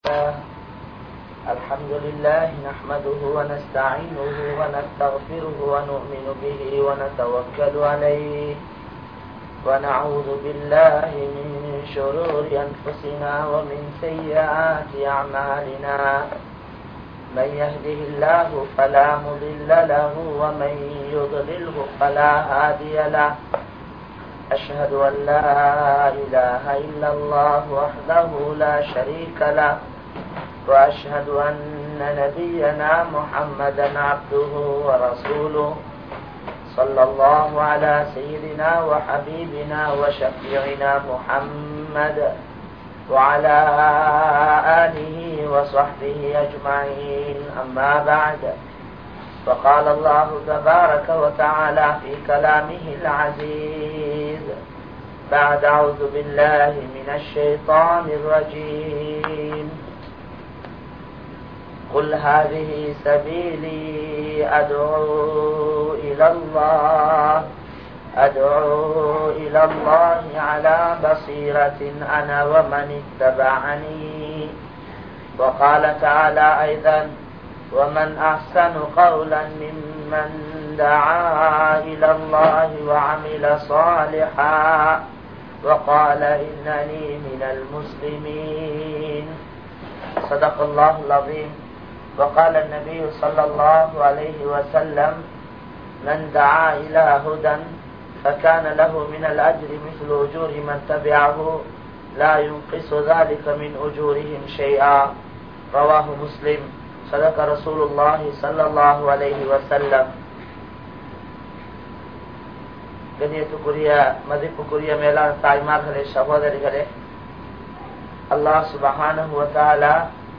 الحمد لله نحمده ونستعينه ونستغفره ونؤمن به ونتوكل عليه ونعوذ بالله من شرور أنفسنا ومن سيئات أعمالنا من يهده الله فلا مضل له ومن يضلله فلا هادي له أشهد أن لا إله إلا الله وحده لا شريك له وأشهد أن نبينا محمدا عبده ورسوله صلى الله على سيدنا وحبيبنا وشفيعنا محمد وعلى آله وصحبه أجمعين أما بعد فقال الله تبارك وتعالى في كلامه العزيز بعد أعوذ بالله من الشيطان الرجيم قل هذه سبيلي أدعو إلى الله على بصيرة أنا ومن اتبعني وقال تعالى أيضا ومن أحسن قولا ممن دعا إلى الله وعمل صالحا وقال إنني من المسلمين صدق الله العظيم وقال النبي صلى الله عليه وسلم من دعا إلى هدى فكان له من الأجر مثل أجور من تبعه لا ينقص ذلك من أجورهم شيئا رواه مسلم صدق رسول الله صلى الله عليه وسلم. கண்ணியத்துக்குரிய மதிப்புக்குரிய மேலான தாய்மார்களே சகோதரிகளே, அல்லாஹ் சுப்ஹானஹு வ தஆலா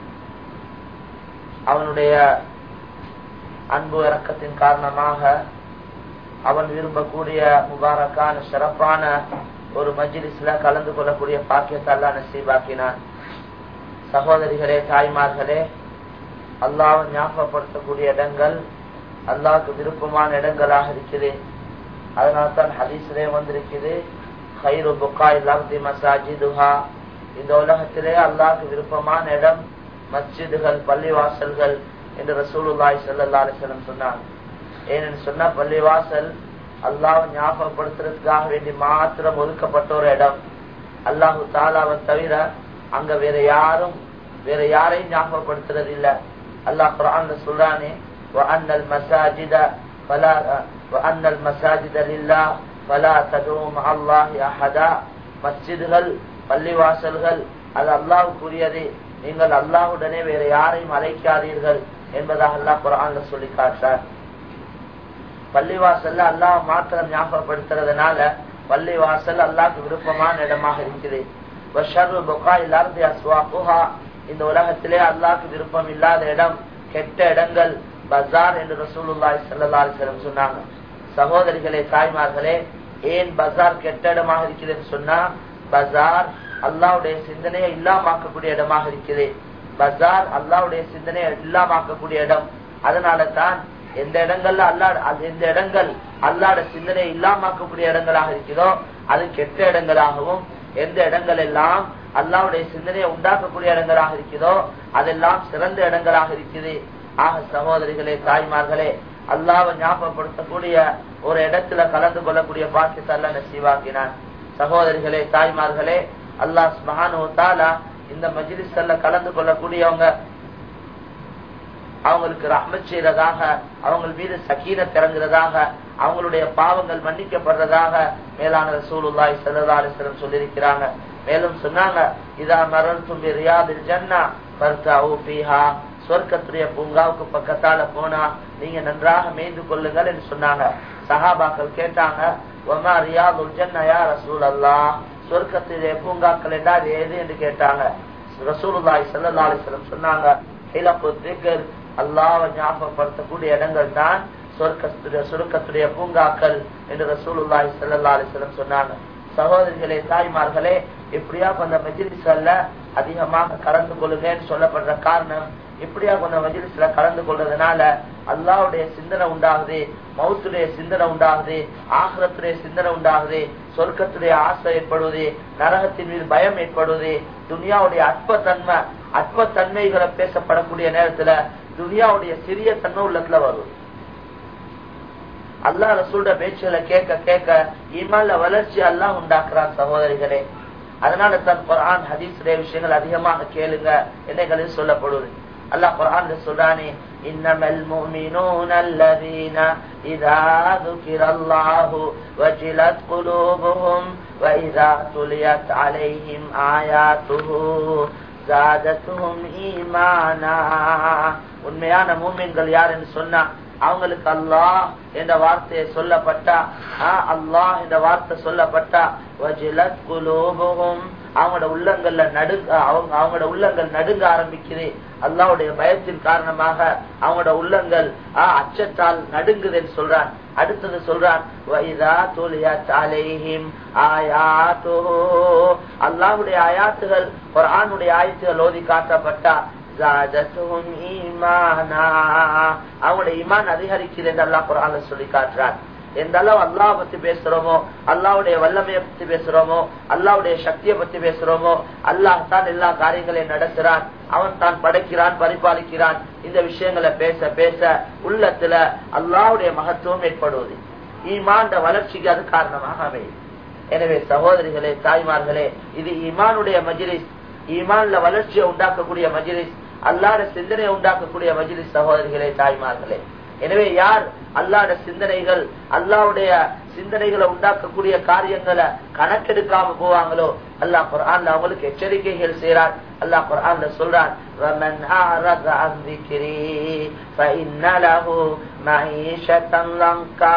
அவனுடைய அன்பு இரக்கத்தின் காரணமாக அவன் விரும்பக்கூடிய முபாரக்கான சிறப்பான ஒரு மஜ்லிஸ்ல கலந்து கொள்ளக்கூடிய பாக்கியத்தை அல்லாஹ் நசீபாக்கினான். சகோதரிகளே தாய்மார்களே, அல்லாஹ்வை ஞாபகப்படுத்தக்கூடிய இடங்கள் அல்லாஹ்க்கு விருப்பமான இடங்களாக இருக்குது. அதனால்தான் ஹதீஸிலே வந்திருக்குது கைரு புகாயில் அர்தி மசாஜிதுஹா, இந்த உலகத்திலே அல்லாஹ்க்கு விருப்பமான இடம் மஸ்ஜிதுகள் பள்ளிவாசல்கள் என்று ரசூலுல்லாஹி ஸல்லல்லாஹு அலைஹி வஸல்லம் சொன்னார். ஏனென்று சொன்னா பள்ளிவாசல் அல்லாஹ்வை ஞாபகப்படுத்துறதுக்காக வேண்டி மாத்திரம் ஒதுக்கப்பட்ட ஒரு இடம். அல்லாஹு தஆலாவை தவிர அங்க வேற யாரையும் ஞாபகப்படுத்துறது இல்ல. அல்லாஹ் குர்ஆன்ல சொல்றானே وَأَنَّ الْمَسَاجِدَ لِلَّهِ فَلَا تَدْعُوا مَعَ اللَّهِ أَحَدًا, மஸ்ஜிதுகள் பள்ளிவாசல்கள் அது அல்லாஹ்வுக்குரியது, நீங்கள் அல்லாஹ்வுடனே வேற யாரையும் அழைக்காதீர்கள் என்பதாக அல்லாஹ் குர்ஆன்ல சொல்லி காட்டார். பள்ளிவாசல்ல அல்லாஹ் மாத்திரம் ஞாபகப்படுத்துறதுனால பள்ளிவாசல் அல்லாஹ்க்கு விருப்பமான இடமாக இருக்குது. வஷர்ரு புகாயில் அர்தி அஸ்வாகுஹா, இந்த உலகத்திலே அல்லாஹ்க்கு விருப்பம் இல்லாத இடம் கெட்ட இடங்கள் பஜார் என்று ரசூலுல்லாஹி ஸல்லல்லாஹு அலைஹி வஸல்லம் சொன்னாங்க. சகோதரிகளே தாய்மார்களே, ஏன் பஜார் கெட்ட இடமாக இருக்குதுன்னு சொன்னா பஜார் அல்லாஹ்வுடைய சிந்தனையை இல்லாமக்கக்கூடிய இடமாக இருக்குது. பஜார் அல்லாஹ்வுடைய சிந்தனையை இல்லாமக்கக்கூடிய இடம். அதனால தான் எந்த இடங்கள் அல்லாஹ்வுடைய சிந்தனையை இல்லாமக்கக்கூடிய இடங்களாக இருக்குதோ அது கெட்ட இடங்களாகவும், எந்த இடங்கள் எல்லாம் அல்லாஹ்வுடைய சிந்தனையை உண்டாக்கக்கூடிய இடங்களாக இருக்குதோ அதெல்லாம் சிறந்த இடங்களாக இருக்குது. ஆக சகோதரிகளே தாய்மார்களே, அல்லாஹ்வை ஞாபகப்படுத்தக்கூடிய ஒரு இடத்துல கலந்து கொள்ளக்கூடிய பாக்கியத்தை அல்லாஹ் நசீபாக்கினான். சகோதரிகளே தாய்மார்களே, அல்லாஹ் சுப்ஹானஹு வ தஆலா இந்த மஜ்லிஸ்ல கலந்து கொள்ளக்கூடியவங்க அவங்களுக்கு ரஹ்மத் செய்யறதாக, அவங்க மீது சக்கீனத் இறங்குறதாக, அவங்களுடைய பாவங்கள் மன்னிக்கப்படுறதாக மேலான ரசூலுல்லாஹி ஸல்லல்லாஹு அலைஹி வஸல்லம் சொல்லியிருக்கிறாங்க. மேலும் சொன்னாங்க இதா மரர்தும் பி ரியாதில் ஜன்னா ஃபர்தஉ ஃபீஹா, சொர்க்கத்துடைய பூங்காவுக்கு பக்கத்தால போனா நீங்க நன்றாக மேய்ந்து கொள்ளுங்கள் என்று சொன்னாங்க. சஹாபாக்கள் கேட்டாங்க வமா ரியாதுல் ஜன்னா யா ரசூலல்லாஹ், சொர்க்கத்துடைய பூங்காக்கள் என்றால் ஏது என்று கேட்டாங்க. ரசூலுல்லாஹி ஸல்லல்லாஹு அலைஹி வஸல்லம் சொன்னாங்க ஹிலகு திக்ர், அல்லாஹ்வை ஞாபகப்படுத்தக்கூடிய இடங்கள் தான் சொர்க்கத்துடைய பூங்காக்கள் என்று ரசூலுல்லாஹி ஸல்லல்லாஹு அலைஹி வஸல்லம் சொன்னாங்க. சகோதரிகளே தாய்மார்களே, இப்படியா கொஞ்சம் மஜ்லிஸ்ல அதிகமாக கலந்து கொள்ளுங்கன்னு சொல்லப்படுற காரணம், இப்படியா கொஞ்சம் மஜ்லிஸ்ல கலந்து கொள்றதுனால அல்லாஹ்வுடைய சிந்தனை உண்டாகுது, மௌத்துடைய சிந்தனை உண்டாகுது, ஆகிரத்துடைய சிந்தனை உண்டாகுது, சொர்க்கத்துடைய ஆசை ஏற்படுவது, நரகத்தின் மீது பயம் ஏற்படுவது, துனியாவுடைய அற்பத்தன்மை அற்பத்தன்மைகளை பேசப்படக்கூடிய நேரத்துல துனியாவுடைய சிறிய தன்மை உள்ளத்துல வரும். அல்லாஹ் ரசூலுடைய பேச்சுகளை கேட்க கேட்க ஈமான்ல வளர்ச்சி அல்லாஹ் உண்டாக்குறான் சகோதரிகளே. அதனால தான் குர்ஆன் ஹதீஸுடைய விஷயங்கள் அதிகமாக கேளுங்க என்னைகளில் சொல்லப்படுது. அல்லாஹ் குர்ஆன்ல சொல்றானே, இன்னமல் முஃமினூன அல்லதீன இதா ذுகிரல்லாஹு வஜிலத் குலூபுஹும் வஇதா துலியத் அலைஹிம் ஆயாத்துஹு ஸாதத்துஹும் ஈமானா. உண்மையான மூமின்கள் யார் என்று சொன்னா அவங்களுக்கு அல்லாஹ் என்ற வார்த்தையை சொல்லப்பட்டா, அல்லாஹ் என்ற வார்த்தை சொல்லப்பட்டா வஜிலத் குலூபுஹும் அவங்களோட உள்ளங்கள் நடுங்க ஆரம்பிக்குது. அல்லாஹ்வுடைய பயத்தின் காரணமாக அவங்களோட உள்ளங்கள் அச்சத்தால் நடுங்குதுன்னு சொல்றான். அடுத்தது சொல்றான், வஇதா துலியத் அலைஹிம் ஆயாத்துஹு அல்லாஹ்வுடைய ஆயாத்துகள் குர்ஆனுடைய ஆயத்துகள் ஓதி காட்டப்பட்டா ஸாதத்துஹும் ஈமானா அவங்களுடைய ஈமான் அதிகரிக்குது என்று அல்லாஹ் குர்ஆன்ல சொல்லி காட்டுறான். எந்த அளவு அல்லாஹ் பத்தி பேசுறோமோ, அல்லாஹ்வுடைய வல்லமையை பத்தி பேசுறோமோ, அல்லாஹ்வுடைய சக்தியை பத்தி பேசுறோமோ, அல்லாஹ் தான் எல்லா காரியங்களையும் நடத்துறான், அவன் தான் படைக்கிறான், பரிபாலிக்கிறான். இந்த விஷயங்களை பேச பேச உள்ளத்துல அல்லாஹ்வுடைய மகத்துவம் ஏற்படுவது ஈமான் வளர்ச்சிக்கு அது காரணமாக அமையும். எனவே சகோதரிகளே, தாய்மார்களே, இது ஈமானுடைய மஜ்லிஸ், ஈமான்ல வளர்ச்சியை உண்டாக்கக்கூடிய மஜ்லிஸ், அல்லாஹ்வுடைய சிந்தனையை உண்டாக்கக்கூடிய மஜ்லிஸ் சகோதரிகளே, தாய்மார்களே. எனவே யார் அல்லாஹ்வுடைய சிந்தனைகள், அல்லாஹ்வுடைய சிந்தனைகளை உண்டாக்கக்கூடிய காரியங்களை கணக்கெடுக்காம போவாங்களோ அல்லாஹ் குர்ஆன்ல அவங்களுக்கு எச்சரிக்கைகள் செய்றான். அல்லாஹ் குர்ஆன்ல சொல்றான், வமன் அஅரத அன் ذிக்ரி ஃபஇன்ன லஹு மஈஷத்தன் லங்கா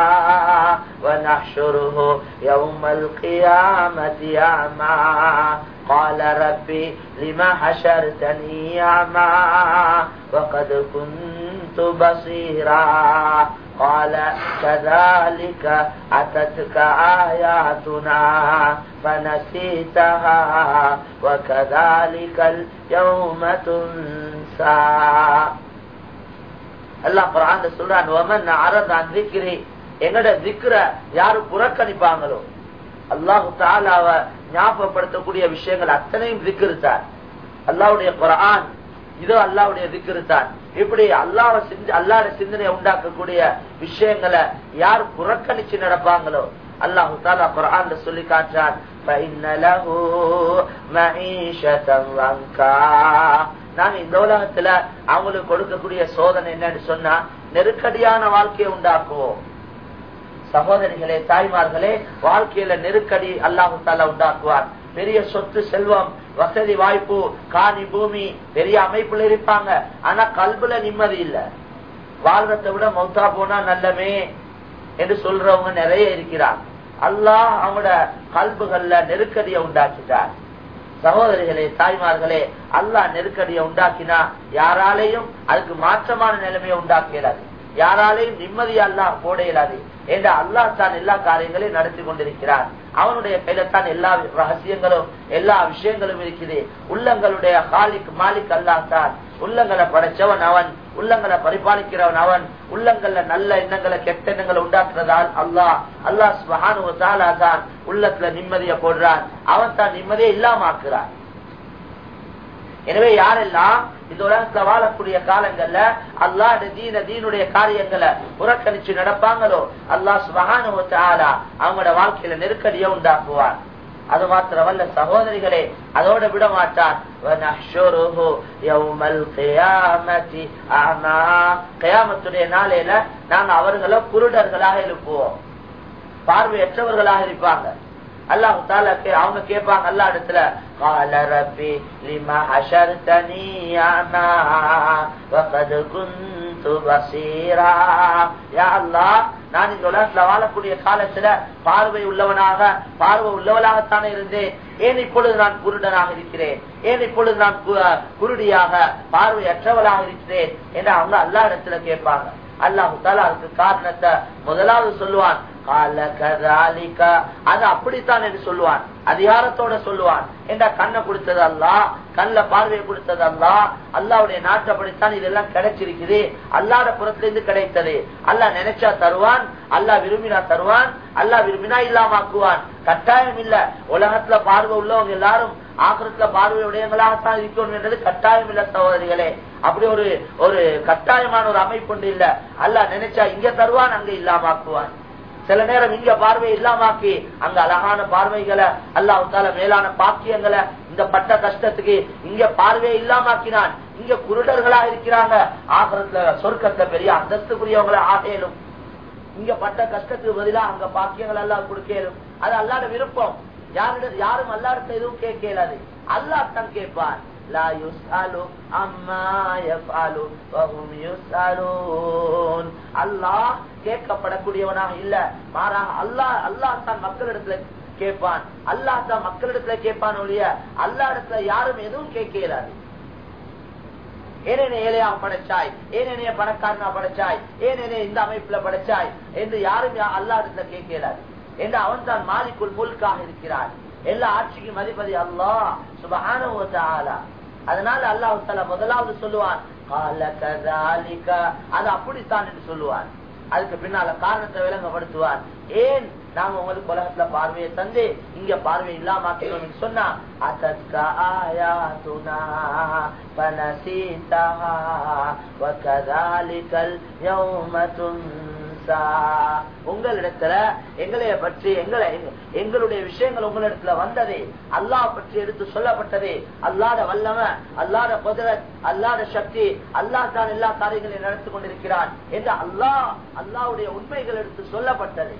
வநஹ்ஷுருஹு யௌமல் கியாமத்தி அமா قال ربي لما حشرتني أعمى وقد كنت بصيرا قال كذلك أتتك آياتنا فنسيتها وكذلك اليوم تنسى. அல்லாஹ் குர்ஆன்ல சொல்றான், ومن أعرض عن ذكري எங்கட ذிக்ர யாரு புறக்கணிப்பாங்களோ, அல்லாஹ் தஆலாவை ஞாபகப்படுத்தக்கூடிய விஷயங்கள் அத்தனையும் ذிக்ர் தான். அல்லாஹ்வுடைய குர்ஆன் இதோ அல்லாஹ்வுடைய ذிக்ர் தான். இப்படி அல்லாஹ்வுடைய சிந்தனையை உண்டாக்கக்கூடிய விஷயங்களை யார் புறக்கணிச்சு நடப்பாங்களோ அல்லாஹ் தஆலா குர்ஆன்ல சொல்லி காட்டுறான், فإن له معيشة ضنكا நாங்க இந்த உலகத்துல அவங்களுக்கு கொடுக்கக்கூடிய சோதனை என்னன்னு சொன்னா நெருக்கடியான வாழ்க்கையை உண்டாக்குவோம். சகோதரிகளே, தாய்மார்களே, வாழ்க்கையில நெருக்கடி அல்லாஹ் தஆலா உண்டாக்குவார். பெரிய சொத்து செல்வம் வசதி வாய்ப்பு காணி பூமி பெரிய அமைப்புல இருப்பாங்க, ஆனா கல்புல நிம்மதி இல்ல. வாழ்றதை விட மௌத்தா போனா நல்லமே என்று சொல்றவங்க நிறைய இருக்கிறாங்க. அல்லாஹ் அவங்களோட கல்புகள்ல நெருக்கடியை உண்டாக்கிட்டார். சகோதரிகளே, தாய்மார்களே, அல்லாஹ் நெருக்கடியை உண்டாக்கினா யாராலையும் அதுக்கு மாற்றமான நிலைமையை உண்டாக்க இயலாது, யாராலையும் நிம்மதியா அல்லாஹ் போட இயலாது. என்ற அல்லாஹ் தான் எல்லா காரியங்களையும் நடத்தி கொண்டிருக்கிறார். அவனுடைய கையில தான் எல்லா ரகசியங்களும் எல்லா விஷயங்களும் இருக்குது. உள்ளங்களுடைய காலிக் மாலிக் அல்லாஹ் தான். உள்ளங்களை படைச்சவன் அவன், உள்ளங்களை பரிபாலிக்கிறவன் அவன். உள்ளங்கள்ல நல்ல எண்ணங்களை கெட்ட எண்ணங்களை உண்டாக்குறதால் அல்லாஹ் சுப்ஹானஹு வ தஆலா தான் உள்ளத்துல நிம்மதியை போடுறான். அவன் தான் நிம்மதியை இல்லாம ஆக்குறான். எனவே யாரெல்லாம் இந்த உலகத்துல வாழக்கூடிய காலங்கள்ல அல்லாஹ்வுடைய தீனுடைய காரியங்களை புறக்கணிச்சு நடப்பாங்களோ அல்லாஹ் சுப்ஹானஹு வ தஆலா அவங்களோட வாழ்க்கையில நெருக்கடியை உண்டாக்குவார். அது மாத்திரமல்ல சகோதரிகளே, அதோட விட மாட்டான். வநஹ்ஷுருஹு யௌமல் கியாமத்தி அமா கியாமத்துடைய நாளையில நாங்க அவர்களை குருடர்களாக எழுப்புவோம், பார்வையற்றவர்களாக இருப்பாங்க. அல்லாஹ் தஆலா அவங்க கேட்பாங்க அல்லாஹ் இடத்துல, قال ربي لما حشرتني أعمى وقد كنت بصيرا. يا الله, நான் இந்த உலகத்துல வாழக்கூடிய காலத்துல பார்வை உள்ளவனாகத்தானே இருந்தேன், ஏன் இப்பொழுது நான் குருடனாக இருக்கிறேன், ஏன் இப்பொழுது நான் குருடியாக பார்வையற்றவளாக இருக்கிறேன் என்று அவங்க அல்லாஹ் இடத்துல கேட்பாங்க. அல்லாஹ் தஆலா அதுக்கு காரணத்தை முதலாவது சொல்லுவான், அது அப்படித்தான் என்று சொல்லுவான், அதிகாரத்தோட சொல்லுவான். என்ற கண்ணை கொடுத்தது அல்லாஹ், கண்ல பார்வையை கொடுத்தது அல்லாஹ், அல்லாஹ்வுடைய நாட்டப்படித்தான் இதெல்லாம் கிடைச்சிருக்குது, அல்லாஹ்வுடைய புறத்திலிருந்து கிடைத்தது. அல்லாஹ் நினைச்சா தருவான், அல்லாஹ் விரும்பினா தருவான், அல்லாஹ் விரும்பினா இல்லாமக்குவான். கட்டாயம் இல்ல. உலகத்துல பார்வை உள்ளவங்க எல்லாரும் ஆக்கிரத்துல பார்வை உடையங்களாகத்தான் இருக்கணும் என்றது கட்டாயம் இல்ல சகோதரிகளே. அப்படி ஒரு கட்டாயமான ஒரு அமைப்பு ஒன்று இல்ல. அல்லாஹ் நினைச்சா இங்க தருவான், அங்க இல்லாமாக்குவான். சில நேரம் இங்க பார்வையை இல்லாமாக்கி அங்க அழகான பார்வைகளை அல்லாஹ் தால மேலான பாக்கியங்களை இந்த பட்ட கஷ்டத்துக்கு இங்க பார்வையை இல்லாமாக்கினான். இங்க குருடர்களா இருக்கிறாங்க, ஆகிரத்துல சொர்க்கத்துல பெரிய அந்தஸ்துக்குரியவங்களை ஆகலும். இங்க பட்ட கஷ்டத்துக்கு பதிலா அங்க பாக்கியங்கள் எல்லாம் கொடுக்கலும். அது அல்லாத விருப்பம். யாரும் அல்லாஹ்ட்ட எதுவும் கேட்கலாது, அல்லாஹ் தான் கேட்பான். லா யுஸ்அலு அம்மா யஃஅலு வஹும் யுஸ்அலூன். அல்லாஹ் கேட்கப்படக்கூடியவனாக இல்ல, மாறாக அல்லாஹ் தான் மக்களிடத்துல கேட்பான். அல்லாஹ் தான் மக்களிடத்துல கேட்பான் ஒழிய அல்லாஹ் இடத்துல யாரும் எதுவும் கேட்கலாது. ஏனே ஏழையாக படைச்சாய், ஏனே பணக்காரனா படைச்சாய், ஏனே இந்த அமைப்புல படைச்சாய் என்று யாரும் அல்லாஹ் இடத்துல கேட்கலாது. என்று அவன் தான் மாலிக்குல் முல்காக இருக்கிறான். எல்லா ஆட்சிக்கும் அதிபதி அல்லாஹ் சுப்ஹானஹு வ தஆலா. அதனால அல்லாஹ் தஆலா முதலாவது சொல்லுவான் அது அப்படித்தான் என்று சொல்லுவான். அதுக்கு பின்னால காரணத்தை விளங்கப்படுத்துவான். ஏன் நாங்க உங்களுக்கு உலகத்துல பார்வையை தந்து இங்க பார்வை இல்லாம சொன்னா உங்களிடத்துல எங்களைய பற்றி எங்களுடைய விஷயங்கள் உங்களிடத்துல வந்ததே, அல்லாஹ் பற்றி எடுத்து சொல்லப்பட்டதே, அல்லாத வல்லம, அல்லாத குதிரத், அல்லாத சக்தி, அல்லாஹ் தான் எல்லா காரியங்களையும் நடத்தி கொண்டிருக்கிறான் என்று அல்லாஹ்வுடைய உண்மைகள் எடுத்து சொல்லப்பட்டது.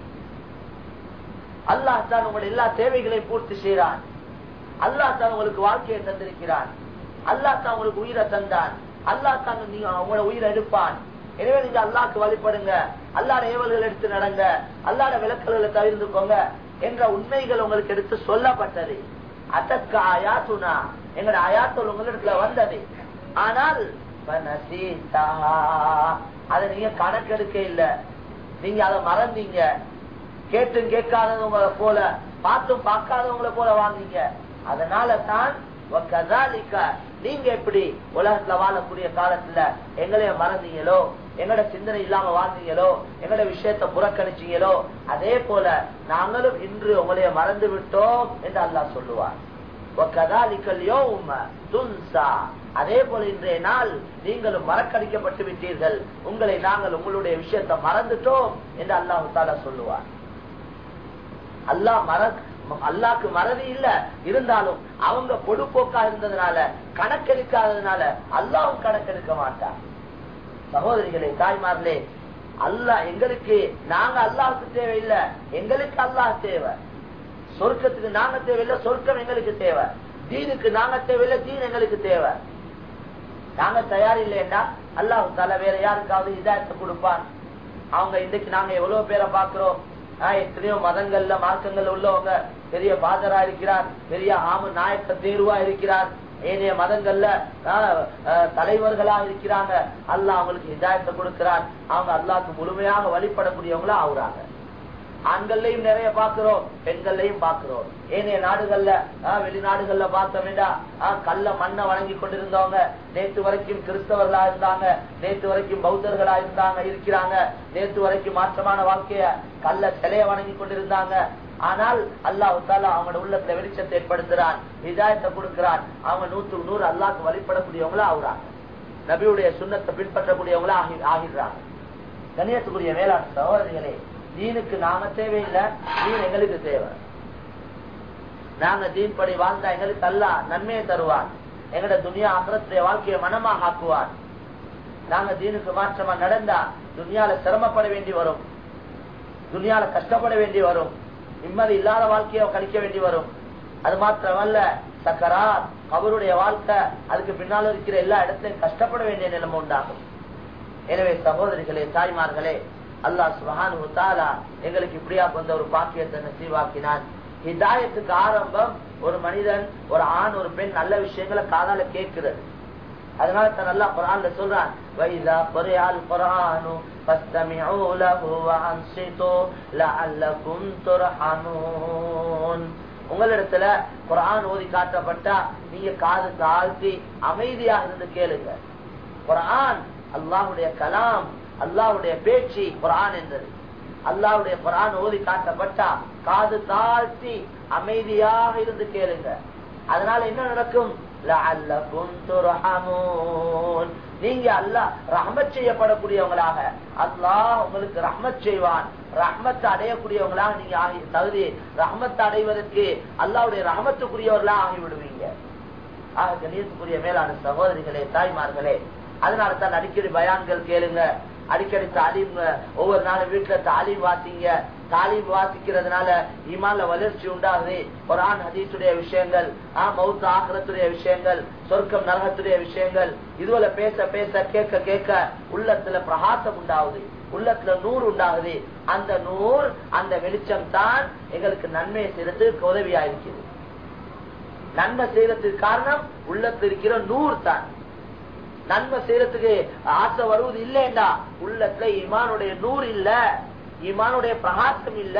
அல்லாஹ் தான் உங்களுடைய எல்லா தேவைகளையும் பூர்த்தி செய்கிறான். அல்லாஹ் தான் உங்களுக்கு வாழ்க்கையை தந்திருக்கிறான். அல்லாஹ் தான் உங்களுக்கு உயிரை தந்தான். அல்லாஹ் தான் உங்களோட உயிரை எடுப்பான். எனவே நீங்க அல்லாஹ்க்கு வழிபடுங்க, அல்லாஹ்ட ஏவல்கள் எடுத்து நடங்க, அல்லாஹ்ட விலக்கல்களை தவிர்த்துக்கோங்க என்ற உண்மைகள் உங்களுக்கு எடுத்து சொல்லப்பட்டது. அதற்கு ஆயாத்துனா எங்களோட ஆயாத்தோல் உங்களிடத்துல வந்தது. ஆனால் அதை நீங்க கணக்கெடுக்க இல்ல, நீங்க அதை மறந்தீங்க. கேட்டும் கேட்காதவங்களை போல, பார்த்தும் பார்க்காதவங்களை போல வாங்கிங்க. அதனால தான் நீங்க எப்படி உலகத்துல வாழக்கூடிய காலத்துல எங்களைய மறந்தீங்களோ, எங்கட சிந்தனை இல்லாம வாழ்ந்தீங்களோ, எங்கட விஷயத்தை புறக்கணிச்சீங்களோ, அதே போல நாங்களும் இன்று உங்களைய மறந்து விட்டோம் என்று அல்லாஹ் சொல்லுவார். அதே போல இன்றைய நாள் நீங்களும் மறக்கடிக்கப்பட்டு விட்டீர்கள், உங்களை நாங்கள் உங்களுடைய விஷயத்தை மறந்துட்டோம் என்று அல்லாஹ் தஆலா சொல்லுவார். அல்லாஹ்க்கு மறதி இல்ல, இருந்தாலும் அவங்க பொடுப்போக்கா இருந்ததுனால, கணக்கெடுக்காததுனால அல்லாஹ்வும் கணக்கெடுக்க மாட்டார். சகோதரிகளே, தாய்மார்களே, அல்லாஹ் எங்களுக்கு, நாங்க அல்லாஹ்க்கு தேவையில்லை, எங்களுக்கு அல்லாஹ் தேவை. சொர்க்கத்துக்கு நாங்க தேவையில்லை, சொர்க்கம் எங்களுக்கு தேவை. தீனுக்கு நாங்க தேவையில்லை, தீன் எங்களுக்கு தேவை. நாங்க தயார் இல்லைன்னா அல்லாஹ் தஆலா வேற யாருக்காவது ஹிதாயத்தை கொடுப்பான். அவங்க இன்றைக்கு நாங்க எவ்வளவு பேரை பாக்குறோம், எத்தனையோ மதங்கள்ல மார்க்கங்கள்ல உள்ளவங்க பெரிய பாதரா இருக்கிறார், பெரிய நாயக்க தேர்வா இருக்கிறார், ஏனைய மதங்கள்ல தலைவர்களா இருக்கிறாங்க. அல்லாஹ் அவங்களுக்கு ஹிதாயத்தை கொடுக்கிறான். அவங்க அல்லாஹ்க்கு முழுமையாக வழிபடக்கூடியவங்களா ஆகுறாங்க. ஆண்கள்லையும் நிறைய பாக்குறோம், பெண்கள்லையும் பாக்குறோம். ஏனைய நாடுகள்ல வெளிநாடுகள்ல பார்த்தோம்டா கல்ல மண்ணை வணங்கி கொண்டிருந்தவங்க நேற்று வரைக்கும் கிறிஸ்தவர்களா இருந்தாங்க, நேற்று வரைக்கும் பௌத்தர்களா இருக்கிறாங்க, நேற்று வரைக்கும் மாற்றமான வாழ்க்கைய கல்ல சிலைய வணங்கி கொண்டிருந்தாங்க. ஆனால் அல்லாஹ் தஆலா அவங்களோட உள்ளத்துல வெளிச்சத்தை ஏற்படுத்துறான், ஹிதாயத்தை கொடுக்கிறான். அவங்க 100க்கு 100 அல்லாஹ்க்கு வழிபடக்கூடியவங்களா ஆகுறாங்க, நபியுடைய சுன்னத்தை பின்பற்றக்கூடியவங்களா ஆகிடுறாங்க. கண்ணியத்துக்குரிய மேலான சகோதரிகளே, தீனுக்கு நாம தேவையில்லை, தீன் எங்களுக்கு தேவை. நாங்க தீன் படி வாழ்ந்தா எங்களுக்கு அல்லாஹ் நன்மையை தருவான், எங்களோட துனியா ஆகிரத்துடைய வாழ்க்கையை மனமாக ஆக்குவான். நாங்க தீனுக்கு மாற்றமா நடந்தா துனியால சிரமப்பட வேண்டி வரும், துனியால கஷ்டப்பட வேண்டி வரும், நிம்மதி இல்லாத வாழ்க்கையை கழிக்க வேண்டி வரும். அது மாத்திரமல்ல, சக்கராத் கபருடைய வாழ்க்கை, அதுக்கு பின்னால் இருக்கிற எல்லா இடத்தையும் கஷ்டப்பட வேண்டிய நிலைமை உண்டாகும். எனவே சகோதரிகளே, தாய்மார்களே, அல்லாஹ் சுப்ஹானஹு வ தஆலா எங்களுக்கு இப்படியா வந்த ஒரு பாக்கியத்தை நசீவாக்கினான். ஹிதாயத்துக்கு ஆரம்பம் ஒரு மனிதன், ஒரு ஆண் ஒரு பெண் நல்ல விஷயங்களை காதால கேட்கிறது. அதனால தான் அல்லாஹ் குர்ஆன்ல சொல்றான், வைதா குர்ஆல் குர்ஆனு ஃபஸ்தமிஉ லஹு வ அன்சிது லஅல்லகும் துர்ஹமூன். உங்களிடத்துல குர்ஆன் ஓதி காட்டப்பட்டா நீங்க காது தாழ்த்தி அமைதியாக இருந்து கேளுங்க. குர்ஆன் அல்லாஹ்வுடைய கலாம், அல்லாஹ்வுடைய பேச்சு குர்ஆன் என்றது. அல்லாஹ்வுடைய குர்ஆன் ஓதி காட்டப்பட்டா காது தாழ்த்தி அமைதியாக இருந்து கேளுங்க. அதனால என்ன நடக்கும்? லஅல்லகும் துர்ஹமூன். நீங்க அல்லாஹ் ரஹ்மத் செய்யப்படக்கூடியவங்களாக அல்லாஹ் உங்களுக்கு ரஹ்மத் செய்வான். ரஹ்மத் அடையக்கூடியவங்களாக நீங்க தகுதி ரஹ்மத் அடைவதற்கு அல்லாஹ்வுடைய ரஹ்மத்துக்குரியவர்களாக ஆகிவிடுவீங்க. ஆக கண்ணியத்துக்குரிய மேலான சகோதரிகளே, தாய்மார்களே, அதனால தான் அடிக்கடி பயான்கள் கேளுங்க, அடிக்கடி தாலீம், ஒவ்வொரு நாளும் வீட்டுல தாலீம் வாசிங்க. தாலீம் வாசிக்கிறதுனால ஈமான்ல வளர்ச்சி உண்டாகுது. குர்ஆன் ஹதீஸுடைய விஷயங்கள், மௌத் ஆகிரத்துடைய விஷயங்கள், சொர்க்கம் நரகத்துடைய விஷயங்கள், இதுவரை பேச பேச கேட்க கேட்க உள்ளத்துல பிரகாசம் உண்டாகுது, உள்ளத்துல நூறு உண்டாகுது. அந்த நூறு, அந்த வெளிச்சம் தான் எங்களுக்கு நன்மை செய்யறதுக்கு உதவியா இருக்குது. நன்மை செய்யறதுக்கு காரணம் உள்ளத்துல இருக்கிற நூறு தான். நன்மை செய்யறதுக்கு ஆசை வருவது இல்லைண்டா உள்ளத்துல ஈமானுடைய நூறு இல்ல, ஈமானுடைய பிரகாசம் இல்ல.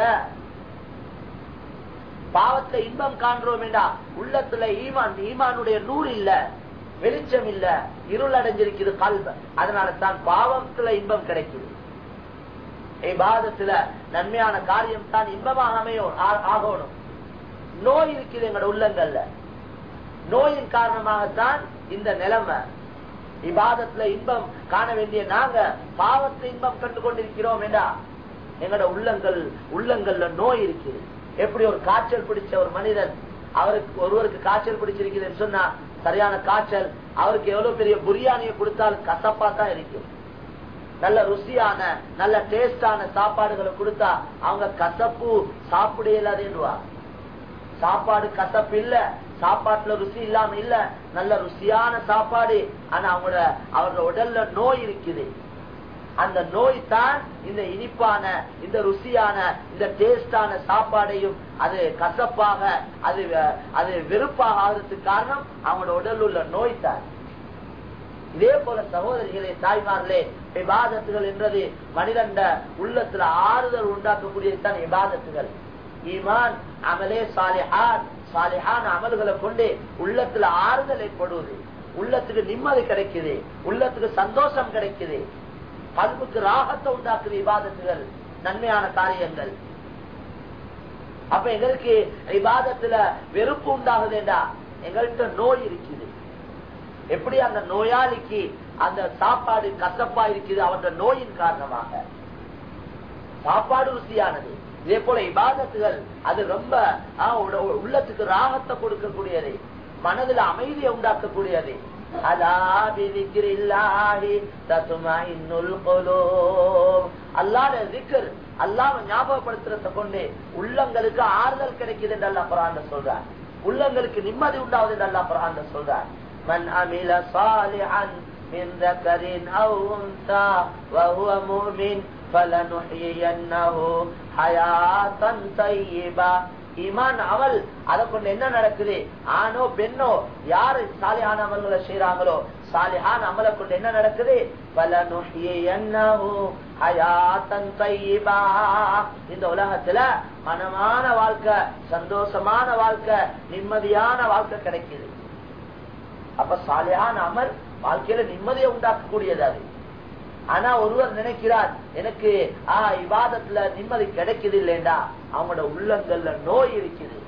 பாவத்தை இன்பம் காண்றோம் என்றா உள்ளத்துல ஈமானுடைய நூறு இல்ல, வெளிச்சம் இல்ல, இருள் அடைஞ்சிருக்குது கல்வ. அதனால தான் பாவத்துல இன்பம் கிடைக்குது. இபாதத்துல நன்மையான காரியம் தான் இன்பமாக ஆகணும். நோய் இருக்குது எங்களோட உள்ளங்கள்ல, நோயின் காரணமாகத்தான் இந்த நிலைமை. இபாதத்துல இன்பம் காண வேண்டிய நாங்க பாவத்தை இன்பம் கண்டு கொண்டிருக்கிறோம் என்றா எங்களோட உள்ளங்கள்ல நோய் இருக்கு. எப்படி ஒரு காய்ச்சல் பிடிச்ச ஒரு மனிதன், ஒருவருக்கு காய்ச்சல் பிடிச்சிருக்குதுன்னு சொன்னா சரியான காய்ச்சல், அவருக்கு எவ்வளவு பெரிய பிரியாணியை கொடுத்தாலும் கசப்பா தான் இருக்கு. நல்ல ருசியான நல்ல டேஸ்டான சாப்பாடுகளை கொடுத்தா அவங்க கசப்பு சாப்பிட இல்லாதேன்னுவா. சாப்பாடு கசப்பு இல்ல, சாப்பாட்டுல ருசி இல்லாம இல்ல, நல்ல ருசியான சாப்பாடு. ஆனா அவரோட உடல்ல நோய் இருக்குது. அந்த நோய் தான் இந்த இனிப்பான, இந்த ருசியான, இந்த டேஸ்டான சாப்பாடையும் அது கசப்பாக, அது வெறுப்பாக ஆகிறதுக்கு காரணம் அவங்களோட உடல் உள்ள நோய் தான். இதே போல சகோதரிகளே, தாய்மார்களே, இபாதத்துகள் என்றது மனிதண்ட உள்ளத்துல ஆறுதல் உண்டாக்கக்கூடியதுதான் இபாதத்துகள். ஈமான் அமலே சாலிஹான், சாலிஹான அமல்களை கொண்டு உள்ளத்துல ஆறுதல் ஏற்படுவது, உள்ளத்துக்கு நிம்மதி கிடைக்குது, உள்ளத்துக்கு சந்தோஷம் கிடைக்குது, கல்புக்கு ராகத்தை உண்டாக்குது இபாதத்துகள், நன்மையான காரியங்கள். அப்ப எங்களுக்கு இபாதத்துல வெறுப்பு உண்டாகுதுண்டா எங்கள்கிட்ட நோய் இருக்குது. எப்படி அந்த நோயாளிக்கு அந்த சாப்பாடு கசப்பா இருக்குது, அவருடைய நோயின் காரணமாக. சாப்பாடு ருசியானது, இதே போல இபாதத்துகள் அது ரொம்ப உள்ளத்துக்கு ராகத்தை கொடுக்கக்கூடியது, மனதில் அமைதியை உண்டாக்கக்கூடியது. அல்லாஹ்வுடைய திக்ர், அல்லாஹ்வை ஞாபகப்படுத்துறத கொண்டு உள்ளங்களுக்கு ஆறுதல் கிடைக்குது என்று அல்லாஹ் குர்ஆன்ல சொல்றார். உள்ளங்களுக்கு நிம்மதி உண்டாவது என்று அல்லாஹ் குர்ஆன்ல சொல்றார். மன் அமில சாலிஹன் மின் ذكرٍ أو أنثى وهو مؤمن فلنحيينه حياة طيبة. ஈமான் அமல், அதை கொண்டு என்ன நடக்குது? ஆணோ பெண்ணோ யாரு சாலிஹான அமல்களை செய்யறாங்களோ, சாலிஹான அமலை கொண்டு என்ன நடக்குது? ஃபலனுஹ்யியன்னஹு ஹயாத்தன் தய்யிபா. இந்த உலகத்துல மனமான வாழ்க்கை, சந்தோஷமான வாழ்க்கை, நிம்மதியான வாழ்க்கை கிடைக்குது. அப்ப சாலிஹான அமல் வாழ்க்கையில நிம்மதியை உண்டாக்கக்கூடியது அது. ஆனா ஒருவர் நினைக்கிறார் எனக்கு இபாதத்துல நிம்மதி கிடைக்குது இல்லைண்டா அவங்களோட உள்ளங்கள்ல நோய் இருக்குது.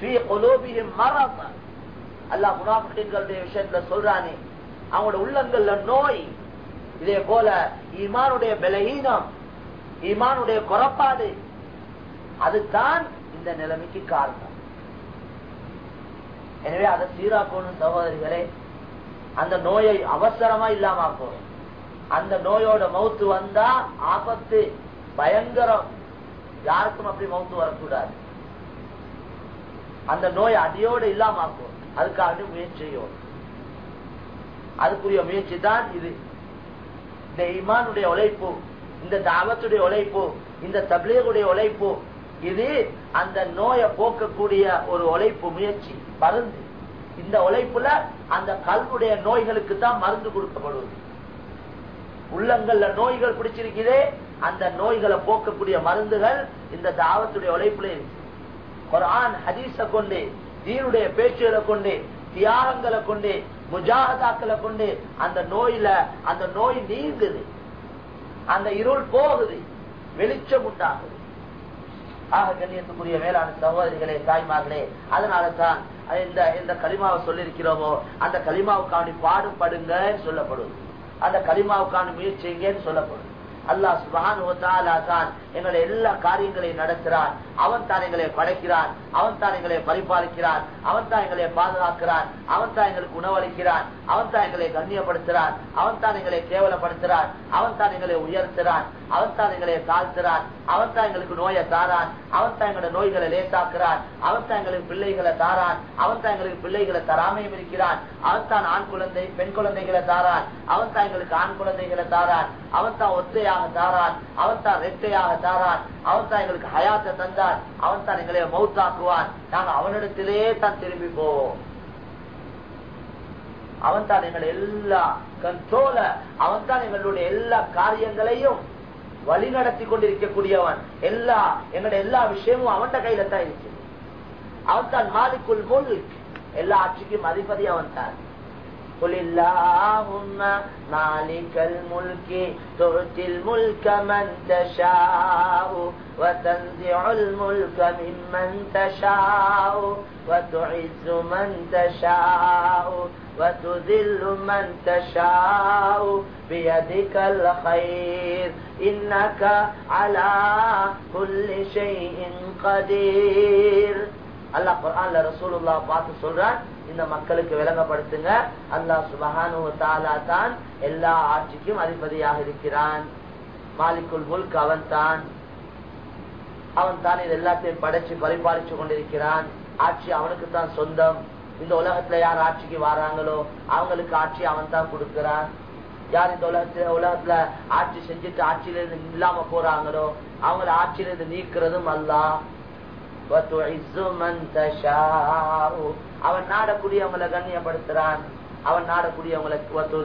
அல்லாஹ் முனாஃபிகளுடைய விஷயத்துல சொல்றானே, அவங்களோட உள்ளங்கள்ல நோய். இதே போல ஈமானுடைய பலஹீனம், ஈமானுடைய குறைபாடு, அதுதான் இந்த நிலைமைக்கு காரணம். எனவே அதை சீராக்கணும் சகோதரிகளே. அந்த நோயை அவசரமா இல்லாம போகும். அந்த நோயோட மௌத்து வந்தா ஆபத்து பயங்கரம். யாருக்கும் அப்படி மௌத்து வரக்கூடாது. அந்த நோய் அடியோடு இல்லாம ஆக்கும். அதுக்காக முயற்சி செய்யும். அதுக்குரிய முயற்சி தான் இது. இந்த ஈமானுடைய உழைப்பு, இந்த தாவத்துடைய உழைப்பு, இந்த தப்லீகுடைய உழைப்பு, இது அந்த நோயை போக்கக்கூடிய ஒரு உழைப்பு, முயற்சி, மருந்து. இந்த உழைப்புல அந்த கல்வுடைய நோய்களுக்கு தான் மருந்து கொடுக்கப்படுவது. உள்ளங்கள்ல நோய்கள் பிடிச்சிருக்கிறதே, அந்த நோய்களை போக்கக்கூடிய மருந்துகள் இந்த தாவத்துடைய உழைப்புல இருக்கு. குர்ஆன் ஹதீஸ கொண்டு, தீனுடைய பேச்சுகளை கொண்டு, தியாகங்களை கொண்டு, முஜாஹதாக்களை கொண்டு அந்த நோயில அந்த நோய் நீங்குது, அந்த இருள் போகுது, வெளிச்சம் உண்டாகுது. ஆக கண்ணியத்துக்குரிய மேலான சகோதரிகளே, தாய்மார்களே, அதனால தான் இந்த கலிமாவை சொல்லிருக்கிறோமோ அந்த கலிமாவுக்காண்டி பாடுபடுங்க சொல்லப்படுது, அந்த கலிமாவுக்கான முயற்சிங்கன்னு சொல்லப்படும். அல்லாஹ் சுப்ஹானஹு வ தஆலா தான் எங்களை எல்லா காரியங்களையும் நடத்துறான். அவன் தான் எங்களை படைக்கிறான், அவன் தான் எங்களை பரிபாலிக்கிறான், அவன் தான் எங்களை பாதுகாக்கிறான், அவன் தான் எங்களுக்கு உணவளிக்கிறான், அவன் தான் எங்களை கண்ணியப்படுத்துறான், அவன் தான் எங்களை கேவலப்படுத்துறான், அவன் தான் எங்களை உயர்த்துறான், அவன் தான் எங்களை தாழ்த்துறான், அவன் தான் எங்களுக்கு நோயை தாரான், அவன் தான் எங்களுடைய நோய்களை லேசாக்குறான், அவன் தான் எங்களுக்கு பிள்ளைகளை தாரான், அவன் தான் எங்களுக்கு பிள்ளைகளை தராமையும் இருக்கிறான், அவன் தான் ஆண் குழந்தை பெண் குழந்தைகளை தாரான், அவன் தான் எங்களுக்கு ஆண் குழந்தைகளை தாரான், அவன் தான் ஒத்தையாக தாரான், அவன் தான் ரெட்டையாக தாரான், அவன் தான் எங்களுக்கு ஹயாத்தை தந்தான், அவன் தான் எங்களை மௌத்தாக்குவான். நாங்க அவனிடத்திலே தான் திரும்பி போவோம். அவன் தான் எங்களை எல்லா கண்ட்ரோல, அவன் தான் எங்களுடைய எல்லா காரியங்களையும் வழி நடத்தி கொண்டிருக்கக்கூடியவன். எங்களுடைய எல்லா விஷயமும் அவன் கையில தான் இருக்கு. அவன் தான் மாலிக்குல் முல்க், எல்லா ஆட்சிக்கும் அதிபதி அவன் தான். قل اللهم مالك الملك تؤتي الملك من تشاء وتنزع الملك ممن تشاء وتعز من تشاء وتذل من تشاء بيدك الخير إنك على كل شيء قدير. அல்லாஹ் குர்ஆன்ல ரசூலுல்லாஹ் பார்த்து சொல்றான், இந்த மக்களுக்கு விளங்கப்படுத்துங்க, அல்லாஹ் சுப்ஹானஹு வ தஆலா தான் எல்லா ஆட்சிக்கும் அதிபதியாக இருக்கிறான். மாலிக்குல் முல்க் அவன் தான் இது எல்லாத்தையும் படைச்சு பரிபாலிச்சு கொண்டிருக்கிறான். ஆட்சி அவனுக்கு தான் சொந்தம். இந்த உலகத்துல யார் ஆட்சிக்கு வராங்களோ அவங்களுக்கு ஆட்சி அவன் தான் கொடுக்கிறான். யார் இந்த உலகத்துல ஆட்சி செஞ்சுட்டு ஆட்சியில இருந்து இல்லாம போறாங்களோ அவங்கள ஆட்சியில இருந்து நீக்கிறதும் அல்லாஹ். அவன் நாடக்கூடியவங்களை கண்ணியப்படுத்துறான், அவன் நாடக்கூடியவங்களை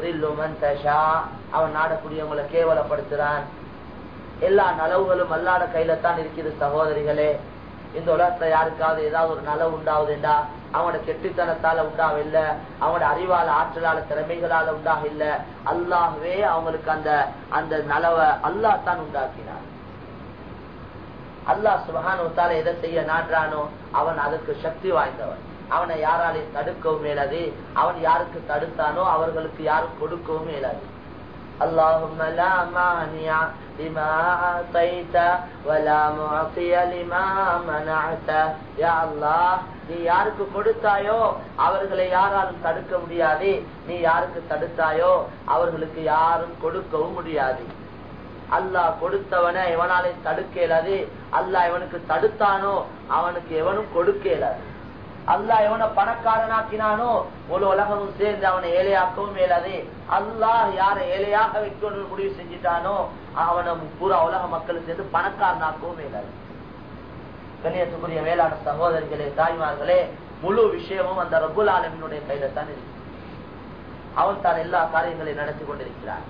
அவன் நாடக்கூடியவங்களை கேவலப்படுத்துறான். எல்லா நலவுகளும் அல்லாத கையில தான் இருக்குது சகோதரிகளே. இந்த உலகத்துல யாருக்காவது ஏதாவது ஒரு நலவு உண்டாவதுண்டா அவனோட கெட்டித்தனத்தால உண்டாக இல்ல, அவனோட அறிவால ஆற்றலால திறமைகளால உண்டாக இல்ல, அல்லாஹ்வே அவங்களுக்கு அந்த நலவை அல்லாஹ் தான் உண்டாக்கினான். அல்லாஹ் சுப்ஹானஹு வ தஆலா எதை செய்ய நாடுறானோ அவன் அதற்கு சக்தி வாய்ந்தவன். அவனை யாராலையும் தடுக்கவும் இயலாது, அவன் யாருக்கு தடுத்தானோ அவர்களுக்கு யாரும் கொடுக்கவும் இயலாது. اللهم لا مانع لما أعطيت ولا معطي لما منعت. يا الله, நீ யாருக்கு கொடுத்தாயோ அவர்களை யாராலும் தடுக்க முடியாது, நீ யாருக்கு தடுத்தாயோ அவர்களுக்கு யாரும் கொடுக்கவும் முடியாது. அல்லாஹ் கொடுத்தவனை எவனாலே தடுக்க இயலாது, அல்லாஹ் எவனுக்கு தடுத்தானோ அவனுக்கு எவனும் கொடுக்க இயலாது. அல்லாஹ் எவனை பணக்காரனாக்கினானோ ஒரு உலகமும் சேர்ந்து அவனை ஏழையாக்கவும் இயலாது. அல்லாஹ் யாரை ஏழையாக வைக்கணும் முடிவு செஞ்சுட்டானோ அவனை பூரா உலக மக்களும் சேர்ந்து பணக்காரனாக்கவும் இயலாது. கண்ணியத்துக்குரிய மேலான சகோதரிகளே, தாய்மார்களே, முழு விஷயமும் அந்த ரப்புல் ஆலமீனுடைய கையில தான் இருக்கு. அவன் தான் எல்லா காரியங்களையும் நடத்தி கொண்டிருக்கிறான்.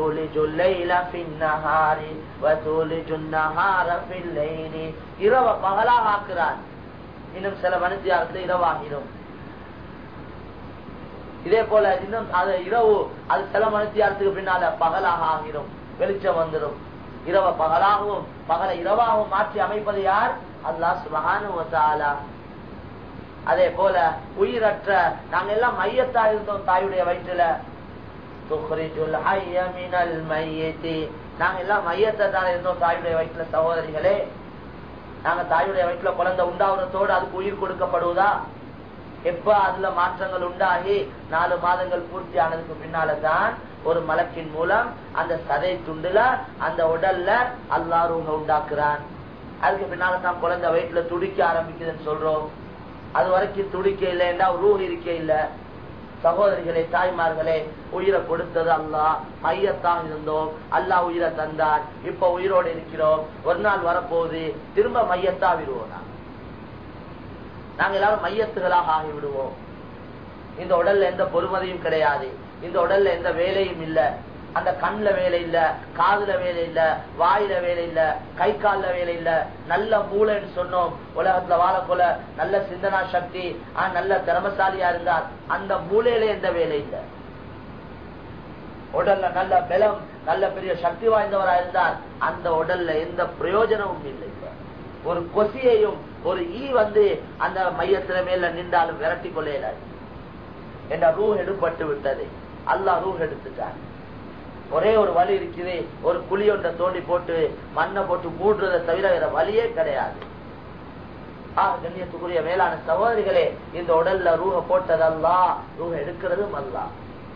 இரவ பகலாக ஆக்குறான், இன்னும் சில மணித்தியாரத்துல இரவாகிடும். இதே போல இன்னும் அது இரவு அது சில மணித்தியாரத்துக்கு பின்னால பகலாக ஆகிடும், வெளிச்சம் வந்துடும். இரவ பகலாகவும் பகலை இரவாகவும் மாற்றி அமைப்பது யார்? அல்லாஹ் சுப்ஹானஹு வ தஆலா. அதே போல உயிரற்ற நாங்க எல்லாம் மையத்தா இருந்தோம் தாயுடைய வயிற்றுல. துக்ரிஜுல் ஹய்ய மினல் மையத்தி, நாங்க எல்லாம் மையத்தை தான் இருந்தோம் தாயுடைய வயிற்றுல. சகோதரிகளே, நாங்க தாயுடைய வயிற்றுல குழந்தை உண்டாவதோடு அதுக்கு உயிர் கொடுக்கப்படுவதா? எப்ப அதுல மாற்றங்கள் உண்டாகி 4 மாதங்கள் பூர்த்தி ஆனதுக்கு பின்னால்தான் ஒரு மலக்கின் மூலம் அந்த சதை துண்டுல அந்த உடல்ல அல்லாஹ் ரூஹ உண்டாக்குறான். அதுக்கு பின்னால தான் குழந்தை வயிற்றுல துடிக்க ஆரம்பிக்குதுன்னு சொல்றோம். அது வரைக்கும் துடிக்க இல்லைன்னா ரூஹ் இருக்க இல்ல. சகோதரிகளே, தாய்மார்களே, உயிரை கொடுத்தது அல்லாஹ். மையத்தான் இருந்தோம், அல்லாஹ் உயிரை தந்தான். இப்ப உயிரோடு இருக்கிறோம். ஒரு நாள் வரப்போகுது திரும்ப மையத்தா விடுவோம். நாங்க எல்லாரும் மையத்துகளாக ஆகிவிடுவோம். இந்த உடல்ல எந்த பொறுமதியும் கிடையாது, இந்த உடல்ல எந்த வேலையும் இல்ல. அந்த கண்ணுல வேலை இல்ல, காதுல வேலை இல்ல, வாயில வேலை இல்ல, கை கால்ல வேலை இல்ல. நல்ல மூளைன்னு சொன்னோம். உலகத்துல வாழப்போல நல்ல சிந்தனா சக்தி, நல்ல திறமசாலியா இருந்தார். அந்த மூளையில எந்த வேலை இல்ல. உடல்ல நல்ல பலம், நல்ல பெரிய சக்தி வாய்ந்தவரா இருந்தார். அந்த உடல்ல எந்த பிரயோஜனமும் இல்லை. ஒரு கொசியையும் ஒரு ஈ வந்து அந்த மையத்தில மேல நின்றாலும் விரட்டி கொள்ளையில என்ற ரூ எடுப்பட்டு விட்டது. அல்லாஹ் ரூ எடுத்துட்டான். ஒரே ஒரு வழி இருக்குது, ஒரு குழி ஒன்றை தோண்டி போட்டு மண்ணை போட்டு மூடுறதை தவிர வேற வழியே கிடையாது. கண்ணியத்துக்குரிய மேலான சகோதரிகளே, இந்த உடல்ல ரூஹ போட்டது அல்லாஹ், ரூஹ எடுக்கிறதும் அல்லாஹ்,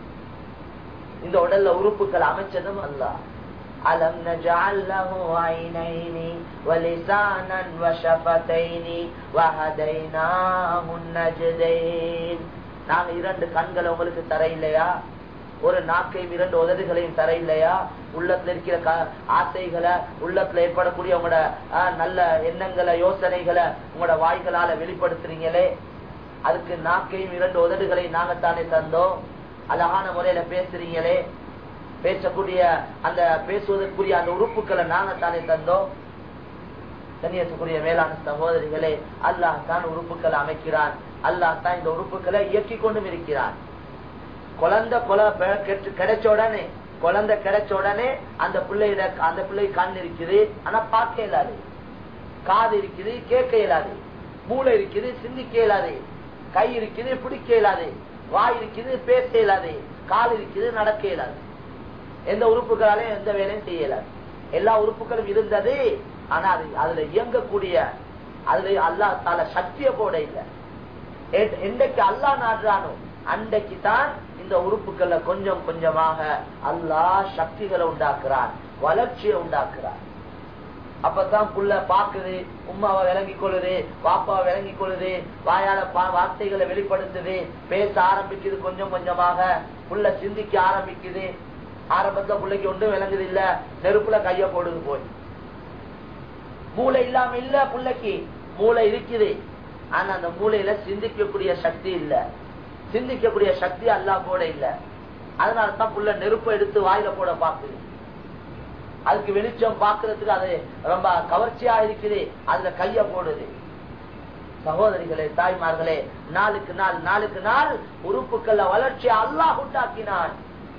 இந்த உடல்ல உறுப்புகள் அமைச்சதும் அல்லாஹ். அலம் நஜஅல் லஹு ஐனைனி வலிசானன் வஷஃபதைனி வஹதைனாஹு நஜ்தைன். நாங்க 2 கண்களை உங்களுக்கு தர இல்லையா, ஒரு நாக்கையும் 2 உதடுகளையும் தர இல்லையா, உள்ளத்துல இருக்கிற ஆசைகளை, உள்ளத்துல ஏற்படக்கூடிய உங்களோட நல்ல எண்ணங்களை, யோசனைகளை உங்களோட வாய்களால வெளிப்படுத்துறீங்களே, அதுக்கு நாக்கையும் 2 உதடுகளையும் நாங்கத்தானே தந்தோம். அழகான முறையில பேசுறீங்களே, பேசக்கூடிய அந்த பேசுவதற்குரிய அந்த உறுப்புகளை நாங்கத்தானே தந்தோம். கண்ணியத்துக்குரிய மேலான சகோதரிகளே, அல்லாஹ் தான் உறுப்புகளை அமைக்கிறான். அல்லாஹ் தான் இந்த உறுப்புகளை இயக்கி கொண்டும் இருக்கிறான். குழந்தை கிடைச்ச உடனே அந்த பிள்ளை கண் இருக்குது, ஆனா பார்க்க இயலாது. காது இருக்குது, கேட்க இயலாது. மூளை இருக்குது, சிந்திக்க இயலாது. கை இருக்குது, பிடிக்க இயலாது. வாய் இருக்குது, பேச இயலாது. கால் இருக்குது, நடக்க இயலாது. எந்த உறுப்புகளாலையும் எந்த வேலையும் செய்யலாது. எல்லா உறுப்புகளும் இருந்தது, ஆனா அதுல இயங்கக்கூடிய அதுல அல்லாஹ் தால சக்திய போட இல்லை. என்றைக்கு அல்லாஹ் நாடுறானோ அன்றைக்கு தான் இந்த உறுப்புகள்ல கொஞ்சம் கொஞ்சமாக அல்லாஹ் சக்திகளை உண்டாக்குறான், வளர்ச்சியை உண்டாக்குறான். அப்பதான் புள்ள பாக்குது, உம்மாவை விளங்கிக் கொள்ளுது, பாப்பாவை விளங்கிக் கொள்ளுது, வாயால வார்த்தைகளை வெளிப்படுத்துது, பேச ஆரம்பிக்குது. கொஞ்சம் கொஞ்சமாக புள்ள சிந்திக்க ஆரம்பிக்குது. ஆரம்பத்துல பிள்ளைக்கு ஒன்றும் விளங்குது இல்ல, நெருப்புல கைய போடுது போய். மூளை இல்லாம இல்ல, பிள்ளைக்கு மூளை இருக்குது, ஆனா அந்த மூளையில சிந்திக்கக்கூடிய சக்தி இல்ல. சிந்திக்கக்கூடிய சக்தி அல்லாஹ் போட இல்ல. அதனாலதான் புள்ள நெருப்பை எடுத்து வாயில போட பாக்குது. அதுக்கு வெளிச்சம் பாக்குறதுக்கு அது ரொம்ப கவர்ச்சியா இருக்குது, அதுல கைய போடுது. சகோதரிகளே, தாய்மார்களே, நாளுக்கு நாள் உறுப்புக்கள் வளர்ச்சி அல்லாஹ் உண்டாக்கினான்.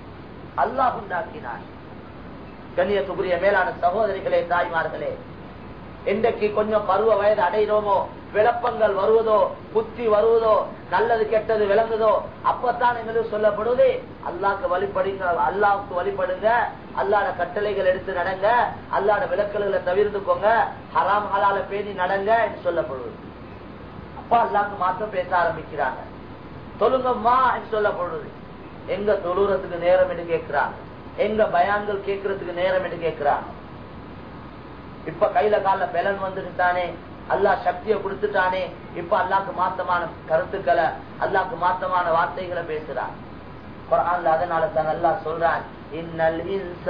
கண்ணியத்துக்குரிய மேலான சகோதரிகளே, தாய்மார்களே, என்றைக்கு கொஞ்சம் பருவ வயது அடைகிறோமோ, விளப்பங்கள் வருவதோ, புத்தி வருவதோ, நல்லது கெட்டது விளங்குதோ, அப்பத்தான் எங்களுக்கு சொல்லப்படுவது அல்லாஹ்க்கு வழிபடுங்க, அல்லாஹ்க்கு வழிபடுங்க, அல்லாஹ்ட கட்டளைகள் எடுத்து நடங்க, அல்லாஹ்ட விலக்கல்களை தவிர்த்துக்கோங்க, ஹராம் ஹலால பேணி நடங்க என்று சொல்லப்படுவது. அப்ப அல்லாஹ்க்கு மாத்திரம் பேச ஆரம்பிக்கிறாங்க. தொழுங்கம்மா என்று சொல்லப்படுவது. எங்க தொழுறதுக்கு நேரம் என்று கேட்கிறாங்க, எங்க பயான்கள் கேட்கறதுக்கு நேரம் என்று கேட்கிறாங்க. இப்ப கையில கால பலன் வந்துட்டானே, அல்லாஹ் சக்தியை கொடுத்துட்டானே, இப்ப அல்லாஹ்க்கு மாத்தமான கருத்துக்களை, அல்லாஹ்க்கு மாத்தமான வார்த்தைகளை பேசுறான் குர்ஆன்ல. அதனால தான் அல்லாஹ் சொல்றான், இன்னல்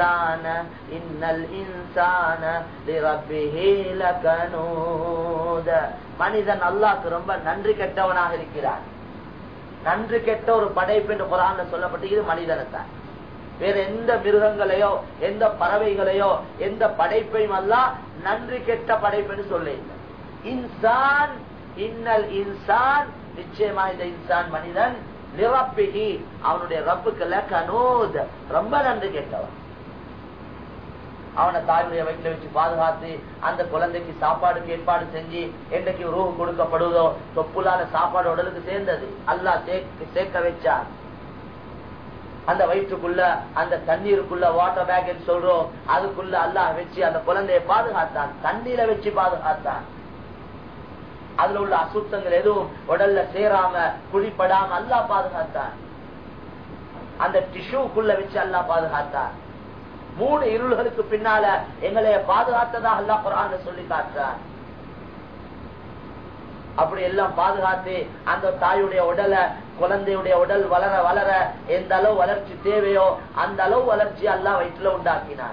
இன்சான லிரப்பிஹி லகனூத். மனிதன் அல்லாஹ்க்கு ரொம்ப நன்றி கெட்டவனாக இருக்கிறான். நன்றி கெட்ட ஒரு படைப்பு என்று குர்ஆன்ல சொல்லப்பட்டு, இது மனிதனைத்தான். வேற எந்த மிருகங்களையோ, எந்த பறவைகளையோ, எந்த படைப்பையும் அல்லாஹ் நன்றி கெட்ட படைப்புன்னு சொல்ல இல்லை. இன்சான், இன்னல் இன்சான், நிச்சயமா இந்த இன்சான் மனிதன், லிரப்பிஹி, அவனுடைய ரப்புக்கு லகனூத், ரொம்ப நன்றி கெட்டவன். அவனை தாயுடைய வயிற்றுல வச்சு பாதுகாத்து, அந்த குழந்தைக்கு சாப்பாடுக்கு ஏற்பாடு செஞ்சு, என்றைக்கு ரூஹ் கொடுக்கப்படுவதோ தொப்புலால சாப்பாடு உடலுக்கு சேர்ந்தது, அல்லாஹ் சேர்க்க வச்சான். அந்த வயிற்றுக்குள்ள, அந்த தண்ணீருக்குள்ள, வாட்டர் பேக் சொல்றோம், அதுக்குள்ள அல்லாஹ் வச்சு அந்த குழந்தையை பாதுகாத்தான், தண்ணீரை வச்சு பாதுகாத்தான். அதுல உள்ள அசுத்தங்கள் எதுவும் உடல்ல சேராம, குழிப்படாம அல்லாஹ் பாதுகாத்தான். அந்த டிஷ்யூக்குள்ள வச்சு அல்லாஹ் பாதுகாத்தான். 3 இருள்களுக்கு பின்னால எங்களை பாதுகாத்ததா அல்லாஹ் குர்ஆன்ல சொல்லி காட்டுறான். அப்படி எல்லாம் பாதுகாத்து அந்த தாயுடைய உடலை, குழந்தையுடைய உடல் வளர வளர எந்த அளவு வளர்ச்சி தேவையோ அந்த அளவு வளர்ச்சி அல்லாஹ் வயிற்றுல உண்டாக்கினான்.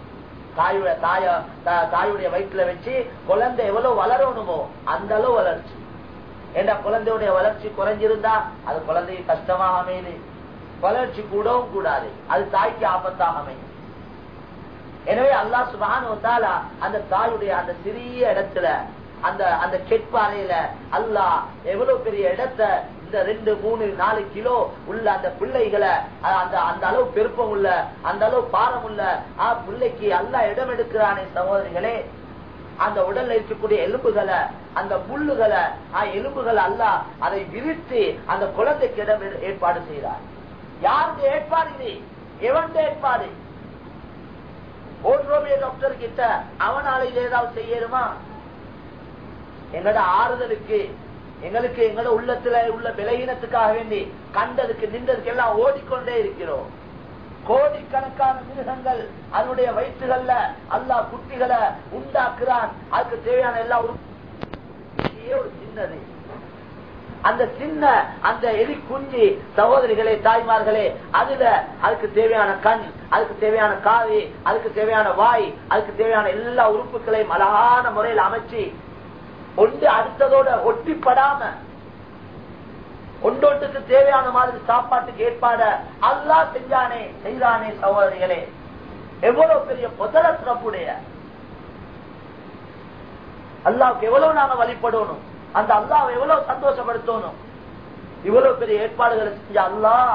தாயுடைய வயிற்றுல வச்சு குழந்தை எவ்வளவு வளரணுமோ அந்த அளவு வளர்ச்சி. ஏன்னா குழந்தையுடைய வளர்ச்சி குறைஞ்சிருந்தா அது குழந்தைக்கு கஷ்டமாக அமையுது, வளர்ச்சி கூடவும் கூடாது, அது தாய்க்கு ஆபத்தாக அமையும். எனவே அல்லாஹ் சுப்ஹானஹு வ தஆலா அந்த தாயுடைய அந்த சிறிய இடத்துல, அந்த கெட்பாறையில அல்லாஹ் எவ்வளவு பெரிய இடத்தை, இந்த 2, 3, 4 கிலோ உள்ள அந்த பிள்ளைகளை, அந்த அளவு பெருப்பம் உள்ள, அந்த அளவு பாரம் உள்ள பிள்ளைக்கு அல்லாஹ் இடம் எடுக்கிறானே சகோதரிகளே. அந்த உடல்ல இருக்கக்கூடிய எலும்புகளை, அந்த முள்ளுகளை, எலும்புகள் அல்லாஹ் அதை விரித்து அந்த குழந்தைக்கு இடம் ஏற்பாடு செய்கிறார். யாருடைய ஏற்பாடு இது? எவன் ஏற்பாடு? ஓட்ரோமிய டாக்டர் கிட்ட அவனால இது ஏதாவது செய்யணுமா? எங்களோட ஆறுதலுக்கு, எங்களுக்கு எங்களோட உள்ளத்துல உள்ள விலகினத்துக்காக வேண்டி கண்டதுக்கு நின்றதுக்கு எல்லாம் ஓடிக்கொண்டே இருக்கிறோம். கோடிக்கணக்கான மிருகங்கள் அதனுடைய வயிற்றுகள்ல அல்லாஹ் குட்டிகளை உண்டாக்குறான். அதுக்கு தேவையான எல்லா ஒரு சின்னது, அந்த சின்ன அந்த எலி குஞ்சு சகோதரிகளே, தாய்மார்களே, அதுக்கு தேவையான கண், அதுக்கு தேவையான காது, அதுக்கு தேவையான வாய், அதுக்கு தேவையான எல்லா உறுப்புகளையும் அழகான முறையில் அமைச்சு ஒன்று அடுத்ததோட ஒட்டிப்படாம ஒன்றொன்றுக்கு தேவையான மாதிரி சாப்பாட்டுக்கு ஏற்பாட அல்லாஹ் செய்தானே சகோதரிகளே. எவ்வளவு பெரிய முதலத்துடைய அல்லாஹ்வுக்கு எவ்வளவு நாம வழிபடணும், அந்த அல்லாஹ்வை எவ்வளவு சந்தோஷப்படுத்தணும். இவ்வளவு பெரிய ஏற்பாடுகளை செஞ்ச அல்லாஹ்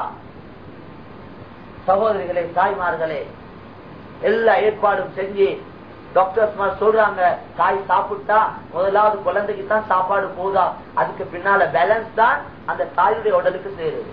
சகோதரிகளே, தாய்மார்களே, எல்லா ஏற்பாடும் செஞ்சு டாக்டர்ஸ் சொல்றாங்க, காய் சாப்பிட்டா முதலாவது குழந்தைக்கு தான் சாப்பாடு போதா, அதுக்கு பின்னால பேலன்ஸ் தான் அந்த தாயுடைய உடலுக்கு சேருது.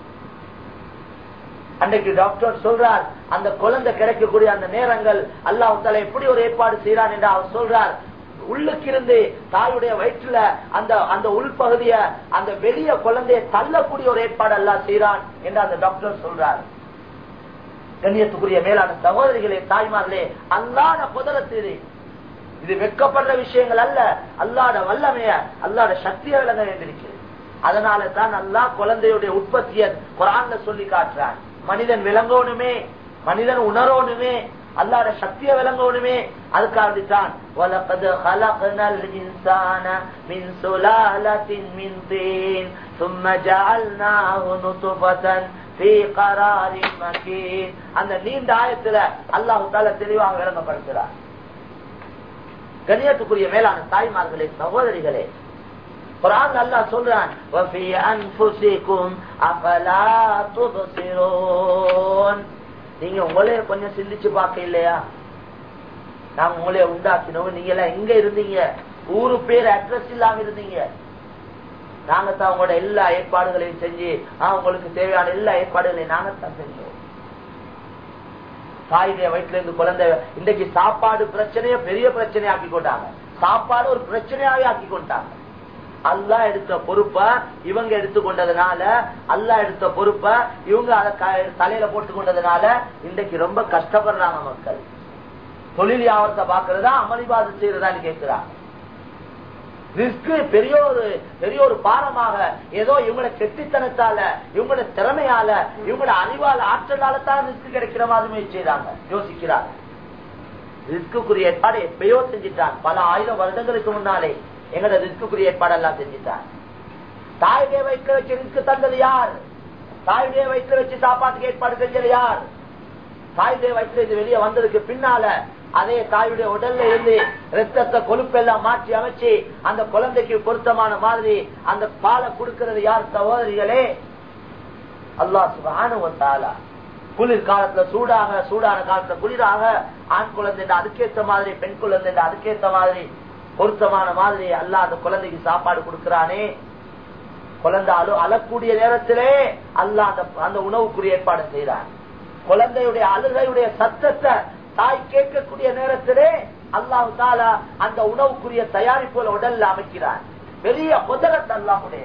அன்றைக்கு டாக்டர் சொல்றார், அந்த குழந்தை கிடைக்கக்கூடிய அந்த நேரங்கள் அல்லாஹ் தஆலா எப்படி ஒரு ஏற்பாடு செய்யறான் என்று அவர் சொல்றார். உள்ளுக்கு இருந்து தாயுடைய வயிற்றுல அந்த உள்பகுதிய அந்த வெளிய குழந்தைய தள்ளக்கூடிய ஒரு ஏற்பாடு அல்லாஹ் செய்யறான் என்று அந்த டாக்டர் சொல்றார். கண்ணியத்துக்குரிய மேலான சகோதரிகளே, தாய்மார்களே, அல்லாஹ்ட குதிரத் இது வெட்கப்படுற விஷயங்கள் அல்ல. அல்லாஹ்ட வல்லமைய, அல்லாஹ்ட சக்தியை விளங்க வேண்டியிருக்கிறது. அதனால தான் அல்லாஹ் குழந்தையுடைய உற்பத்தியை குர்ஆன்ல சொல்லி காட்டுறான். மனிதன் விளங்கணுமே, மனிதன் உணரணுமே, அல்லாஹ்ட சக்தியை விளங்கணுமே, அதுக்காக தான் வலகத் خلقنال இன்சான மின் சுலாலத்தின் மின் தீன் ثم جعلناه نطفة في قرار مكين. அந்த நீண்ட ஆயத்துல அல்லாஹ் தஆலா தெளிவாக விளங்கப்படுத்துறார். கண்ணியத்துக்குரிய மேலான தாய்மார்களே, சகோதரிகளே, குர்ஆன் அல்லாஹ் சொல்றான், وفي انفسكم افلا تبصرون. நீங்க உங்களே கொஞ்சம் சிந்திச்சு பார்க்க இல்லையா? நாங்க உங்களே உண்டாக்கினோம், நீங்க எல்லாம் எங்க இருந்தீங்க? ஊரு பேர் அட்ரஸ் இல்லாம இருந்தீங்க. நாங்க தான் உங்களோட எல்லா ஏற்பாடுகளையும் செஞ்சு உங்களுக்கு தேவையான எல்லா ஏற்பாடுகளையும் நாங்கத்தான் செஞ்சோம். தாயுடைய வயிற்றுல இருந்து குழந்தை இன்றைக்கு சாப்பாடு பிரச்சனைய பெரிய பிரச்சனையா ஆக்கி கொண்டாங்க. சாப்பாடு ஒரு பிரச்சனையாவே ஆக்கி கொண்டாங்க. அல்லாஹ் எடுத்த பொறுப்ப இவங்க எடுத்துக்கொண்டதுனால, அல்லாஹ் எடுத்த பொறுப்ப இவங்க அதை தலையில போட்டுக் கொண்டதுனால இன்றைக்கு ரொம்ப கஷ்டப்படுறாங்க மக்கள். தொழில் வியாபாரத்தை பாக்குறதா அமளிபாதம் செய்யறதான்னு கேட்கிறாங்க. பெரிய ஒரு பாரமாக ஏதோ இவங்களோட கெட்டித்தனத்தால, இவங்களோட திறமையால, இவங்களோட அறிவால, ஆற்றலால தான் ரிஸ்க் கிடைக்கிற மாதிரி செய்யறாங்க, யோசிக்கிறாங்க. ரிஸ்குரிய ஏற்பாடு எப்பயோ செஞ்சிட்டான். பல ஆயிரம் வருடங்களுக்கு முன்னாலே எங்களோட ரிஸ்குரிய ஏற்பாடு எல்லாம் செஞ்சிட்டான். தாயுடைய வயிற்று வச்சு ரிஸ்க் தந்தது யார்? தாயுடைய வயிற்று வச்சு சாப்பாட்டுக்கு ஏற்பாடு செஞ்சது யார்? தாயுடைய வயிற்று இது வெளியே வந்ததுக்கு பின்னால அதே தாயுடைய உடல்ல இருந்து ரத்தத்தை கொழுப்பெல்லாம் மாற்றி அமைச்சு அந்த குழந்தைக்கு பொருத்தமான மாதிரி அந்த பாலை கொடுக்கிறது யார்? சகோதரிகளே, அல்லாஹ் சுப்ஹானஹு வ தஆலா. குளிர் காலத்துல சூடாக, சூடான காலத்துல குளிராக, ஆண் குழந்தை அதுக்கேற்ற மாதிரி, பெண் குழந்தை அதுக்கேற்ற மாதிரி பொருத்தமான மாதிரி அல்லாஹ் அந்த குழந்தைக்கு சாப்பாடு கொடுக்கிறானே. குழந்தை அழக்கூடிய நேரத்திலே அல்லாஹ் அந்த உணவுக்குரிய ஏற்பாடு செய்யறான். குழந்தையுடைய அழுகையுடைய சத்தத்தை தாய் கேட்கக்கூடிய நேரத்திலே அல்லாஹ் தஆலா அந்த உணவுக்குரிய தயாரிப்புகளை உடல்ல அமைக்கிறான். பெரிய குதிரத் அல்லாஹ்வுடைய.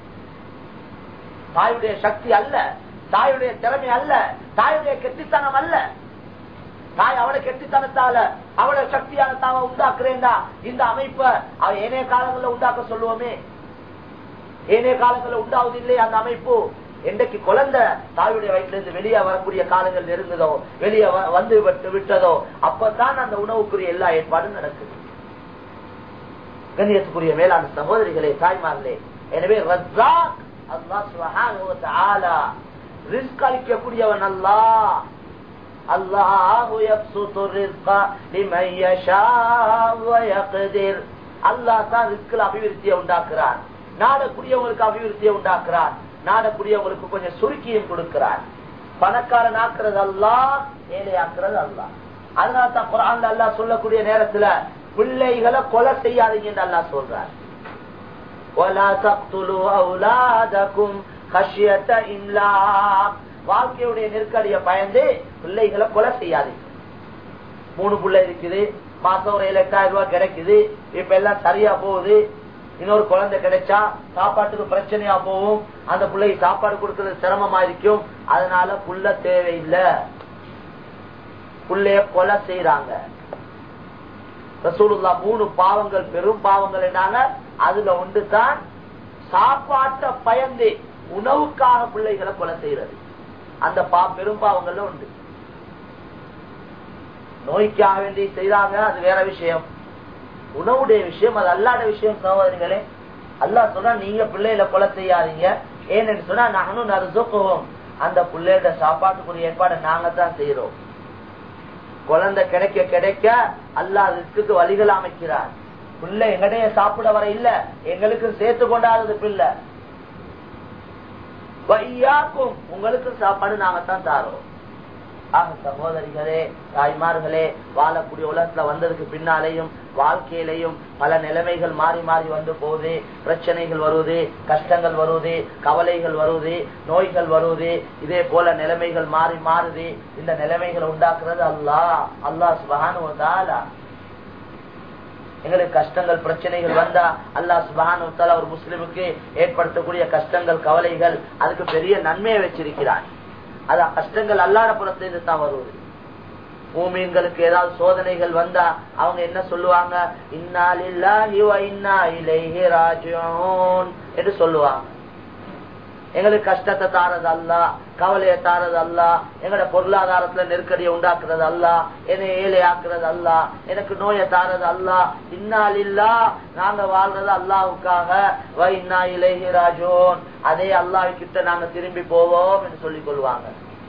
தாயுடைய சக்தி அல்ல, தாயுடைய திறமை அல்ல, தாயுடைய கெட்டித்தனம் அல்ல. தாய் அவளை கெட்டித்தனத்தால அவளை சக்தியான தாம உண்டாக்குறேன்டா இந்த அமைப்பை அவ ஏனைய காலங்களில் உண்டாக்க சொல்லுவோமே. ஏனைய காலங்களில் உண்டாவது இல்லையே அந்த அமைப்பு. என்றைக்கு குழந்தை தாயுடைய வயிற்றுல இருந்து வெளியே வரக்கூடிய காலங்கள் நெருங்குதோ, வெளியே வந்து விட்டதோ, அப்பதான் அந்த உணவுக்குரிய எல்லா ஏற்பாடும் நடக்குது. கண்ணியத்துக்குரிய மேலான சகோதரிகளே, தாய்மார்களே, எனவே ரஸாக் அல்லாஹ் சுப்ஹானஹு வ தஆலா, ரிஸ்க் அளிக்கக்கூடியவன் அல்லாஹ். அல்லாஹு யப்சுத்து ரிஸ்க லிமன் யஷாஉ வ யக்திர். அல்லாஹ் தான் ரிஸ்க்ல அபிவிருத்தியை உண்டாக்குறான். நாடக்கூடியவங்களுக்கு அபிவிருத்தியை உண்டாக்குறான். நாடக்கூடியவங்களுக்கு கொஞ்சம் சுருக்கியும் கொடுக்கிறான். பணக்காரன் ஆக்குறது அல்லாஹ், ஏழை ஆக்குறது அல்லாஹ். அதனால தான் குர்ஆன்ல அல்லாஹ் சொல்லக்கூடிய நேரத்துல பிள்ளைகளை கொலை செய்யாதீங்க என்று அல்லாஹ் சொல்றார். وَلَا تَقْتُلُوا أَوْلَادَكُمْ خَشْيَةَ إِمْلَاقٍ. வாழ்க்கையுடைய நெருக்கடியை பயந்து பிள்ளைகளை கொலை செய்யாதீங்க. 3 பிள்ளை இருக்குது, மாசம் ஒரு 7,000 ரூபாய் கிடைக்குது, இப்ப எல்லாம் சரியா போகுது. இன்னொரு குழந்தை கிடைச்சா சாப்பாட்டுக்கு பிரச்சனையா போகும், அந்த பிள்ளைக்கு சாப்பாடு கொடுக்கறது சிரமமா இருக்கும். அதனால புள்ள தேவையில்லை, புள்ளைய கொலை செய்யறாங்க. ரசூலுல்லாஹ் 3 பாவங்கள் பெரும் பாவங்கள் என்னால அதுல ஒன்றுதான் சாப்பாட்ட பயந்து உணவுக்காக பிள்ளைகளை கொலை செய்யறது. அந்த பெரும் பாவங்கள்ல உண்டு. நோய்க்காக வேண்டி செய்தாங்க, அது வேற விஷயம். உணவுடைய விஷயம் அது அல்லாத விஷயம். சகோதரிகளே, அல்லாஹ் சொன்னா நீங்க பிள்ளைகளை கொலை செய்யாதீங்க. ஏன்னு சொன்னா நானும் நர்சுக்குவோம், அந்த பிள்ளையோட சாப்பாட்டுக்குரிய ஏற்பாடு நாங்க தான் செய்யறோம். குழந்தை கிடைக்க கிடைக்க அல்லாஹ் ரிஸ்க்கு வழிகள் அமைக்கிறார். பிள்ளை எங்கடைய சாப்பிட வர இல்ல, எங்களுக்கு சேர்த்து கொண்டாடுறது பிள்ளை. உங்களுக்கு சாப்பாடு நாங்கத்தான் தாரோம். ஆக சகோதரிகளே, தாய்மார்களே, வாழக்கூடிய உலகத்துல வந்ததுக்கு பின்னாலேயும் வாழ்க்கையிலையும் பல நிலைமைகள் மாறி மாறி வந்து போகுது. பிரச்சனைகள் வருவது, கஷ்டங்கள் வருவது, கவலைகள் வருவது, நோய்கள் வருவது, இதே போல நிலைமைகள் மாறி மாறுது. இந்த நிலைமைகளை உண்டாக்குறது அல்லாஹ் சுப்ஹானஹு வ தஆலா. எங்களுக்கு கஷ்டங்கள் பிரச்சனைகள் வந்தா அல்லாஹ் சுப்ஹானஹு வ தஆலா ஒரு முஸ்லிமுக்கு ஏற்படுத்தக்கூடிய கஷ்டங்கள் கவலைகள் அதுக்கு பெரிய நன்மையை வச்சிருக்கிறான். அதான் கஷ்டங்கள் அல்லாஹ்வுடைய புறத்திலிருந்து தான் வருவது. மூமின்களுக்கு ஏதாவது சோதனைகள் வந்தா அவங்க என்ன சொல்லுவாங்க? இன்னா லில்லாஹி வ இன்னா இலைஹி ராஜிஊன் என்று சொல்லுவாங்க. எங்களுக்கு கஷ்டத்தை தாரது அல்லாஹ், கவலையை தாரது அல்லாஹ், எங்களோட பொருளாதாரத்துல நெருக்கடியை உண்டாக்குறது அல்லாஹ், என்னை ஏழை ஆக்குறது அல்லாஹ், எனக்கு நோயை தாரது அல்லாஹ். இன்னா லில்லாஹ், நாங்க வாழ்றது அல்லாஹ்வுக்காக, வ இன்னா இலைஹி ராஜிஊன், அதே அல்லாஹ் கிட்ட நாங்க திரும்பி போவோம் என்று சொல்லிக் கொள்வாங்க.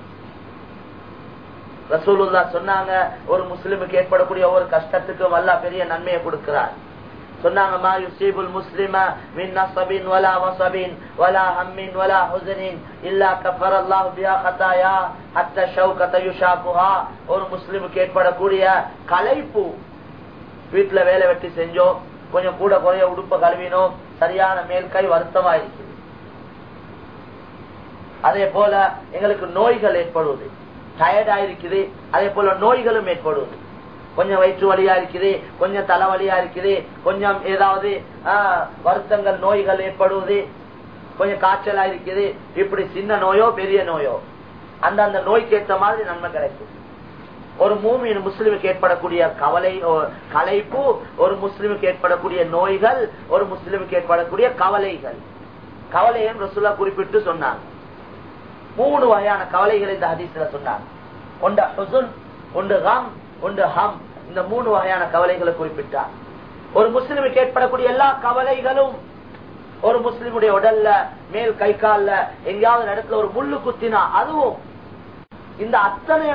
ரசூலுல்லாஹ் சொன்னாங்க, ஒரு முஸ்லிமுக்கு ஏற்படக்கூடிய ஒவ்வொரு கஷ்டத்துக்கும் அல்லாஹ் பெரிய நன்மையை கொடுக்கிறார். சொன்னாங்க, மா யுஸீபுல் முஸ்லிம மின் நஸபின் வலா வஸபின் வலா ஹம்மின் வலா ஹுஸனின் இல்லா கஃபரல்லாஹு பிஹா கதாயா ஹத்தா ஷௌகத யுஷாகுஹா. ஒரு முஸ்லிமுக்கு ஏற்படக்கூடிய களைப்பு, வீட்டுல வேலை வெட்டி செஞ்சோம், கொஞ்சம் கூட குறைய உடுப்ப கழுவினோம், சரியான மேல் கை வருத்தமா இருக்குது. அதே போல எங்களுக்கு நோய்கள் ஏற்படுவது, டயர்டா இருக்குது, அதே போல நோய்களும் ஏற்படுவது. கொஞ்சம் வயிற்று வலியா இருக்குது, கொஞ்சம் தலைவலியா இருக்குது, கொஞ்சம் ஏதாவது வருத்தங்கள் நோய்கள் ஏற்படுவது, கொஞ்சம் காய்ச்சலா இருக்குது. இப்படி சின்ன நோயோ பெரிய நோயோ அந்த நோய்க்கு ஏற்ற மாதிரி நன்மை கிடைக்கும். ஒரு மூமின் முஸ்லிமுக்கு ஏற்படக்கூடிய களைப்பு, ஒரு முஸ்லிமுக்கு ஏற்படக்கூடிய நோய்கள், ஒரு முஸ்லிமுக்கு ஏற்படக்கூடிய கவலைகள். கவலையும் ரசூலுல்லாஹ் குறிப்பிட்டு சொன்னாங்க. 3 வகையான கவலைகளை இந்த ஹதீஸ்ல சொன்னாங்க. ஒன்று ஹுஸ்ன், ஒன்று கம், ஒன்று ஹம். இந்த 3 வகையான கவலைகளை குறிப்பிட்டார். ஒரு முஸ்லிமுக்கு ஏற்படக்கூடிய எல்லா கவலைகளும், ஒரு முஸ்லிமுடைய உடல்ல மேல் கை கால்ல எங்கேயாவது இடத்துல ஒரு முள்ளு குத்தினா அதுவும், இந்த அத்தனை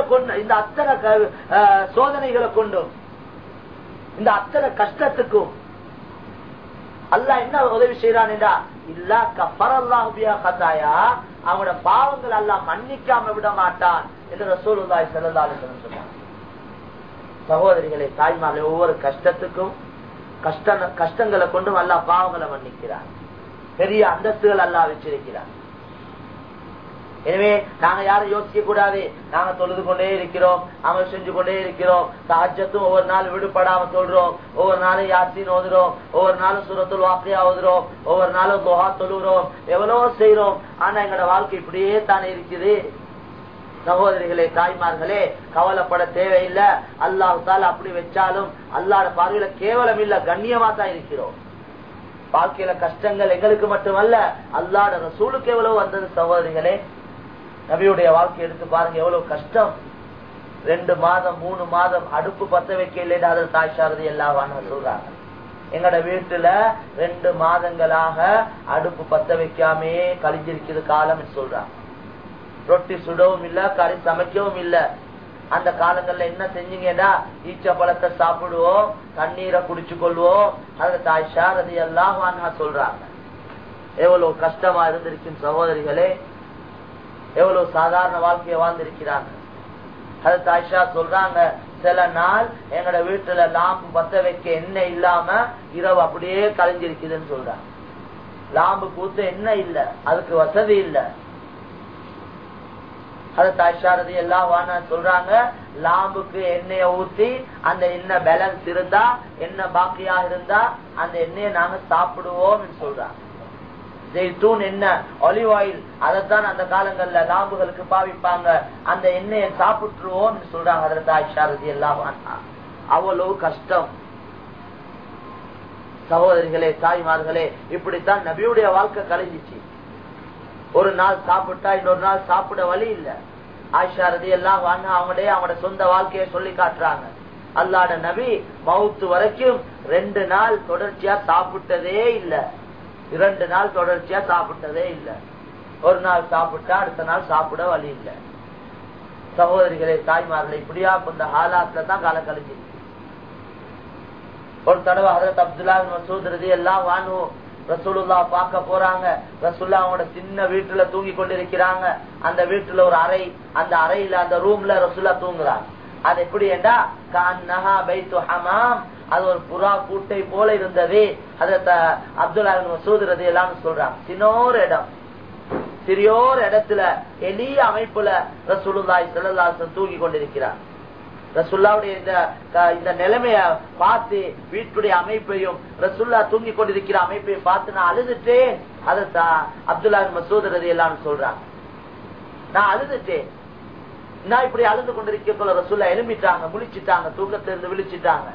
சோதனைகளை கொண்டும், இந்த அத்தனை கஷ்டத்துக்கும் அல்லாஹ் என்ன உதவி செய்யறான் என்றா, இல்லா கஃபரல்லாஹு பிஹா கதாயா, அவனோட பாவங்கள் அல்லாஹ் மன்னிக்காம விட மாட்டான் என்று ரசூலுல்லாஹி ஸல்லல்லாஹு அலைஹி வஸல்லம் சொன்னார். சகோதரிகளே, தாய்மார்களே, ஒவ்வொரு கஷ்டத்துக்கும் கஷ்டங்களை கொண்டும் அல்லாஹ் பாவங்களை மன்னிக்கிறார். பெரிய அந்தஸ்துகள் அல்லாஹ் வச்சிருக்கிறார். எனவே நாங்க யாரும் யோசிக்க கூடாது. நாங்க தொழுது கொண்டே இருக்கிறோம், அமல் செஞ்சு கொண்டே இருக்கிறோம், தஹஜ்ஜத்தும் ஒவ்வொரு நாள் விடுபடாம சொல்றோம், ஒவ்வொரு நாளும் யாசீன் ஓதுறோம், ஒவ்வொரு நாளும் சூரத்துல் வாக்கியா ஓதுறோம், ஒவ்வொரு நாளும் துஹா தொழுகிறோம், எவ்வளவோ செய்யறோம். ஆனா எங்களோட வாழ்க்கை இப்படியே தானே இருக்குது. சகோதரிகளே, தாய்மார்களே, கவலைப்பட தேவையில்லை. அல்லாஹ் தாலா அப்படி வச்சாலும் அல்லாஹ்வுடைய பார்வையில கேவலம் இல்ல, கண்ணியமா தான் இருக்கிறோம். வாழ்க்கையில கஷ்டங்கள் எங்களுக்கு மட்டுமல்ல, அல்லாஹ்வுடைய ரசூலுக்கு எவ்வளவு வந்தது. சகோதரிகளே, நபியுடைய வாழ்க்கை எடுத்து பாருங்க, எவ்வளவு கஷ்டம். 2 மாதம் 3 மாதம் அடுப்பு பத்த வைக்க இல்லைன்னு அதில் தாய்ஷாரதி எல்லாம் சொல்றாங்க. எங்கட வீட்டுல 2 மாதங்களாக அடுப்பு பத்த வைக்காமே கழிஞ்சிருக்கிறது காலம் சொல்றாங்க. ரொட்டி சுடவும் இல்ல, கறி சமைக்கவும் இல்ல. அந்த காலங்கள்ல என்ன செஞ்சீங்கன்னா, ஈச்ச பழத்தை சாப்பிடுவோம், தண்ணீரை குடிச்சு கொள்வோம். அது தாய்ஷா ரலியல்லாஹு அன்ஹா சொல்றாங்க. எவ்வளவு கஷ்டமா இருந்திருக்கும் சகோதரிகளே, எவ்வளவு சாதாரண வாழ்க்கையை வாழ்ந்திருக்கிறாங்க. அது தாய்ஷா சொல்றாங்க, சில நாள் எங்கட வீட்டுல லாம்பு பத்த வைக்க எண்ணெய் இல்லாம இரவு அப்படியே கலைஞ்சிருக்குதுன்னு சொல்றாங்க. லாம்பு கூத்து எண்ணெய் இல்ல, அதுக்கு வசதி இல்ல. அது தாய்ஷாரதி எல்லாம் சொல்றாங்க, லாம்புக்கு எண்ணெய ஊத்தி அந்த எண்ணெய் பேலன்ஸ் இருந்தா, எண்ணெய் பாக்கியா இருந்தா அந்த எண்ணெயை நாங்க சாப்பிடுவோம் சொல்றாங்க. ஜெய்தூன் எண்ணெய், ஒலிவ் ஆயில், அதைத்தான் அந்த காலங்கள்ல லாம்புகளுக்கு பாவிப்பாங்க. அந்த எண்ணெயை சாப்பிட்டுருவோம் சொல்றாங்க. அதுல தாய்ஷாரதி எல்லாம் அவ்வளவு கஷ்டம். சகோதரிகளே, தாய்மார்களே, இப்படித்தான் நபியுடைய வாழ்க்கை கழிஞ்சிச்சு. ஒரு நாள் சாப்பிட்டா இன்னொரு நாள் சாப்பிட வழி இல்ல. ஆயிஷா ரலியல்லாஹு அன்ஹா அவங்களோட சொந்த வாழ்க்கையை சொல்லி காட்டுறாங்க. அல்லாஹ்வுடைய நபி மவுத்து வரைக்கும் 2 நாள் தொடர்ச்சியா சாப்பிட்டதே இல்ல. 2 நாள் தொடர்ச்சியா சாப்பிட்டதே இல்ல. ஒரு நாள் சாப்பிட்டா அடுத்த நாள் சாப்பிட வழி இல்ல. சகோதரிகளே, தாய்மார்களே, இப்படியா இந்த ஹாலாத்துல தான் கால கழிஞ்சிருக்கு. ஒரு தடவை ஹஜ்ரத் அப்துல்லாஹ் இப்னு மஸ்ஊத் ரலியல்லாஹு அன்ஹு ரசூலுல்லாஹ் பார்க்க போறாங்க. ரசூலுல்லாஹ் அவங்களோட சின்ன வீட்டுல தூங்கி கொண்டிருக்கிறாங்க. அந்த வீட்டுல ஒரு அறை, அந்த அறையில அந்த ரூம்ல ரசூலுல்லாஹ் தூங்குறாங்க. அது எப்படி என்றா கஅன்னஹா பைத்து ஹமாம், அது ஒரு புறா கூட்டை போல இருந்தது. ஹஜ்ரத் அப்துல்லாஹ் இப்னு மஸ்ஊத் ரலியல்லாஹு அன்ஹு சொல்றாங்க, சிறியோர் இடத்துல எளிய அமைப்புல ரசூலுல்லாஹி ஸல்லல்லாஹு அலைஹி வஸல்லம் தூங்கி கொண்டிருக்கிறார். ரசூலுல்லாஹ்வுடைய இந்த நிலைமைய பார்த்து, வீட்டுடைய அமைப்பையும் ரசூலுல்லாஹ் தூங்கி கொண்டிருக்கிற அமைப்பையும் பார்த்து நான் அழுதுட்டேன். அத அப்துல்லாஹ் இப்னு மஸ்ஊத் ரலியல்லாஹு அன்ஹு சொல்றாங்க, நான் அழுதுட்டேன். நான் இப்படி அழுது கொண்டிருக்க ரசூலுல்லாஹ் எழும்பிட்டாங்க, முழிச்சிட்டாங்க, தூக்கத்துல இருந்து விழிச்சிட்டாங்க.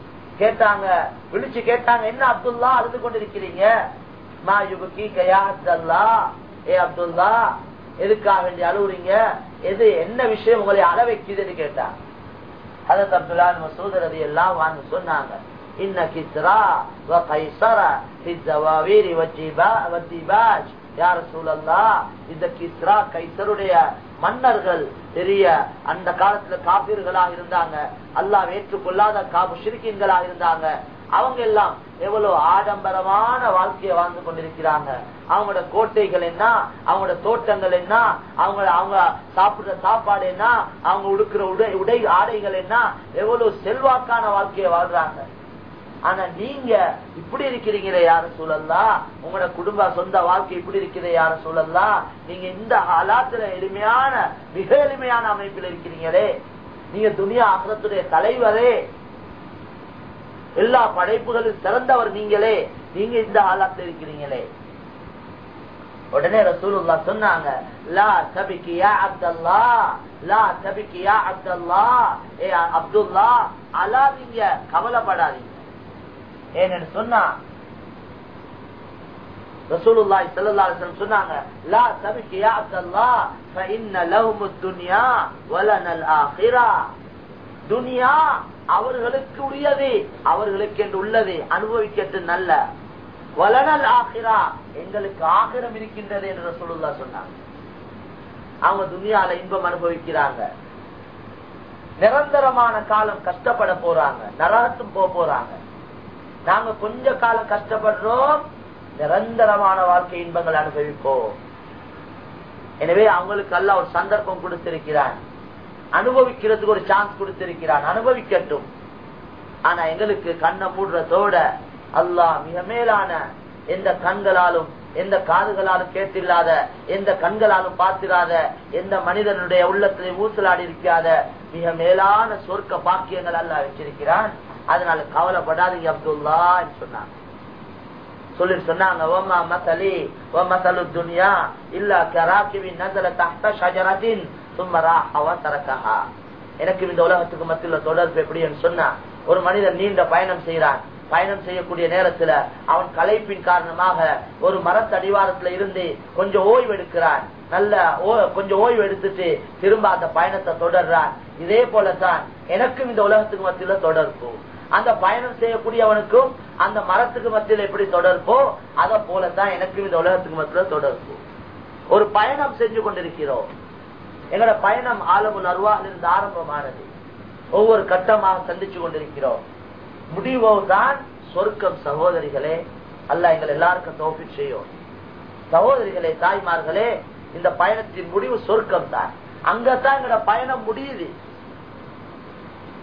விழிச்சு கேட்டாங்க, என்ன அப்துல்லா அழுது கொண்டிருக்கிறீங்க? மா யுபகீக யா அப்துல்லாஹ், ஏ அப்துல்லா எதுக்காக வேண்டி அழுவுறீங்க? என்ன விஷயம் உங்களை அழ வைக்குதுன்னு கேட்டாங்க. ஹஜ்ரத் அப்துல்லாஹ் இப்னு மஸ்ஊத் ரலியல்லாஹு அன்ஹு சொன்னாங்க, இன்ன கிஸ்ரா வ கைஸர ஃபி ஸவாவீர் வ திபாஜ், யா ரசூலல்லாஹ், இந்த கிஸ்ரா கைஸருடைய மன்னர்கள் பெரிய அந்த காலத்துல காபிர்களாக இருந்தாங்க, அல்லாஹ் ஏற்றுக்கொள்ளாத முஷ்ரிக்கீன்களாக இருந்தாங்க. அவங்க எல்லாம் எவ்வளவு ஆடம்பரமான வாழ்க்கையை வாழ்ந்து கொண்டிருக்கிறாங்க. அவங்களோட கோட்டைகள் என்ன, அவங்களோட தோட்டங்கள் என்ன, அவங்க சாப்பிடுற சாப்பாடு என்ன, அவங்க உடுக்கிற உடை ஆடைகள் என்ன, எவ்வளவு செல்வாக்கான வாழ்க்கையை வாழ்றாங்க. ஆனா நீங்க இப்படி இருக்கிறீங்களே யா ரசூலல்லாஹ், உங்களோட குடும்ப சொந்த வாழ்க்கை இப்படி இருக்கிறே யா ரசூலல்லாஹ், நீங்க இந்த ஹாலாத்துல எளிமையான மிக எளிமையான அமைப்பில் இருக்கிறீங்களே, நீங்க துனியா ஆகிரத்துடைய தலைவரே, எல்லா படைப்புகளும் சிறந்தவர் நீங்களே, நீங்க இந்த ஹாலாத்துல இருக்கிறீங்களே. உடனே ரசூலுல்லாஹ் சொன்னாங்க, லா தபிகி யா அப்துல்லாஹ், லா தபிகி யா அப்துல்லாஹ், ஏ அப்துல்லாஹ் அழாதீங்க, கவலைப்படாதீங்க. ஏன்னு சொன்னா ரசூலுல்லாஹி ஸல்லல்லாஹு அலைஹி வஸல்லம் சொன்னாங்க, லா தபிகி யா அப்துல்லாஹ் ஃபஇன்ன லஹுமுத் துன்யா வலனல் ஆখিরা, துனியா அவர்களுக்கு உரியது, அவர்களுக்கு என்று உள்ளது, அனுபவிக்கட்டு நல்ல. வலனல் ஆখিরা, எங்களுக்கு ஆகிரம் இருக்கின்றது என்று ரசூலுல்லாஹ் சொன்னாங்க. அவங்க துனியால இன்பம் அனுபவிக்கிறாங்க, நிரந்தரமான காலம் கஷ்டப்பட போறாங்க, நரகத்தும் போறாங்க. நாங்க கொஞ்ச காலம் கஷ்டப்படுறோம், நிரந்தரமான வாழ்க்கை இன்பங்கள் அனுபவிப்போம். எனவே அவங்களுக்கு அல்லாஹ் ஒரு சந்தர்ப்பம் கொடுத்திருக்கிறான், அனுபவிக்கிறதுக்கு ஒரு சான்ஸ் கொடுத்திருக்கிறான், அனுபவிக்கட்டும். ஆனா எங்களுக்கு கண்ணை மூடுறதோட அல்லாஹ் மிக மேலான, எந்த கண்களாலும் எந்த காதுகளாலும் கேட்டில்லாத, எந்த கண்களாலும் பார்த்திராத, எந்த மனிதனுடைய உள்ளத்தை ஊசலாடி இருக்காத மிக மேலான சொர்க்க பாக்கியங்கள் அல்லாஹ் வச்சிருக்கிறான். அதனால கவலைப்படாதீங்க அப்துல்லா சொன்னாங்க. சொல்லி சொன்னாங்க, வமா மஸலி வ மஸலு துன்யா இல்லா கராகிபின் நஸல தஹ்த ஷஜரத்தின் ثم راح وتركها. எனக்கு இந்த உலகத்துக்கு மத்தியில் தொடர்பு எப்படின்னு சொன்னா, ஒரு மனிதன் நீண்ட பயணம் செய்யறான். பயணம் செய்யக்கூடிய நேரத்துல அவன் களைப்பின் காரணமாக ஒரு மரத்தடிவாரத்துல இருந்து கொஞ்சம் ஓய்வு எடுக்கிறான். நல்ல கொஞ்சம் ஓய்வு எடுத்துட்டு திரும்ப அந்த பயணத்தை தொடர்றான். இதே போலதான் எனக்கும் இந்த உலகத்துக்கு மத்தியில தொடர்பு. அந்த பயணம் செய்யக்கூடியவனுக்கும் அந்த மரத்துக்கு மத்தியில் எப்படி தொடர்போ அத போலதான் எனக்கும் இந்த உலகத்துக்கு மத்தியில தொடர்பு. ஒரு பயணம் செஞ்சு கொண்டிருக்கிறோம். எங்களோட பயணம் ஆலமுல் அர்வாஹ்ல இருந்து ஆரம்பமானது. ஒவ்வொரு கட்டமாக சந்திச்சு கொண்டிருக்கிறோம். முடிவு தான் சொர்க்கம். சகோதரிகளே, அல்லாஹ் எங்கள் எல்லாருக்கும் தௌஃபீக் செய்யும். சகோதரிகளே, தாய்மார்களே, இந்த பயணத்தின் முடிவு சொர்க்கம் தான். அங்கதான் எங்களோட பயணம் முடியுது.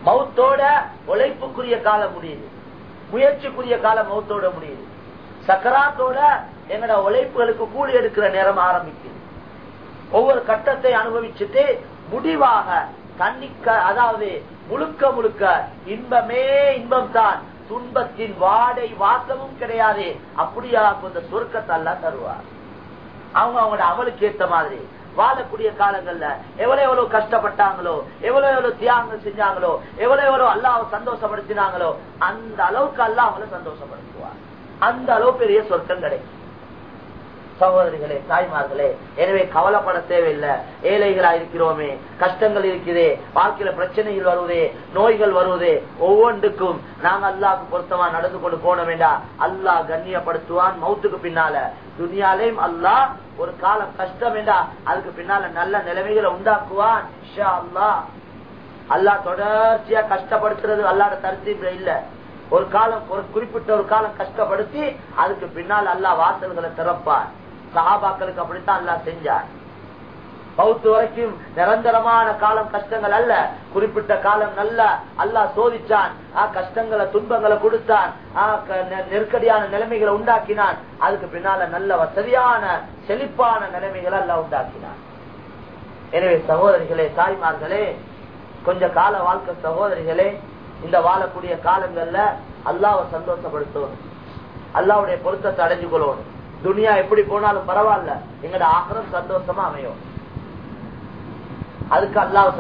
மௌத்தோட உழைப்புக்குரிய காலம் முடியுது, முயற்சிக்குரிய காலம் மௌத்தோட முடியுது. சக்கராத்தோட எங்கட உழைப்புகளுக்கு கூலி எடுக்கிற நேரம் ஆரம்பிக்குது. ஒவ்வொரு கட்டத்தை அனுபவிச்சுட்டு முடிவாக தண்ணிக்க, அதாவது முழுக்க முழுக்க இன்பமே இன்பம் தான், துன்பத்தின் வாடை வாசமும் கிடையாது. அப்படியா அந்த சொர்க்கத்தை எல்லாம் தருவார். அவங்க அவங்களோட அமலுக்கு ஏற்ற மாதிரி வாழக்கூடிய காலங்கள்ல எவ்வளவு எவ்வளவு கஷ்டப்பட்டாங்களோ, எவ்வளவு எவ்வளவு தியாகம் செஞ்சாங்களோ, எவ்வளவு எவ்வளவு அல்லாஹ் சந்தோஷப்படுத்தினாங்களோ அந்த அளவுக்கு அல்லாஹ் அவங்களை சந்தோஷப்படுத்துவார். அந்த அளவு பெரிய சொர்க்கம் கிடைக்கும். சகோதரிகளே, தாய்மார்களே, எனவே கவலைப்பட தேவையில்லை. ஏழைகளா இருக்கிறோமே, கஷ்டங்கள் இருக்குதே, வாழ்க்கையில பிரச்சனைகள் வருவதே, நோய்கள் வருவதே, ஒவ்வொன்றுக்கும் நாங்க அல்லாஹ்க்கு பொருத்தமா நடந்து கொண்டு போன வேண்டாம். அல்லாஹ் கண்ணியப்படுத்துவான். மௌத்துக்கு பின்னால துனியாலையும் அல்லாஹ் ஒரு காலம் கஷ்டம் வேண்டா, அதுக்கு பின்னால நல்ல நிலைமைகளை உண்டாக்குவான். இன்ஷா அல்லாஹ். அல்லாஹ் தொடர்ச்சியா கஷ்டப்படுத்துறது அல்லாஹ்வோட தர்த்தீப்ல இல்ல. ஒரு காலம், ஒரு குறிப்பிட்ட ஒரு காலம் கஷ்டப்படுத்தி அதுக்கு பின்னால் அல்லாஹ் வாசல்களை திறப்பான். சஹாபாக்களுக்கு அப்படித்தான் அல்லாஹ் செஞ்சார். மௌத்து வரைக்கும் நிரந்தரமான காலம் கஷ்டங்கள் அல்ல, குறிப்பிட்ட காலம் நல்ல அல்லாஹ் சோதிச்சான், கஷ்டங்களை துன்பங்களை கொடுத்தான், நெருக்கடியான நிலைமைகளை உண்டாக்கினான். அதுக்கு பின்னால நல்ல வசதியான செழிப்பான நிலைமைகளை அல்லாஹ் உண்டாக்கினான். எனவே சகோதரிகளே, தாய்மார்களே, கொஞ்ச கால வாழ்க்கை சகோதரிகளே, இந்த வாழக்கூடிய காலங்கள்ல அல்லாஹ்வை சந்தோஷப்படுத்தணும், அல்லாஹ்வுடைய பொருத்தத்தை அடைஞ்சு கொள்ளணும். துனியா எப்படி போனாலும் பரவாயில்ல, எங்கட ஆகிரம் சந்தோஷமா அமையும். அதுக்கு அல்லாஹ்வை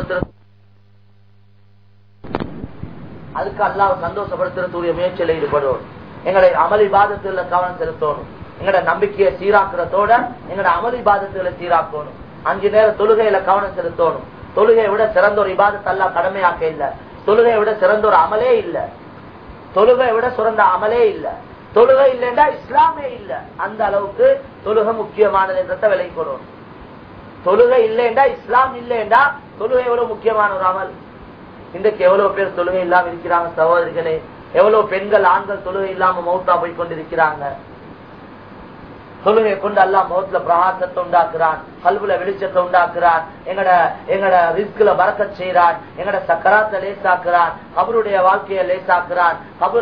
சந்தோஷப்படுத்துறதுடைய முயற்சியில ஈடுபடும். எங்களுடைய அமல் இபாதத்துல கவனம் செலுத்தணும். எங்கட நம்பிக்கையை சீராக்குறதோட எங்கட அமல் இபாதத்துல சீராக்கணும். 5 நேர தொழுகையில கவனம் செலுத்தணும். தொழுகையை விட சிறந்த ஒரு இபாதத் அல்லாஹ் கடமையாக்க இல்ல. தொழுகையை விட சிறந்த ஒரு அமலே இல்ல. தொழுகையை விட சிறந்த அமலே இல்ல. தொழுகை இல்லைண்டா இஸ்லாமே இல்ல. அந்த அளவுக்கு தொழுகை முக்கியமானது என்றதை விலை கொள்ளணும். தொழுகை இல்லைண்டா இஸ்லாம் இல்லைண்டா தொழுகை எவ்வளவு முக்கியமான ஒரு அமல். இன்றைக்கு எவ்வளவு பேர் தொழுகை இல்லாம இருக்கிறாங்க சகோதரிகளே. எவ்வளவு பெண்கள் ஆண்கள் தொழுகை இல்லாம மௌத்தா போய் கொண்டிருக்கிறாங்க. தொழுகை கொண்டு அல்லாஹ் மௌத்ல பிரகாசத்தை உண்டாக்குறான், கல்வில வெளிச்சத்தை உண்டாக்குறான், எங்கட ரிஸ்க்ல பரக்கத் செய்யறான், எங்கட சக்கராத்தை லேசாக்குறான், கபருடைய வாழ்க்கையை லேசாக்குறான், கபர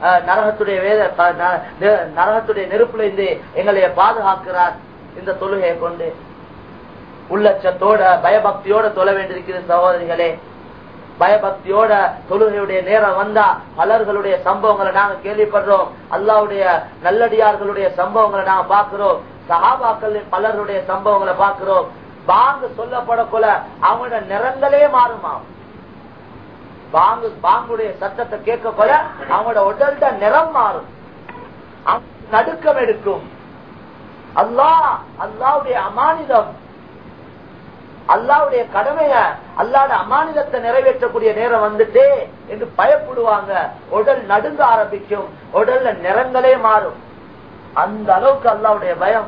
நரகத்துடைய நெருப்புல இருந்து எங்களைய பாதுகாக்கிறான். இந்த தொழுகையை கொண்டு உள்ளச்சத்தோட பயபக்தியோட தொழ வேண்டியிருக்கிறது சகோதரிகளே. பயபக்தியோட தொழுகையுடைய நேரம் வந்தா பலர்களுடைய சம்பவங்களை நாங்க கேள்விப்படுறோம். அல்லாஹ்வுடைய நல்லடியார்களுடைய சம்பவங்களை நாங்க பாக்குறோம். சஹாபாக்கள் பலருடைய சம்பவங்களை பாக்குறோம். பாங்கு சொல்லப்படக்குள்ள அவங்களோட நிறங்களே மாறுமா. பாங்குடைய சத்தத்தை கேட்க போல அவங்களோட உடல்ட நிறம் மாறும், நடுக்கம் எடுக்கும். அல்லாஹ்வுடைய அமானிதம், அல்லாஹ்வுடைய கடமைய, அல்லாஹ்வுடைய அமானிதத்தை நிறைவேற்றக்கூடிய நேரம் வந்துட்டே என்று பயப்படுவாங்க. உடல் நடுங்க ஆரம்பிக்கும், உடல்ல நிறங்களே மாறும். அந்த அளவுக்கு அல்லாஹ்வுடைய பயம்.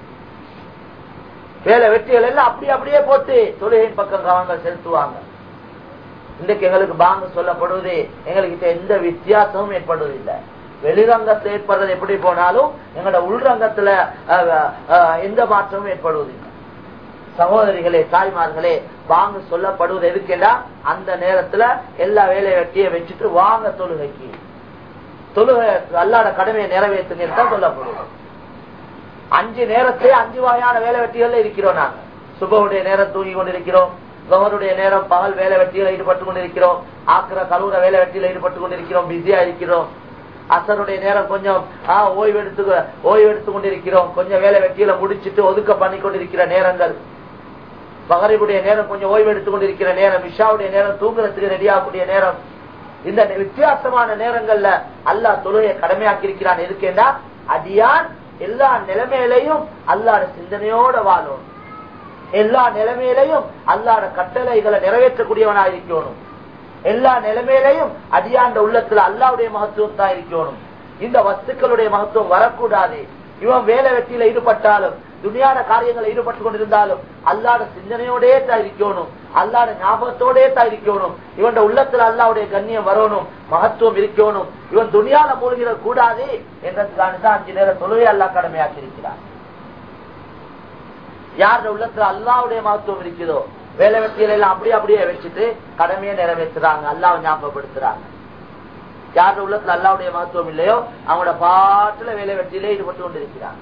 வேலை வெற்றிகள் எல்லாம் அப்படியே போட்டு தொழுகையின் பக்கம் கவனங்கள் செலுத்துவாங்க. இன்றைக்கு எங்களுக்கு பாங்கு சொல்லப்படுவது எங்களுக்கு எந்த வித்தியாசமும் ஏற்படுவதில்லை. வெளிரங்கத்தில் ஏற்படுறது எப்படி போனாலும் எங்களோட உள்ரங்கத்துல எந்த மாற்றமும் ஏற்படுவதில்லை. சகோதரிகளே, தாய்மார்களே, வாங்க சொல்லப்படுவது எதுக்கேண்டா அந்த நேரத்துல எல்லா வேலையை வெட்டியை வச்சுட்டு வாங்க தொழுகைக்கு. தொழுகை அல்லாஹ்வுடைய கடமையை நிறைவேற்றுங்க சொல்லப்படுவது. 5 நேரத்தை 5 வகையான வேலை வெட்டிகள் இருக்கிறோம். நாங்க சுபஹுடைய நேரம் தூங்கி கொண்டிருக்கிறோம், கவருடைய நேரம் பகல் வேலை வெட்டியில் ஈடுபட்டு கொண்டிருக்கிறோம், ஆக்கிர கலூர வேலை வெட்டியில் ஈடுபட்டு கொண்டிருக்கிறோம், பிஸியா இருக்கிறோம். அசருடைய நேரம் கொஞ்சம் ஓய்வு எடுத்து கொண்டிருக்கிறோம், கொஞ்சம் வேலை வெட்டியில முடிச்சுட்டு ஒதுக்க பண்ணி கொண்டிருக்கிற நேரங்கள். மகரிபுடைய நேரம் கொஞ்சம் ஓய்வு எடுத்துக் கொண்டிருக்கிற நேரம், இஷாவுடைய நேரம் தூங்குறதுக்கு ரெடியாகக்கூடிய நேரம். இந்த வித்தியாசமான நேரங்கள்ல அல்லாஹ் தொழுகையை கடமையாக்கி இருக்கிறான். எதுக்கேண்டா அடியான் எல்லா நிலைமையிலையும் அல்லாஹ்வுடைய சிந்தனையோட வாழும், எல்லா நிலைமையிலையும் அல்லாஹ்வுடைய கட்டளைகளை நிறைவேற்றக்கூடியவனாக இருக்கணும், எல்லா நிலைமையிலையும் அடியாண்ட உள்ளத்துல அல்லாஹ்வுடைய மகத்துவம் தான் இருக்கணும். இந்த வஸ்துக்களுடைய மகத்துவம் வரக்கூடாது. இவன் வேலை வெட்டியில ஈடுபட்டாலும் துனியான காரியங்களை ஈடுபட்டு கொண்டிருந்தாலும் அல்லாஹ்வுடைய சிந்தனையோடே தான் இருக்கணும், அல்லாஹ்வுடைய ஞாபகத்தோடே தான் இருக்கணும். இவன் உள்ளத்துல அல்லாஹ்வுடைய கண்ணியம் வரணும், மகத்துவம் இருக்கணும். இவன் துனியால மூழ்கிட கூடாது என்றதுக்கான 5 நேர தொழுகை அல்லாஹ் கடமையாக்கி இருக்கிறார். யாருடைய உள்ளத்துல அல்லாஹ்வுடைய மகத்துவம் இருக்குதோ, வேலை வெட்டியில எல்லாம் அப்படியே வச்சுட்டு கடமையை நிறைவேற்றுறாங்க, அல்லாஹ்வை ஞாபகப்படுத்துறாங்க. யாருடைய உள்ளத்துல அல்லாஹ்வுடைய மகத்துவம் இல்லையோ அவங்களோட பாட்டுல வேலை வெட்டியிலே ஈடுபட்டு கொண்டிருக்கிறாங்க.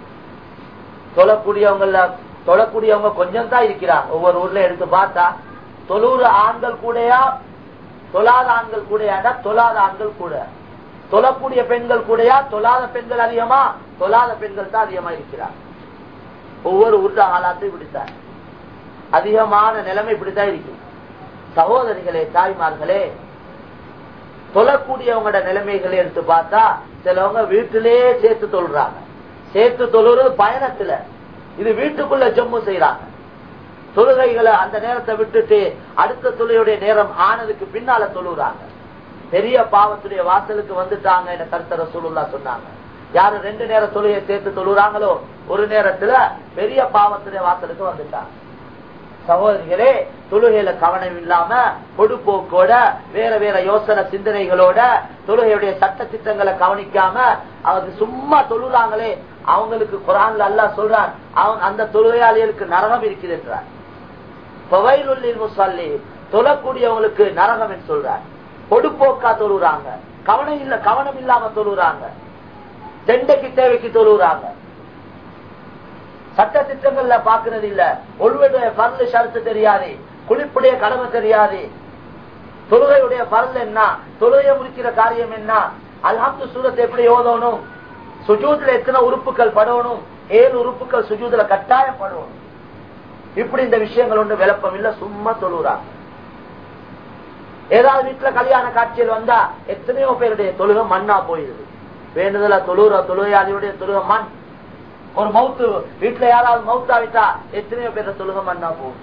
தொழக்கூடியவங்க கொஞ்சம் தான் இருக்கிறாங்க. ஒவ்வொரு ஊர்ல எடுத்து பார்த்தா தொழுற ஆண்கள் கூடயா தொழாத ஆண்கள் கூடயாண்டா தொழாத ஆண்கள் கூட, தொழக்கூடிய பெண்கள் கூடயா தொழாத பெண்கள் அதிகமா, தொழாத பெண்கள் தான் அதிகமா இருக்கிறார். ஒவ்வொரு ஊர்ல ஆளாத்தையும் இப்படித்தான், அதிகமான நிலைமை இப்படித்தான் இருக்கு. சகோதரிகளே, தாய்மார்களே, தொழக்கூடியவங்களோட நிலைமைகளை எடுத்து பார்த்தா சிலவங்க வீட்டிலேயே சேர்த்து தொழுறாங்க. சேர்த்து தொழுறது பயணத்துல, இது வீட்டுக்குள்ள ஜம்மு செய்யறாங்க. தொழுகைகளை அந்த நேரத்தை விட்டுட்டு அடுத்த தொழுகையுடைய நேரம் ஆனதுக்கு பின்னால தொழுறாங்க. பெரிய பாவத்துடைய வாசலுக்கு வந்துட்டாங்க என்ற கருத்தை ரசூலுல்லாஹ் சொன்னாங்க. யாரு 2 நேர தொழுகையை சேர்த்து தொழுறாங்களோ ஒரு நேரத்துல பெரிய பாவத்துடைய வாசலுக்கு வந்துட்டாங்க. சகோதரிகளே, தொழுகையில கவனம் இல்லாம பொடுப்போக்கோட வேற வேற யோசனை சிந்தனைகளோட தொழுகையுடைய சட்ட திட்டங்களை கவனிக்காம அவங்க சும்மா தொழுறாங்களே, அவங்களுக்கு குர்ஆன்ல அல்லாஹ் சொல்றான், அவன் அந்த தொழுகையாளிகளுக்கு நரகம் இருக்குது என்றார். ஃபவைலுல் முஸல்லீன், தொழக்கூடியவங்களுக்கு நரகம் என்று சொல்றார். பொடுப்போக்கா தொழுறாங்க, கவனம் இல்லாம தொழுறாங்க, தெண்டைக்கு தேவைக்கு தொழுறாங்க, சட்ட திட்டங்கள்ல பாக்குறது இல்ல, ஒழுவுடைய பரல் ஷரத்து தெரியாது, குளிப்புடைய கடமை தெரியாது, தொழுகையுடைய பரல் என்ன, தொழுகை முடிக்கிற காரியம் என்ன, அல்ஹம்து சூரத் எப்படி ஓதணும், சுஜூதுல எத்தனை உறுப்புகள் படணும், 7 உறுப்புகள் சுஜூதுல கட்டாயம் படணும். இப்படி இந்த விஷயங்கள் ஒன்று விளப்பம் இல்ல, சும்மா தொழுறாங்க. ஏதாவது வீட்டுல கல்யாண காட்சியில் வந்தா எத்தனையோ பேருடைய தொழுகை மண்ணா போயிருது. வேண்டுதல தொழுகையாளியுடைய தொழுகை மண். ஒரு மவுத்து வீட்டுல யாராவது மவுத்தாவிட்டா எத்தனையோ பேர தொழுகை மண்ணா போகும்.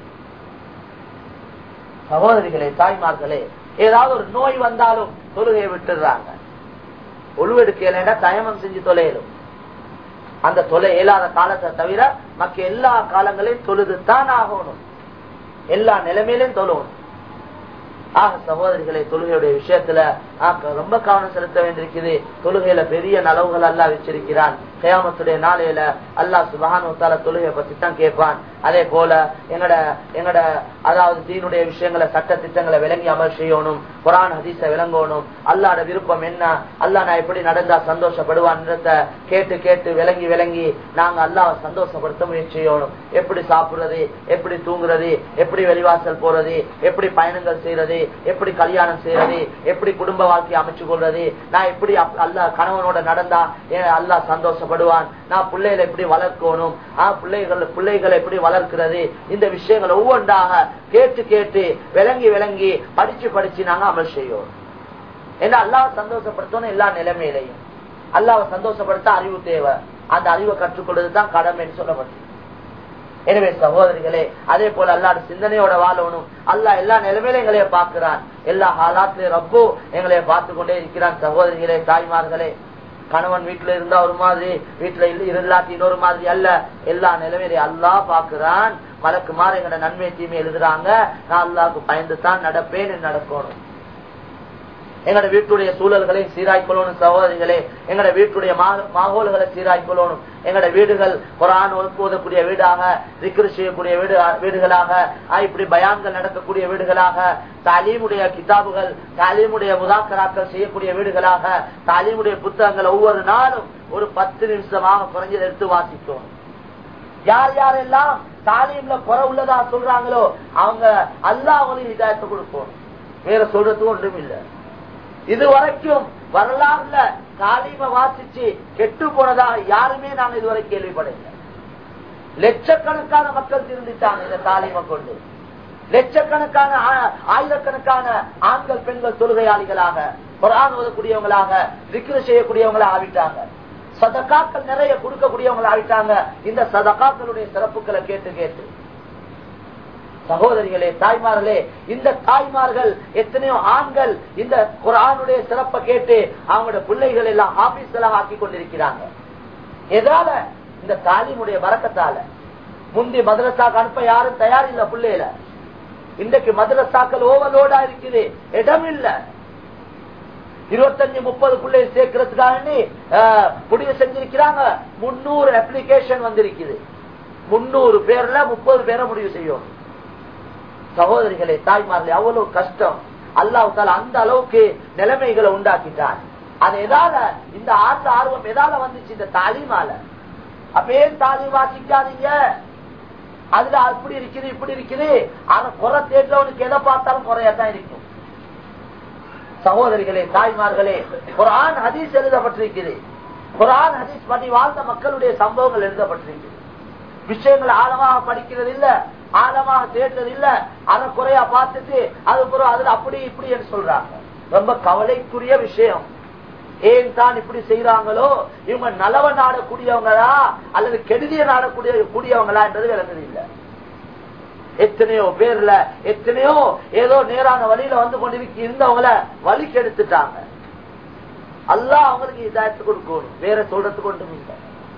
சகோதரிகளே, தாய்மார்களே, ஏதாவது ஒரு நோய் வந்தாலும் தொழுகையை விட்டுறாங்க. ஒழுவெடுக்கலைன்னா தயமம் செஞ்சு தொலையிலும். அந்த தொலை இயலாத காலத்தை தவிர மக்க எல்லா காலங்களையும் தொழுதுதான் ஆகணும், எல்லா நிலைமையிலும் தொழுவணும். ஆக சகோதரிகளை, தொழுகையுடைய விஷயத்துல ரொம்ப கவனம் செலுத்த வேண்டியிருக்குது. தொழுகையில பெரிய நலவுகள் அல்லாஹ் வச்சிருக்கிறான். கியாமத்துடைய நாளையில அல்லாஹ் சுப்ஹானஹு வ தஆலா தொழுகையை பத்தி தான் கேட்பான். அதே போல எங்கட அதாவது தீனுடைய விஷயங்களை சட்ட திட்டங்களை விளங்கி அமல் செய்யணும், குர்ஆன் ஹதீஸை விளங்கணும், அல்லாஹ்ட விருப்பம் என்ன, அல்லாஹ் நான் எப்படி நடந்தா சந்தோஷப்படுவான்றத கேட்டு கேட்டு விளங்கி நாங்க அல்லாஹ்வை சந்தோஷப்படுத்த முயற்சி செய்யணும். எப்படி சாப்பிடுறது, எப்படி தூங்குறது, எப்படி வெளிவாசல் போறது, எப்படி பயணங்கள் செய்யறது, எப்படி கல்யாணம் செய்யறது, எப்படி குடும்ப வாழ்க்கையை அமைச்சு கொள்றது, நான் எப்படி அல்லாஹ் கணவனோட நடந்தா அல்லாஹ் சந்தோஷப்படுவான், நான் பிள்ளைகளை எப்படி வளர்க்கணும், பிள்ளைகளை எப்படி வளர்க்கிறது, இந்த விஷயங்கள் ஒவ்வொன்றாக கேட்டு கேட்டு விளங்கி படிச்சு நாங்க அமல் செய்யோம். ஏன்னா அல்லாஹ் சந்தோஷப்படுத்தணும் எல்லா நிலைமையிலையும். அல்லாஹ்வை சந்தோஷப்படுத்த அறிவு தேவை, அந்த அறிவை கற்றுக்கொள்வதுதான் கடமைன்னு சொல்லப்பட்டு. எனவே சகோதரிகளே, அதே போல அல்லாஹ் சிந்தனையோட வாழணும். அல்லாஹ் எல்லா நிலைமையிலும் எங்களைய பார்க்கிறான், எல்லா ஹாலாத்திலையும் ரப்பு எங்களைய பார்த்து கொண்டே இருக்கிறான். சகோதரிகளே, தாய்மார்களே, கணவன் வீட்டுல இருந்தா ஒரு மாதிரி, வீட்டுல இல்லாட்டி இன்னொரு மாதிரி அல்ல, எல்லா நிலைமையிலையும் அல்லாஹ் பார்க்கிறான். மலக்குமார் எங்கட நன்மை தீமை எழுதுறாங்க, நான் அல்லாஹ்க்கு பயந்து தான் நடப்பேன், நடக்கணும். எங்கட வீட்டுடைய சூழல்களை சீராய்க்கொள்ளணும். சகோதரிகளே, எங்கட வீட்டுடைய மாகோல்களை சீராய்க்கொள்ளணும். எங்கட வீடுகள் குர்ஆன் ஓதக்கூடிய வீடாக, திக்ர் செய்யக்கூடிய வீடுகளாக, இப்படி பயான்கள் நடக்கக்கூடிய வீடுகளாக, தாலீமுடைய கிதாபுகள், தாலீமுடைய முதாக்கராக்கள் செய்யக்கூடிய வீடுகளாக, தாலீமுடைய புத்தகங்கள் ஒவ்வொரு நாளும் ஒரு 10 நிமிஷமாக குறைஞ்சது எடுத்து வாசிக்கணும். யாரெல்லாம் தாலீம்ல குறை உள்ளதா சொல்றாங்களோ அவங்க அல்லாஹ் அவங்களுக்கு ஹிதாயத்தை கொடுக்கணும். வேற சொல்றதுக்கு ஒன்றும் இல்லை. இதுவரைக்கும் வரலாறுல தாலீமை வாசிச்சு கெட்டு போனதாக யாருமே நாங்க இதுவரை கேள்விப்படல. லட்சக்கணக்கான மக்கள் திருந்திட்டாங்க இந்த தாலீமை கொண்டு. லட்சக்கணக்கான ஆயிரக்கணக்கான ஆண்கள் பெண்கள் தொழுகையாளிகளாக, குர்ஆன் ஓதக்கூடியவங்களாக, திக்ர் செய்யக்கூடியவங்களா ஆவிட்டாங்க. சதகாக்கள் நிறைய கொடுக்கக்கூடியவங்களா ஆவிட்டாங்க. இந்த சதகாக்களுடைய சிறப்புகளை கேட்டு கேட்டு சகோதரிகளே, தாய்மார்களே, இந்த தாய்மார்கள் எத்தனையோ ஆண்கள் இந்த குர்ஆனுடைய சிறப்பை கேட்டு அவங்களோட பிள்ளைகள் எல்லாம் ஆபீஸ்களாக ஆக்கி கொண்டிருக்கிறாங்க. எதால? இந்த தாலீமுடைய பரக்கத்தால. முந்தி மதரசாக்கு அனுப்ப யாரும் தயார் இல்ல பிள்ளைல. இன்றைக்கு மதரசாக்கள் ஓவர்லோடா இருக்குது, இடம் இல்ல. 25-30 பிள்ளை சேர்க்கிறதுக்காக முடிவு செஞ்சிருக்கிறாங்க. 300 அப்ளிகேஷன் வந்திருக்குது. 300 பேர்ல 30 பேரை முடிவு செய்யும். சகோதரிகளே, தாய்மார்களே, அவ்வளவு கஷ்டம். அல்லாஹ் தஆலா அந்த அளவுக்கு நிலைமைகளை உண்டாக்கிட்டான். அது எதால, இந்த ஆர்வம் எதால வந்துச்சு? இந்த தாலீமால. அப்பே தாலீம் வாசிக்காதீங்க, அதுல அப்படி இருக்குது இப்படி இருக்குது, ஆனா குறை தேட்டவனுக்கு எதை பார்த்தாலும் குறையாதான் இருக்கும். சகோதரிகளே, தாய்மார்களே, குர்ஆன் ஹதீஸ் எழுதப்பட்டிருக்கிறது. குர்ஆன் ஹதீஸ் படி வாழ்ந்த மக்களுடைய சம்பவங்கள் எழுதப்பட்டிருக்கிறது. விஷயங்கள் ஆழமாக படிக்கிறது இல்ல, ஆழமாக தேடுறது இல்ல, அதை குறையா பார்த்துட்டு அதுக்கப்புறம் அதுல அப்படி இப்படி என்று சொல்றாங்க. ரொம்ப கவலைக்குரிய விஷயம். ஏன் தான் இப்படி செய்யறாங்களோ, இவங்க நலவ நாடக்கூடியவங்களா அல்லது கெடுதிய நாடக்கூடியவங்களா என்றது விளங்குது இல்ல. எத்தனையோ பேர்ல எத்தனையோ ஏதோ நேரான வழியில வந்து இருந்தவங்கள வழிக்கு எடுத்துட்டாங்க. அல்லாஹ் அவங்களுக்கு இதாயத்து கொடுக்கணும், வேற சொல்றதுக்கு ஒன்றும் இல்லை.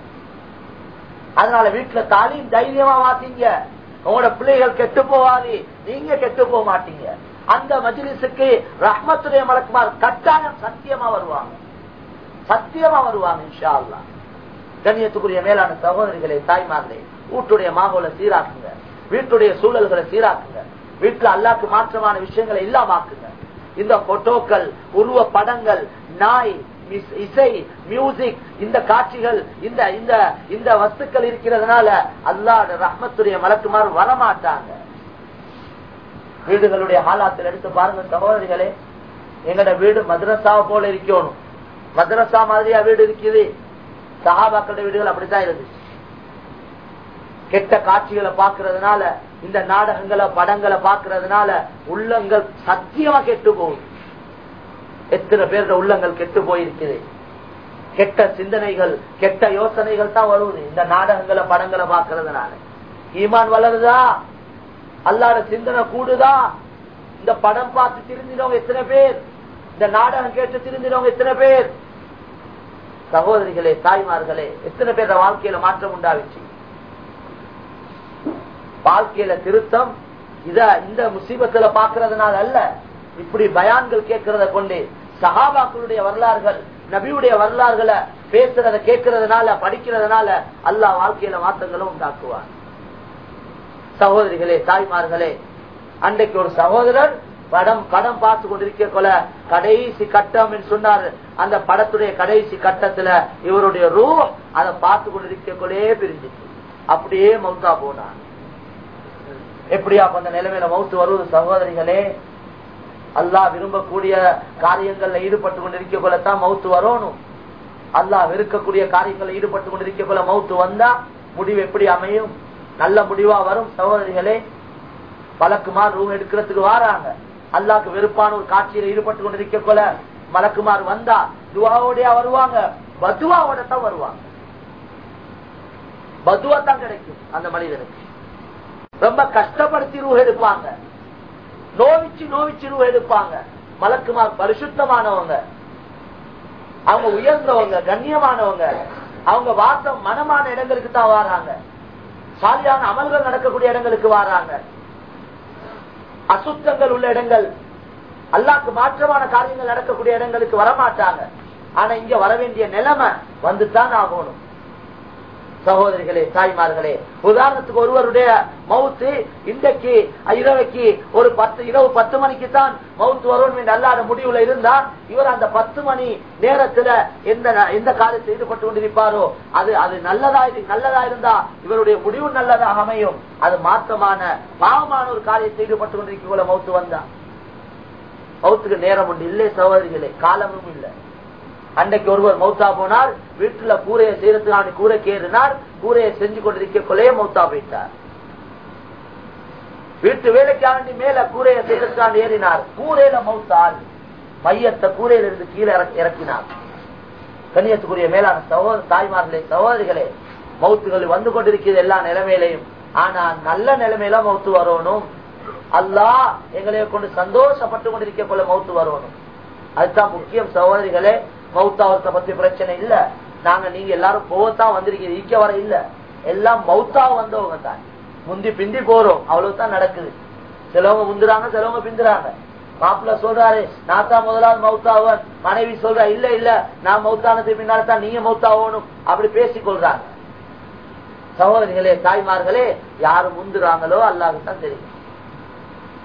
அதனால வீட்டுல தாலீம் தைரியமா வாசிங்க. உங்களோட பிள்ளைகள் கெட்டு போவாது, நீங்க கெட்டு போக மாட்டீங்க. அந்த மஜ்லிஸுக்கு ரஹ்மத்துடைய மலக்குமார் கட்டாயம் சத்தியமா வருவாங்க, சத்தியமா வருவாங்க இன்ஷா அல்லாஹ். கண்ணியத்துக்குரிய மேலான சகோதரிகளே, தாய்மார்களே, வீட்டுடைய மாகோல சீராக்குங்க, வீட்டுடைய சூழல்களை சீராக்குங்க, வீட்டுல அல்லாஹ்க்கு மாற்றமான விஷயங்களை இல்லாமாக்குங்க. இந்த போட்டோக்கள், உருவ படங்கள், நாய், இசை, மியூசிக், இந்த காட்சிகள், இந்த வஸ்துக்கள் இருக்கிறதுனால அல்லாஹ் ரஹ்மத்துடைய மலக்குமார் வரமாட்டாங்க. வீடுகளுடைய ஹாலாத்தில் எடுத்து பாருங்க சகோதரிகளே. எங்கட வீடு மதரசா போல இருக்கணும், மதரசா மாதிரியா வீடு இருக்குது. சஹாபாக்களுடைய வீடுகள் அப்படித்தான் இருந்துச்சு. கெட்ட காட்சிகளை பாக்குறதுனால, இந்த நாடகங்களை படங்களை பாக்குறதுனால உள்ளங்கள் சத்தியமா கெட்டு போகுது. எத்தனை பேருடைய உள்ளங்கள் கெட்டு போயிருக்குது. கெட்ட சிந்தனைகள், கெட்ட யோசனைகள் தான் வருவது இந்த நாடகங்களை படங்களை பாக்குறதுனால. ஈமான் வளருதா? அல்லாஹ்வுடைய சிந்தனை கூடுதா? இந்த படம் பார்த்து திருந்தினவங்க எத்தனை பேர்? இந்த நாடகம் கேட்டு திருந்தினவங்க எத்தனை பேர்? சகோதரிகளே, தாய்மார்களே, எத்தனை பேர் வாழ்க்கையில மாற்றம் உண்டாவிச்சு? வாழ்க்கையில திருத்தம் இந்த முசீபத்துல பாக்குறதுனால அல்ல, இப்படி பயான்கள் கேட்கறத கொண்டு சஹாபாக்களுடைய வரலாறுகள், நபியுடைய வரலாறுகளை பேசுறத கேட்கறதுனால, படிக்கிறதுனால அல்லாஹ் வாழ்க்கையில மாற்றங்களும் உண்டாக்குவார். சகோதரிகளே, தாய்மார்களே, அன்றைக்கு ஒரு சகோதரர் படம் பார்த்து கொண்டிருக்க கொள்ள கடைசி கட்டம் என்று சொன்னார். அந்த படத்துடைய கடைசி கட்டத்துல இவருடைய ரூஹ் அதை பார்த்து கொண்டிருக்க கொள்ளே பிரிஞ்சிச்சு, அப்படியே மௌத்தா போனார். எப்படியா அந்த நிலைமையில மௌத்து வருவது? சகோதரிகளே, அல்லாஹ் விரும்பக்கூடிய காரியங்கள்ல ஈடுபட்டு கொண்டிருக்க கொள்ளத்தான் மௌத்து வரணும். அல்லாஹ் வெறுக்கக்கூடிய காரியங்கள்ல ஈடுபட்டு கொண்டிருக்க கொள்ள மௌத்து வந்தா முடிவு எப்படி அமையும்? நல்ல முடிவா வரும். சகோதரிகளே, மலக்குமார் ரூஹ் எடுக்கிறதுக்கு வாராங்க. அல்லாஹ்க்கு வெறுப்பான ஒரு காட்சியில ஈடுபட்டு கொண்டிருக்க கொள்ள மலக்குமார் வந்தா துவாவோடயா வருவாங்க? பதுவாவோட தான் வருவாங்க. பதுவா தான் கிடைக்கும் அந்த மனிதனுக்கு. ரொம்ப கஷ்டப்படுத்தி ரூஹ் எடுப்பாங்க, நோவிச்சு ரூஹ் எடுப்பாங்க. மலக்குமார் பரிசுத்தமானவங்க, அவங்க உயர்ந்தவங்க, கண்ணியமானவங்க. அவங்க வாசம் மனமான இடங்களுக்கு தான் வாராங்க, சாலியான அமல்கள் நடக்கக்கூடிய இடங்களுக்கு வாராங்க. அசுத்தங்கள் உள்ள இடங்கள், அல்லாஹ்க்கு மாற்றமான காரியங்கள் நடக்கக்கூடிய இடங்களுக்கு வரமாட்டாங்க. ஆனா இங்க வர வேண்டிய நிலைமை வந்துதான் ஆகணும். சகோதரிகளே, தாய்மார்களே, உதாரணத்துக்கு ஒருவருடைய மவுத்து இன்றைக்கு இரவைக்கு ஒரு இரவு 10 மணிக்கு தான் மவுத்து வரும் என்று அல்லாத முடிவுல இருந்தா, இவர் அந்த 10 மணி நேரத்துல எந்த காரியத்தில் ஈடுபட்டு கொண்டிருப்பாரோ அது நல்லதா இருந்தா இவருடைய முடிவு நல்லதாக அமையும். அது மாற்றமான பாவமான ஒரு காரியத்தில் ஈடுபட்டு கொண்டிருக்க மவுத்து வந்தா, மவுத்துக்கு நேரம் உண்டு இல்லை சகோதரிகளே, காலமும் இல்லை. அன்றைக்கு ஒருவர் மௌத்தா போனார், வீட்டுல கூரையை செய்யறதுக்கான கூரைக்கு ஏறினார், கூரையை செஞ்சு கொண்டிருக்கே மௌத்தா போயிட்டார். வீட்டு வேலைக்காண்டி மேல கூரையை செய்யறதுக்கான ஏறினார், கூரையில மௌத்தால் மையத்தை கூரையில இருந்து கீழே இறக்கினார். கண்ணியத்துக்குரிய மேலான தாய்மார்களே, சகோதரிகளே, மௌத்துகள் வந்து கொண்டிருக்கிறது எல்லா நிலைமையிலையும். ஆனா நல்ல நிலைமையில மௌத்து வரணும். அல்லாஹ் எங்களைய கொண்டு சந்தோஷப்பட்டு கொண்டிருக்க போல மௌத்து வரணும். அதுதான் முக்கியம் சகோதரிகளே. மௌத்தாவத்தை பத்தி பிரச்சனை இல்ல, நீங்க எல்லாரும் போகத்தான் வந்திருக்கீங்க, ஈக்க வர இல்ல. எல்லாம் மௌத்தாவ வந்தவங்க தான், முந்தி பிந்தி போறோம், அவ்வளவுதான் நடக்குது. சிலவங்க முந்துறாங்க, சிலவங்க பிந்துறாங்க. மாப்பிள்ள சொல்றாரு நான் தான் முதலாவது மௌத்தாவன், மனைவி சொல்றா இல்ல நான் மௌத்தானதுக்கு பின்னால தான் நீங்க மௌத்தாவணும், அப்படி பேசிக்கொள்றாங்க. சகோதரிகளே, தாய்மார்களே, யாரு முந்துறாங்களோ அல்லாஹ்வுக்கு தான் தெரியும்.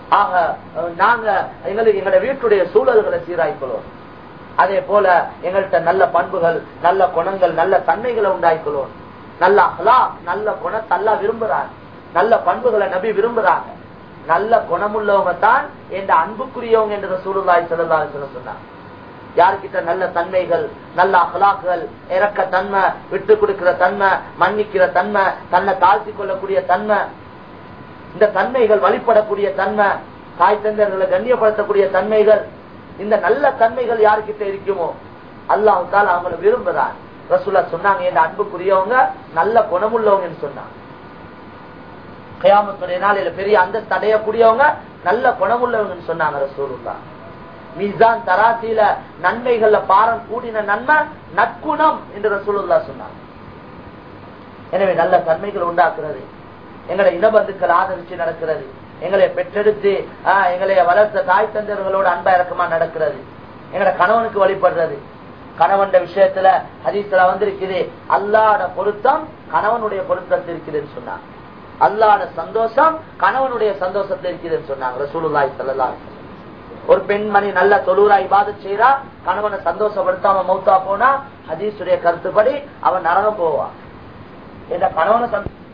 ஆக நாங்க எங்களுக்கு எங்களுடைய வீட்டுடைய சூழல்களை சீராய்க்கொள்வோம். அதே போல எங்கள்கிட்ட நல்ல பண்புகள், நல்ல குணங்கள், நல்ல தன்மைகளை உண்டாய்க்கொள்வோம். நல்ல அஹ்லாக், நல்ல குணத்தை அல்லாஹ் விரும்புறாங்க. நல்ல பண்புகளை நபி விரும்புறாங்க. நல்ல குணமுள்ளவங்க தான் என்ற அன்புக்குரியவங்க என்று ரசூலுல்லாஹி ஸல்லல்லாஹு அலைஹி வஸல்லம் சொன்னாங்க. யாருக்கிட்ட நல்ல தன்மைகள், நல்ல அஹ்லாக்குகள், இரக்க தன்மை, விட்டு கொடுக்கிற தன்மை, மன்னிக்கிற தன்மை, தன்னை தாழ்த்தி கொள்ளக்கூடிய தன்மை, இந்த தன்மைகள் வழிபடக்கூடிய தன்மை, தாய் தந்தையர்களை கண்ணியப்படுத்தக்கூடிய தன்மைகள், இந்த நல்ல தன்மைகள் யாருக்கிட்ட இருக்குமோ அல்லாஹ் தஆலா அவங்களை விரும்புறான். ரசூலுல்லாஹ் சொன்னாங்க என்ற அன்புக்குரியவங்க நல்ல குணமுள்ளவங்க சொன்னாங்க. கியாமத்துடைய நாளில பெரிய அந்தஸ்து அடையக்கூடியவங்க நல்ல குணமுள்ளவங்க சொன்னாங்க ரசூலுல்லாஹ். மீசான் தராசில நன்மைகள்ல பாரம் கூடின நன்மை நற்குணம் என்று ரசூலுல்லாஹ் சொன்னாங்க. எனவே நல்ல தன்மைகள் உண்டாக்குறது, எங்களை இனபந்துக்கள் ஆதரிச்சு நடக்கிறது, எங்களை பெற்றெடுத்து எங்களை வளர்த்த தாய் தந்தையர்களோட அன்பா இறக்கமா நடக்கிறது, எங்களோட கணவனுக்கு வழிபடுறது. கணவன் விஷயத்துல ஹதீஸ்ல வந்திருக்குது, அல்லாஹ்வுடைய பொருத்தம் கணவனுடைய பொருத்தத்தில் இருக்குதுன்னு சொன்னாங்க. அல்லாஹ்வுடைய சந்தோஷம் கணவனுடைய சந்தோஷத்தில் இருக்குதுன்னு சொன்னாங்க ரசூலுல்லாஹி ஸல்லல்லாஹு அலைஹி வஸல்லம். ஒரு பெண்மணி நல்ல தொழுறா இபாதத் செய்றா, கணவனை சந்தோஷப்படுத்தாம மௌத்தா போனா ஹதீஸுடைய கருத்துப்படி அவன் நரகம் போவான். இந்த கணவனை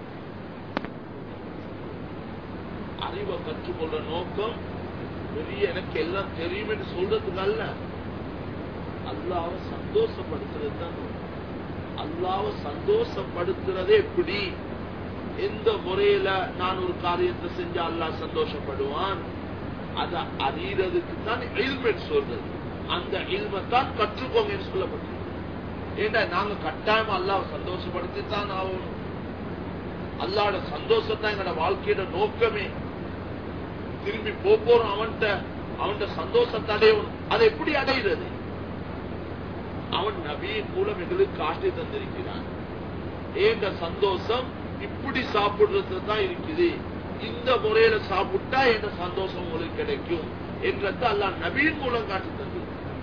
அறிவை கற்றுக்கொள்ள நோக்கம் பெரிய எனக்கு எல்லாம் தெரியும் என்று சொல்றதுக்கு அல்ல, அல்லாஹ்வை சந்தோஷப்படுத்துறது தான். அல்லாஹ்வை சந்தோஷப்படுத்துறதே எப்படி, எந்த முறையில நான் ஒரு காரியத்தை செஞ்சா அல்லாஹ் சந்தோஷப்படுவான், அதை அறியறதுக்கு தான் இல்ம் சொல்றது. அந்த இல்மை தான் கற்றுக்கோங்க சொல்லப்பட்டது. ஏன்னா நாங்க கட்டாயம் அல்லாஹ்வை சந்தோஷப்படுத்தித்தான் ஆகணும். அல்லாஹ்வோட சந்தோஷத்தான் எங்களோட வாழ்க்கையோட நோக்கமே. திரும்பி போறோம் அவன்கிட்ட சந்தோஷத்தை அடையணும். அதை எப்படி அடைகிறது? அவன் நபியின் மூலம் எங்களுக்கு காட்டி தந்திருக்கிறான். ஏங்க சந்தோஷம் இப்படி சாப்பிடுறது தான் இருக்குது, இந்த முறையில சாப்பிட்டா என்ற சந்தோஷம் உங்களுக்கு கிடைக்கும் என்றது அல்லாஹ் நபியின் மூலம் காட்டி தந்து.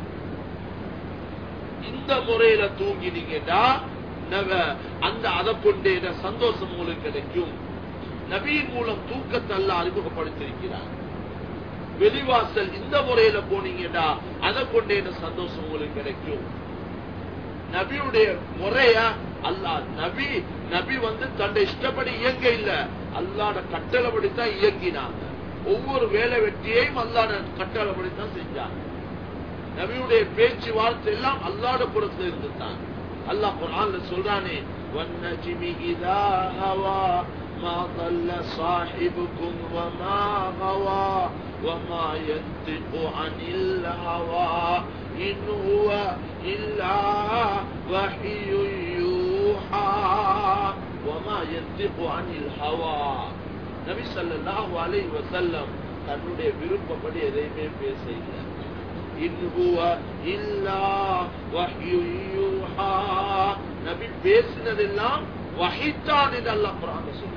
இந்த முறையில தூங்கினீங்கன்னா அந்த அதை கொண்டே சந்தோஷம் உங்களுக்கு கிடைக்கும். நபியின் மூலம் தூக்கத்தை அல்லாஹ் அறிமுகப்படுத்திருக்கிறார். வெளிவாசல் இந்த முறையில போனீங்கன்னா அதை கொண்டே சந்தோஷம் உங்களுக்கு கிடைக்கும். நபியுடைய முறையா அல்லாஹ் நபி தன்னை இஷ்டப்படி இயங்க இல்ல, அல்லாஹ்ட கட்டளைப்படித்தான் இயங்கினாங்க. ஒவ்வொரு வேலை வெற்றியையும் அல்லாஹ்ட கட்டளைப்படித்தான் செஞ்சாங்க. நபியுடைய பேச்சுவார்த்தை எல்லாம் அல்லாஹ்ட புறத்துல இருந்துதான். அல்லாஹ் குர்ஆன்ல சொல்றானே, வன்னஜ்மி இதா ஹவா மா ضل صاحبكم وما غوى وما ينطق عن الهوى إن هو إلا وحي يوحى وما ينطق عن الهوى. நபி ஸல்லல்லாஹு அலைஹி வஸல்லம் தன்னுடைய விருப்பப்படி எதையுமே பேச இல்லை. இன் ஹுவ இல்லா வஹ்யு யூஹா. நபி பேசினதெல்லாம் வஹீதான் என்று அல்லாஹ் குர்ஆன்ல சொல்றான்.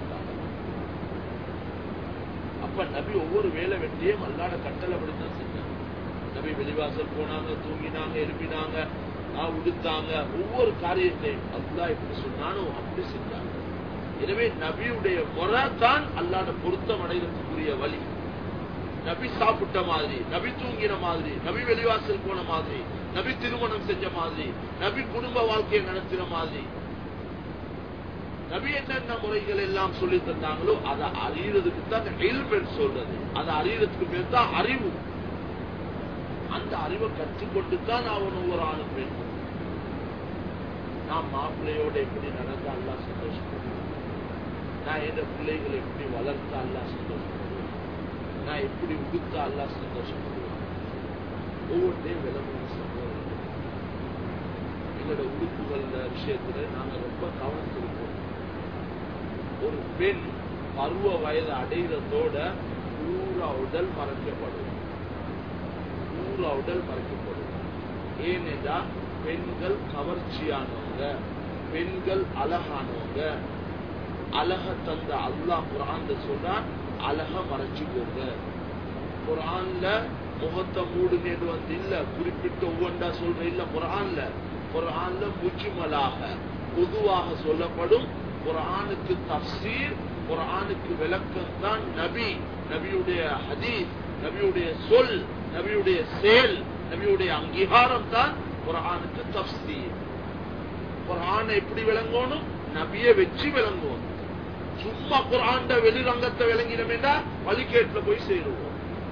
அப்ப நபி ஒவ்வொரு வேலை வெற்றியும் அல்லாஹ்வோட கட்டளைப்படிதான் செஞ்சாங்க. நபி வெளிவாசல் போனாங்க, தூங்கினாங்க, எழுப்பினாங்க, உடுத்தாங்க, ஒவ்வொரு காரியத்தையும் அல்லாஹ் எப்படி சொன்னானோ அப்படி செஞ்சாங்க. எனவே நபியுடைய முறை தான் அல்லாஹ்வோட பொருத்தம் அடைவதற்குரிய வழி. நபி சாப்பிட்ட மாதிரி, நபி தூங்கின மாதிரி, நபி வெளிவாசல் போன மாதிரி, நபி திருமணம் செஞ்ச மாதிரி, நபி குடும்ப வாழ்க்கையை நடத்தின மாதிரி, நபி என்னென்ன முறைகள் எல்லாம் சொல்லி தந்தாங்களோ அதை அறியறதுக்கு தான் இல்ம் சொல்றது. அதை அறியறதுக்கு பேர் தான் அறிவு. அந்த அறிவை கற்றுக்கொண்டு தான் அவன் ஒவ்வொரு ஆணும் வேண்டும். நான் மாப்பிள்ளையோட எப்படி நடந்தா அல்லாஹ் சந்தோஷப்படுவேன், நான் என் பிள்ளைகளை எப்படி வளர்த்தா அல்லாஹ் சந்தோஷப்படுவேன், நான் எப்படி உடுத்தா அல்லாஹ் சந்தோஷப்படுவேன். ஒவ்வொன்றையும் விளம்பரம் சந்தோஷம். எங்களோட உடுப்புகள் விஷயத்துல நாங்க ரொம்ப கவனித்திருக்கோம். ஒரு பெண் பருவ வயது அடைகிறதோட பூரா உடல் மறைக்கப்படும். ஏனென்றா பெண்கள் கவர்ச்சியானவங்க, பெண்கள் அழகானவங்க. அழக தந்த அல்லாஹ் குர்ஆன்ல சொல்றான், அழக மறைச்சுக்கோங்க. குர்ஆன்ல முகத்தை மூடுன்னு இல்ல, குறிப்பிட்ட ஒவ்வொன்றா சொல்ற இல்ல. குர்ஆன்ல முஜ்மலாக பொதுவாக சொல்லப்படும். குர்ஆனுக்கு தஃப்சீர், குர்ஆனுக்கு விளக்கம் தான் நபி நபியுடைய ஹதீஸ், நபியுடைய சொல், நபியுடைய செயல், நபியுடைய அங்கீகாரம் தான் குர்ஆனுக்கு தஃப்சீர். குர்ஆனை எப்படி விளங்கணும்? நபியை வச்சு விளங்குவோம். சும்மா குர்ஆன் வெளிரங்கத்தை விளங்கினோம்னா வழிகேட்டுல போய் சேருவோம்.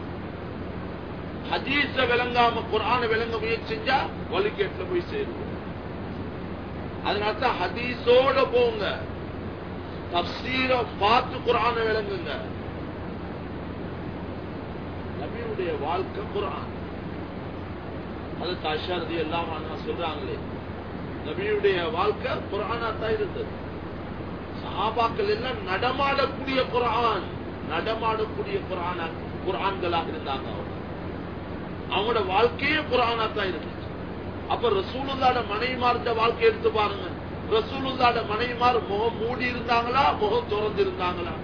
ஹதீஸ விளங்காம குர்ஆனை விளங்க முயற்சி செஞ்சா வழிகேட்டுல போய் சேருவோம். அதனால்தான் ஹதீஸோட போங்க, தஃப்சீர பார்த்து குர்ஆனை விளங்குங்க. நபியுடைய வாழ்க்கை குர்ஆன். ஹஜ்ரத் ஆயிஷா ரலியல்லாஹு அன்ஹா சொல்றாங்களே, நபியுடைய வாழ்க்கை குர்ஆனா தான் இருந்தது. சஹாபாக்கள் எல்லாம் நடமாடக்கூடிய குர்ஆன், நடமாடக்கூடிய குர்ஆன்களாக இருந்தாங்க. அவங்களோட வாழ்க்கையே குர்ஆனா தான் இருந்துச்சு. அப்ப ரசூலுல்லாஹ்ட மனைவிமார்ந்த வாழ்க்கை எடுத்து பாருங்க. ரசூலுல்லாஹ்ட மனைவிமார் முகம் மூடி இருந்தாங்களா, முகம் திறந்து இருந்தாங்களா?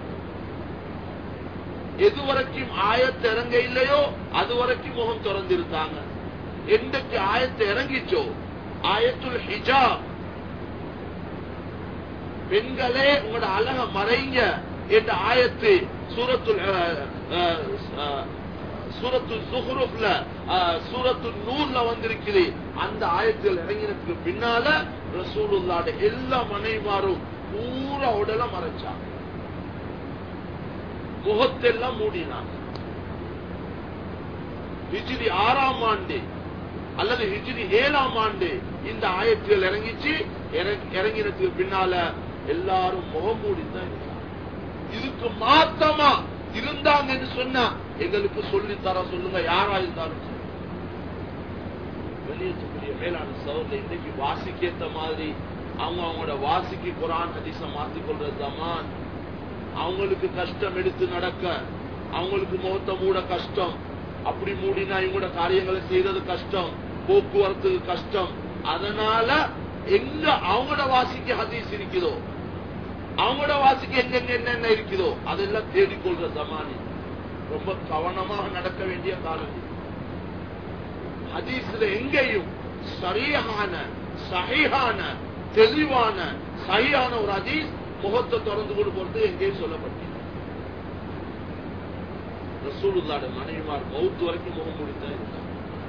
எது வரைக்கும் ஆயத்து இறங்க இல்லையோ அது வரைக்கும் முகம் திறந்து இருந்தாங்க. எந்தக்கு ஆயத்து இறங்கிச்சோ, ஆயத்துல் ஹிஜாப், பெண்களே உங்களோட அழக மறைங்க என்ற ஆயத்து சூரத்துல் ஸுஹ்ருஃப்ல, சூரத்துல் நூர்ல வந்திருக்குது. அந்த ஆயத்துகள் இறங்கினதுக்கு பின்னால ரசூலுல்லாஹ்ட எல்லா மனைவிமாரும் பூரா உடல மறைச்சாங்க, முகத்தெல்லாம் மூடினாங்க. ஹிஜ்ரி 6ஆம் ஆண்டு அல்லது ஹிஜ்ரி 7ஆம் ஆண்டு இந்த ஆயத்துகள் இறங்கிச்சு. இறங்கினதுக்கு பின்னால எல்லாரும் முகம் மூடிதான் இருந்தாங்க. இதுக்கு மாத்தமா இருந்தாங்கன்னு சொன்னா எங்களுக்கு சொல்லி தர சொல்லுங்க, யாரா இருந்தாலும். வெளியேற்றக்கூடிய மேலான சகோதரர், இன்னைக்கு வாசிக்கேத்த மாதிரி அவங்களோட வாசிக்கு குர்ஆன் ஹதீஸ மாத்திக்கொள்ற ஜமான். அவங்களுக்கு கஷ்டம் எடுத்து நடக்க, அவங்களுக்கு முகத்தை மூட கஷ்டம். அப்படி மூடினா இவங்களோட காரியங்களை செய்யறது கஷ்டம், போக்குவரத்துக்கு கஷ்டம். அதனால எங்க அவங்களோட வாசிக்கு ஹதீஸ் இருக்குதோ, அவங்களோட வாசிக்கு எங்கெங்க என்னென்ன இருக்குதோ அதெல்லாம் தேடிக்கொள்ற ஜமானி. ரொம்ப கவனமாக நடக்க வேண்டிய காலம். ஹதீஸ்ல எங்கேயும் சரியான சஹீஹான தெளிவான சஹீஹான ஒரு ஹதீஸ் முகத்தை திறந்து கொண்டு போறது எங்கேயும் சொல்லப்பட்டது. ரசூலுல்லாஹ்வுடைய மனைவிமார் மௌத் வரைக்கும் முகம் முடித்தான் இருந்தாங்க.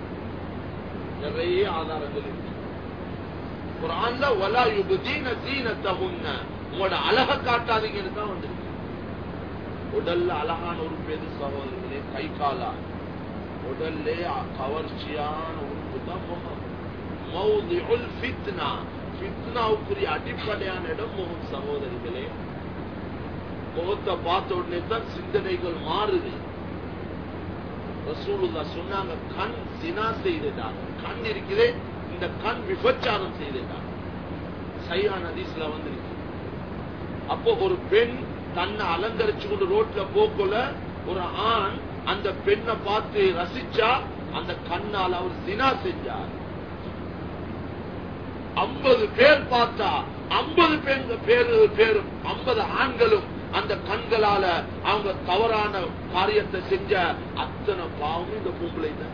நிறைய ஆதாரங்கள் இருக்கு குர்ஆன்ல. வலா யுப்தீன ஸீனத்தஹுன்ன, உங்களோட அழக காட்டாதீங்கன்னு தான் வந்திருக்கு. உடல்ல அழகான ஒரு பேரு சகோதரர்களே, கை காலா உடல்ல கவர்ச்சியான உறுப்பு தான் முகம். மௌதிஉல் ஃபித்னா, ஃபித்னாவுக்குரிய அடிப்படையான இடம் முகம் சகோதரிகளே. முகத்தை பார்த்த உடனே தான் சிந்தனைகள் மாறுது. ரசூலுல்லாஹ் சொன்னாங்க, கண் ஜினா செய்துட்டாங்க. கண் இருக்கிறே, இந்த கண் விபச்சாரம் செய்துட்டாங்க. சஹீஹான ஹதீஸ்ல வந்திருக்கு. அப்போ ஒரு பெண் தன்னை அலங்கரிச்சு கொண்டு ரோட்ல போக்குல ஒரு ஆண் அந்த பெண்ணை பார்த்து ரசிச்சா அந்த கண்ணால் அவர் ஜினா செஞ்சார். 50 பேர் பார்த்தா 50 பேரும் 50 ஆண்களும் அந்த கண்களால அவங்க தவறான காரியத்தை செஞ்ச அத்தனை பாவம் இந்த பொம்பளை தான்.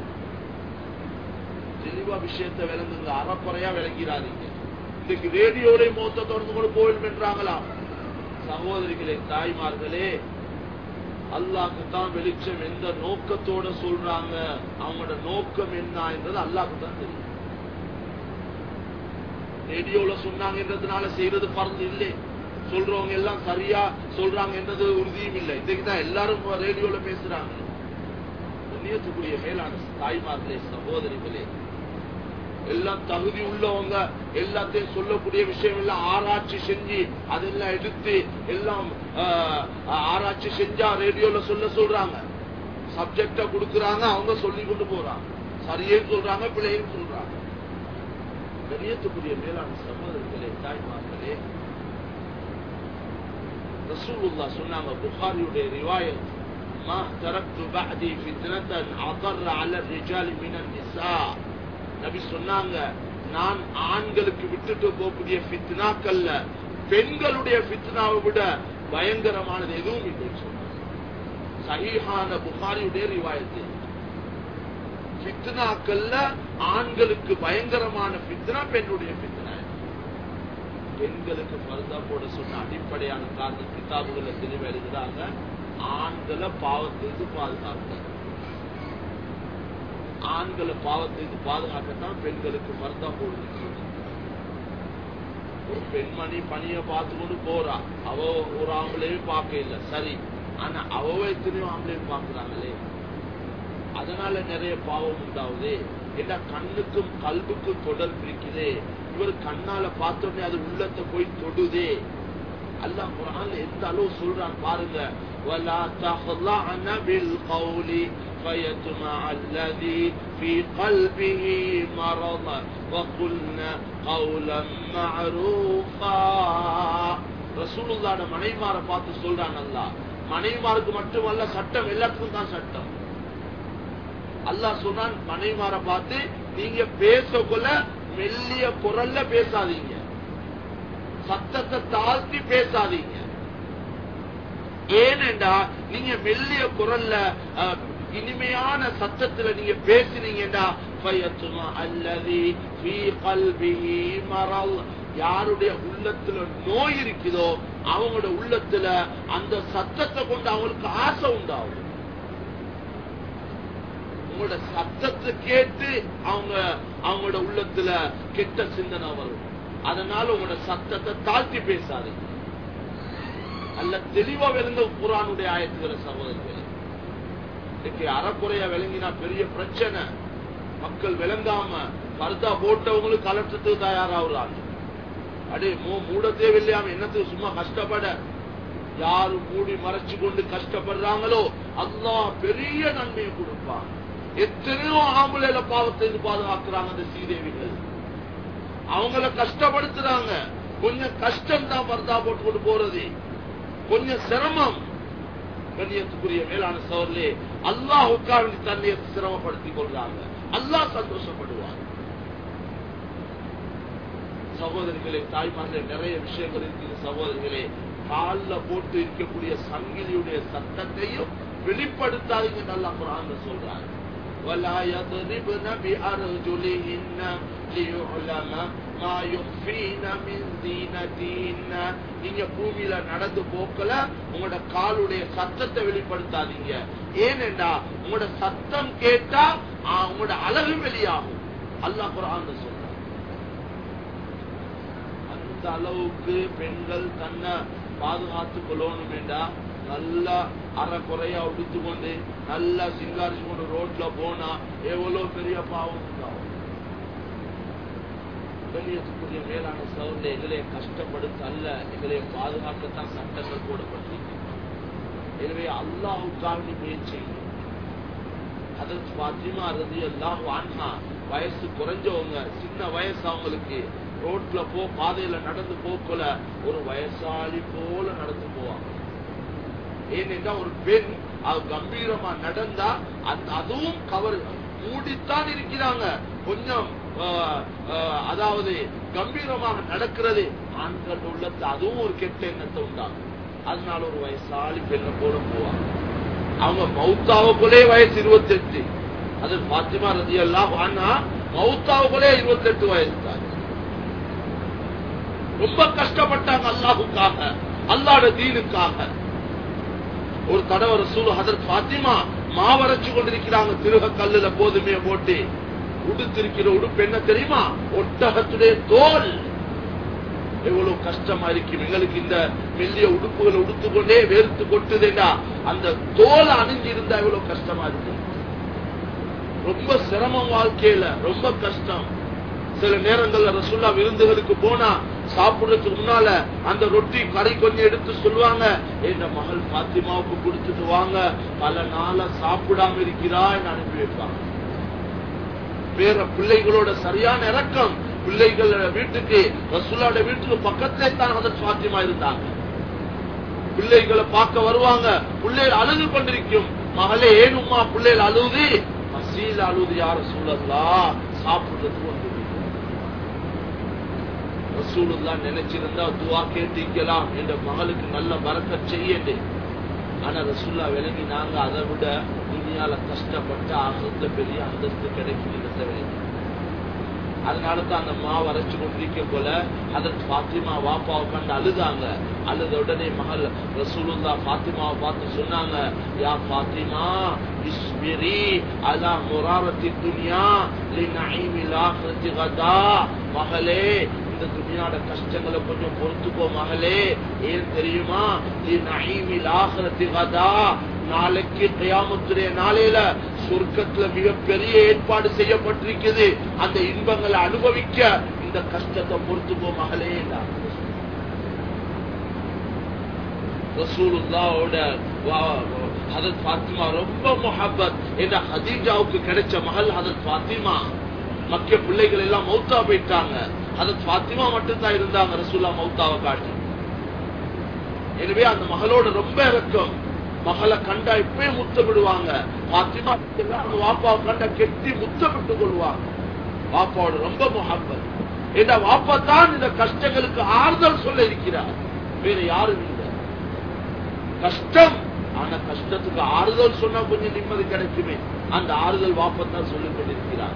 தெளிவா விஷயத்தை விளங்குங்க, அறப்பறையா விளங்கிறாதீங்க. இன்னைக்கு ரேடியோட மொத்த தொடர்ந்து கொண்டு போயிடும் என்றாங்களா? சகோதரிகளே, தாய்மார்களே, அல்லாஹ்க்கு தான் வெளிச்சம். எந்த நோக்கத்தோட சொல்றாங்க, அவங்களோட நோக்கம் என்ன என்றது அல்லாஹ்க்கு தான் தெரியும். ரேடியோல சொன்னாங்கன்றதுனால செய்யறது பறந்து இல்லை, சொல்றவங்க எல்லாம் சரியா சொல்றாங்க என்றது உறுதியும் இல்லை. இன்னைக்கு தான் எல்லாரும் ரேடியோல பேசுறாங்க. கண்ணியத்துக்குரிய மேலான தாய்மார்களே, சகோதரிகளே, எல்லாம் தகுதி உள்ளவங்க எல்லாத்தையும் சொல்லக்கூடிய விஷயம் எல்லாம் ஆராய்ச்சி செஞ்சு அதெல்லாம் எடுத்து எல்லாம் ஆராய்ச்சி செஞ்சா ரேடியோல சொல்றாங்க. சப்ஜெக்ட கொடுக்கறாங்க, அவங்க சொல்லி கொண்டு போறாங்க. சரியும் சொல்றாங்க, பிள்ளையும் சொல்றாங்க. கண்ணியத்துக்குரிய மேலான சகோதரர்களே, தாய்மார்களே, ரசூலுல்லாஹ் சொன்னாங்க, புகாரியுடைய ரிவாயத், மா தரக்து பஅதி ஃபித்னத்தன் அضر على الرجال من النساء. நபி சொன்னாங்க, நான் ஆண்களுக்கு விட்டுட்டு போகக்கூடிய ஃபித்னாக்கள்ல பெண்களுடைய ஃபித்னாவை விட பயங்கரமானது எதுவும் இல்லை சொன்னாங்க. சஹீஹான புகாரியுடைய ரிவாயத்து. ஃபித்னாக்கள்ல ஆண்களுக்கு பயங்கரமான ஃபித்னா பெண்ணுடைய ஃபித்னா. பெண்களுக்கு பர்தா போட சொன்ன அடிப்படையான காரணம் கிதாபுகளை தெளிவா எழுதுறாங்க. ஆண்களை பாவத்திலிருந்து பாதுகாக்க, ஆண்களை பாவத்திலிருந்து பாதுகாக்கத்தான் பெண்களுக்கு மருந்தா போடுது. ஒரு பெண்மணி பணிய பார்த்து கொண்டு போறா, அவ ஒரு ஆம்பளையும் பார்க்க இல்லை சரி, ஆனா அவ எத்தனையோ ஆம்பளையும் பார்க்கிறாங்களே, அதனால நிறைய பாவம் உண்டாவுது. ஏன்னா கண்ணுக்கும் கல்புக்கும் தொடர்பு இருக்குதே, இவர் கண்ணால பார்த்தோன்னே அது உள்ளத்தை போய் தொடுதே. அல்லாஹ் குர்ஆன்ல எந்த அளவு சொல்றான் பாருங்க. وَلَا تَخْضَعْنَ بِالْقَوْلِ فَيَطْمَعَ الَّذِي فِي قَلْبِهِ مَرَضٌ وَقُلْنَ قَوْلًا مَعْرُوفًا. ரசூலுல்லாஹ்வோட மனைவிமாரை பார்த்து சொல்றான் அல்லாஹ். மனைவிமாருக்கு மட்டுமல்ல, சட்டம் எல்லாத்துக்கும் தான் சட்டம். அல்லாஹ் சொன்னான் மனைவிமாரை பார்த்து, நீங்க பேசக்குள்ள மெல்லிய குரல்ல பேசாதீங்க, சத்தத்தை தாழ்த்தி பேசாதீங்க. ஏனென்றா நீங்க மெல்லிய குரல்ல இனிமையான சத்தத்துல நீங்க பேசினீங்கடா, யாருடைய உள்ளத்துல நோய் இருக்குதோ அவங்களோட உள்ளத்துல அந்த சத்தத்தை கொண்டு அவங்களுக்கு ஆசை உண்டாகும். உங்களோட சத்தத்தை கேட்டு அவங்களோட உள்ளத்துல கெட்ட சிந்தனை வரும். அதனால உங்களோட சத்தத்தை தாழ்த்தி பேசாதீங்க. அல்ல தெளிவா விளங்க குர்ஆனுடைய ஆயத்துக்களை சகோதரர்களே. இன்னைக்கு அறக்குறையா விளங்கினா பெரிய பிரச்சனை. மக்கள் விளங்காம பர்தா போட்டவங்களுக்கு கலட்டத்துக்கு தயாராகிறாங்க. அடே மூட தேவையில்லையாம என்னத்துக்கு சும்மா கஷ்டப்பட. யாரு மூடி மறைச்சு கொண்டு கஷ்டப்படுறாங்களோ அல்லாஹ் பெரிய நன்மையை கொடுப்பான். எத்தனையோ ஆம்பளைல பாவத்தை பாதுகாக்கிறாங்க அந்த சீதேவிகள். அவங்கள கஷ்டப்படுத்துறாங்க. கொஞ்சம் கஷ்டம் தான் பர்தா போட்டு கொண்டு போறது, கொஞ்சம் சிரமம். கண்ணியத்துக்குரிய மேலான சோர்லே அல்லாஹ்வுக்காக தன்னை சிரமப்படுத்திக் கொள்றாங்க. அல்லாஹ் சந்தோஷப்படுவார். சகோதரிகளே, தாய்மார்களே, நிறைய விஷயங்கள் இருக்குது சகோதரிகளே. கால்ல போட்டு இருக்கக்கூடிய சங்கிலியுடைய சத்தத்தையும் வெளிப்படுத்தாதீங்க நல்லா குர்ஆன்ல சொல்றாங்க. وَلَا يَضْرِبْنَ بِأَرْجُلِهِنَّ لِيُعْلَمَ مَا يُخْفِينَ مِنْ زِينَتِهِنَّ. நீங்க பூமியில நடந்து போக்கல உங்களோட காலுடைய சத்தத்தை வெளிப்படுத்தாதீங்க. ஏனென்றா உங்களோட சத்தம் கேட்டா உங்களோட அழகு வெளியாகும். அல்லாஹ் குர்ஆன்ல சொல்றான். அந்த அளவுக்கு பெண்கள் தன்னை பாதுகாத்துக் கொள்ளணும் என்றா நல்லா அறக்குறையா உடுத்துக்கொண்டு நல்லா சிங்காரிச்சு கொண்டு ரோட்ல போனா எவ்வளவு பெரிய பாவம் உண்டாகும். கண்ணியத்துக்குரிய மேலான சகோதரர்களே, எங்களை கஷ்டப்படுத்த அல்ல, எங்களை பாதுகாக்கத்தான் சட்டங்கள் போடப்பட்டிருக்கு. எனவே அல்லாஹ்வுக்காக முயற்சி செய்யுங்க. ஹஜ்ரத் ஃபாத்திமா ரலியல்லாஹு அன்ஹா வயசு குறைஞ்சவங்க, சின்ன வயசு அவங்களுக்கு. ரோட்ல பாதையில நடந்து போக்கல ஒரு வயசாளி போல நடந்து போவாங்க. ஏனென்றா ஒரு பெண் கம்பீரமா நடந்தா அதுவும் கவர் மூடித்தான் இருக்கிறாங்க. கொஞ்சம் அதாவது கம்பீரமாக நடக்கிறது ஆண்கள் உள்ளது அதுவும் ஒரு கெட்ட எண்ணத்தை உண்டாகும். அதனால ஒரு வயசாளி பெண்ணை போல போவாங்க. அவங்க மௌத்தாவுக்குள்ளே வயசு 28. அது ஃபாத்திமா ரலியல்லாஹு அன்ஹா மௌத்தாவுக்குள்ளே 28 வயசு தான். ரொம்ப கஷ்டப்பட்டாங்க அல்லாஹ்வுக்காக, அல்லாஹ்வுடைய தீனுக்காக. ஒரு தடவை ரசூல் ஹஜ்ரத் ஃபாத்திமா மாவரைச்சு கொண்டிருக்கிறாங்க திருக கல்லுல கோதுமையை போட்டு. உடுத்திருக்கிற உடுப்பு என்ன தெரியுமா? ஒட்டகத்துடைய தோல். எவ்வளவு கஷ்டமா இருக்கும் எங்களுக்கு இந்த மெல்லிய உடுப்புகளை உடுத்துக்கொண்டே வேர்த்து கொட்டுதேடா. அந்த தோல் அணிஞ்சிருந்தா எவ்வளவு கஷ்டமா இருக்கு. ரொம்ப சிரமம் வாழ்க்கையில, ரொம்ப கஷ்டம். சில நேரங்கள்ல ரசூல்லா விருந்துகளுக்கு போனா சாப்பிடுறதுக்கு முன்னால அந்த ரொட்டி கறி கொஞ்சம் எடுத்து சொல்லுவாங்க, என் மகள் பாத்திமாவுக்கு கொடுத்துட்டு வாங்க, பல நாளா சாப்பிடாம இருக்கிறா என்று அனுப்பி வைப்பாங்க. வேற பிள்ளைகளோட சரியான இறக்கம். பிள்ளைகள் வீட்டுக்கு ரசூலுல்லாஹ் வீட்டுக்கு பக்கத்திலே தான் ஹஜ்ரத் ஃபாத்திமா இருந்தாங்க. பிள்ளைகளை பார்க்க வருவாங்க, பிள்ளைகள் அழுது கொண்டிருக்கும். மகளே ஏன் உம்மா பிள்ளைகள் அழுது? பசியில் அழுது யா ரசூலல்லாஹ், சாப்பிடுறதுக்கு வந்து ரசூலுல்லாஹ் நினைச்சிருந்தா துஆ கேட்டிக்கலாம், என்ற மகளுக்கு நல்ல பரக்கத் செய்யண்டு. ஆனா ரசூலுல்லாஹ் விளங்கினாங்க, அதை விட துனியால கஷ்டப்பட்ட ஆகிரத்துல பெரிய அந்தஸ்து கிடைக்கும். அதனாலதான் அந்த மாவு அரைச்சு கொண்டிருக்க போல அதற்கு பாத்திமா வாப்பாவை கண்டு அழுதாங்க. அழுத உடனே மகள் ரசூலுல்லா பாத்திமாவை பார்த்து சொன்னாங்க, யா பாத்திமா இஸ்பிரி அலா முராரத்தி துன்யா லிநஈமில் ஆখিরাতি கதா. மகளே, இந்த துனியாட கஷ்டங்களை கொஞ்சம் பொறுத்துக்கோ மகளே. ஏன் தெரியுமா? லிநஈமில் ஆখিরাতি கதா, நாளைக்கு கியாமத்துடைய நாளையில சொர்க்கத்துல மிகப்பெரிய ஏற்பாடு செய்யப்பட்டிருக்கிறது. அந்த இன்பங்களை அனுபவிக்க இந்த கஷ்டத்தை பொறுத்துக்கோ மகளே. ரசூலுல்லாஹ்வோட ஹஜ்ரத் ஃபாத்திமா ரொம்ப முஹப்பத். இந்த ஹதீஜாவுக்கு கிடைச்ச மகள் ஹஜ்ரத் ஃபாத்திமா. மக்கிய பிள்ளைகள் எல்லாம் மௌத்தா போயிட்டாங்க. ஹஜ்ரத் ஃபாத்திமா மட்டும்தான் இருந்தாங்க ரசூலுல்லாஹ் மௌத்தாவை காட்டி. எனவே அந்த மகளோட ரொம்ப இறக்கம். மகளை கண்டா இப்பயே முத்தமிடுவாங்க. பாத்திமா வாப்பாவை கண்டா கெட்டி முத்தமிட்டு கொள்வாங்க. வாப்பாவோட ரொம்ப முஹப்பத். இந்த வாப்பா தான் இந்த கஷ்டங்களுக்கு ஆறுதல் சொல்ல இருக்கிறார், வேற யாரும் இல்லை. கஷ்டம், ஆனா கஷ்டத்துக்கு ஆறுதல் சொன்னா கொஞ்சம் நிம்மதி கிடைக்குமே, அந்த ஆறுதல் வாப்பா தான் சொல்லிக் கொண்டிருக்கிறார்.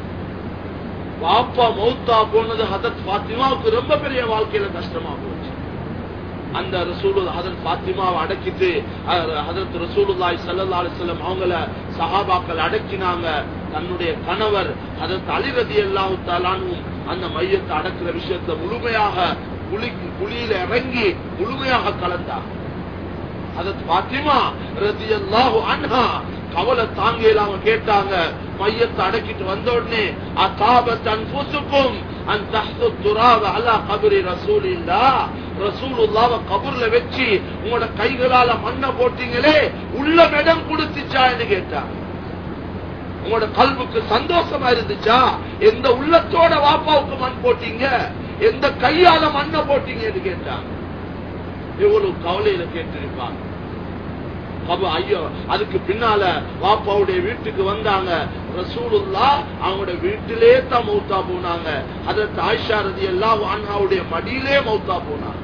வாப்பா மௌத்தா போனது ஹஜ்ரத் ஃபாத்திமாவுக்கு ரொம்ப பெரிய வாழ்க்கையில கஷ்டமா போச்சு. அந்த ஹஜ்ரத் ஃபாத்திமாவை அடக்கிட்டு ஹஜ்ரத் ரசூலுல்லாஹி ஸல்லல்லாஹு அலைஹி வஸல்லம் அவங்கள சஹாபாக்கள் அடக்கினாங்க. தன்னுடைய கணவர் ஹஜ்ரத் அலி ரலியல்லாஹு தஆலா அன்ஹு அந்த மையத்தை அடக்குற விஷயத்தை முழுமையாக குழியில இறங்கி முழுமையாக கலந்தார். ஹஜ்ரத் ஃபாத்திமா ரலியல்லாஹு அன்ஹா கவலை தாங்கல அவங்க கேட்டாங்க, மையத்தை அடக்கிட்டு வந்த உடனே அகாபத் அன்ஃபுசுக்கும் அன் தஹ்து துராப அலா கப்ரி ரசூலில்லாஹ், ரசூலுல்லாஹ்வை கபர்ல வச்சு உங்களோட கைகளால மண்ணை போட்டீங்களே, உள்ள இடம் கொடுத்துச்சான்னு கேட்டாங்க. உங்களோட கல்புக்கு சந்தோஷமா இருந்துச்சா? எந்த உள்ளத்தோட வாப்பாவுக்கு மண் போட்டீங்க, எந்த கையால மண்ணை போட்டீங்கன்னு கேட்டாங்க. எவ்வளவு கவலையில கேட்டிருப்பாங்க. ஐயோ, அதுக்கு பின்னால வாப்பாவுடைய வீட்டுக்கு வந்தாங்க. ரசூலுல்லாஹ் அவங்களோட வீட்டிலே தான் மௌத்தா போனாங்க. ஹஜ்ரத் ஆயிஷா ரலியல்லாஹு அன்ஹாவுடைய மடியிலே மௌத்தா போனாங்க.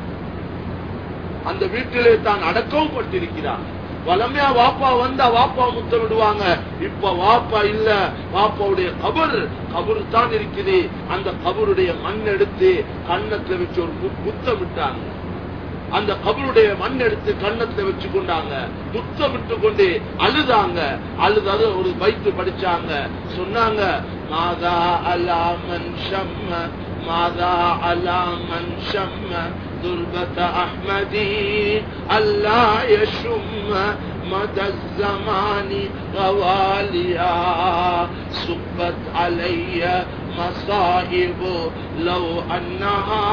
அந்த வீட்டிலே தான் அடக்கவும் பட்டிருக்கிறாங்க. வளமையா வாப்பா வந்தா வாப்பா முத்தமிடுவாங்க. இப்ப வாப்பா இல்ல, வாப்பாவுடைய கபர் தான் இருக்குது. அந்த கபருடைய மண் எடுத்து கன்னத்துல வச்சு ஒரு முத்தமிட்டாங்க. அந்த கபருடைய மண் எடுத்து கன்னத்துல வச்சு கொண்டாங்க, முத்தமிட்டு கொண்டு அழுதாங்க. அழுது ஒரு பைத்து படிச்சாங்க. சொன்னாங்க, மாதா அலா மன் ஷம்ம மாதா அலா மன் ஷம்ம துர்பத அஹ்மதி அல்லா யஷும்ம مدى الزمان غواليا صبت علي مصائب لو أنها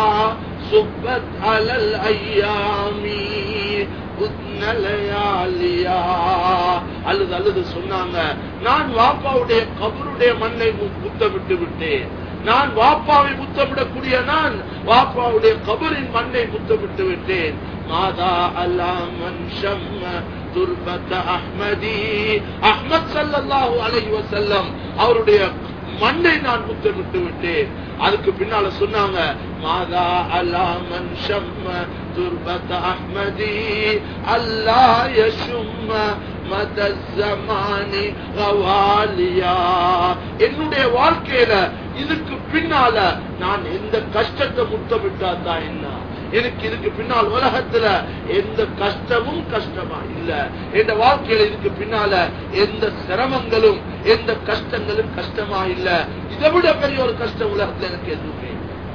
صبت على الأيام أذن لياليا. அழுது சொன்னாங்க, நான் வாப்பாவுடைய கபருடைய மண்ணை முத்தமிட்டு விட்டேன். நான் வாப்பாவை முத்தமிடக்கூடிய நான் வாப்பாவுடைய கபரின் மண்ணை முத்தமிட்டு விட்டேன். மாதா அல்லா மன் ஷம்ம துர்பத அஹ்மதி, அஹ்மத் ஸல்லல்லாஹு அலைஹி வஸல்லம் அவருடைய மண்ணை நான் முத்தமிட்டு விட்டேன். அதுக்கு பின்னால சொன்னாங்க, மாதா அல்லா மன் ஷம்ம துர்பத அஹ்மதி அல்லா யஷும்ம மத ஸமானி கவாலியா. என்னுடைய வாழ்க்கையில இதுக்கு பின்னால நான் எந்த கஷ்டத்தை முத்தமிட்டா தான் என்ன, எனக்கு இதுக்கு பின்னால் உலகத்துல எந்த கஷ்டமும் கஷ்டமா இல்ல. என் வாழ்க்கையில இதுக்கு பின்னால எந்த சிரமங்களும் எந்த கஷ்டங்களும் கஷ்டமா இல்ல. இதை விட பெரிய ஒரு கஷ்டம் உலகத்துல எனக்கு எதுவுமே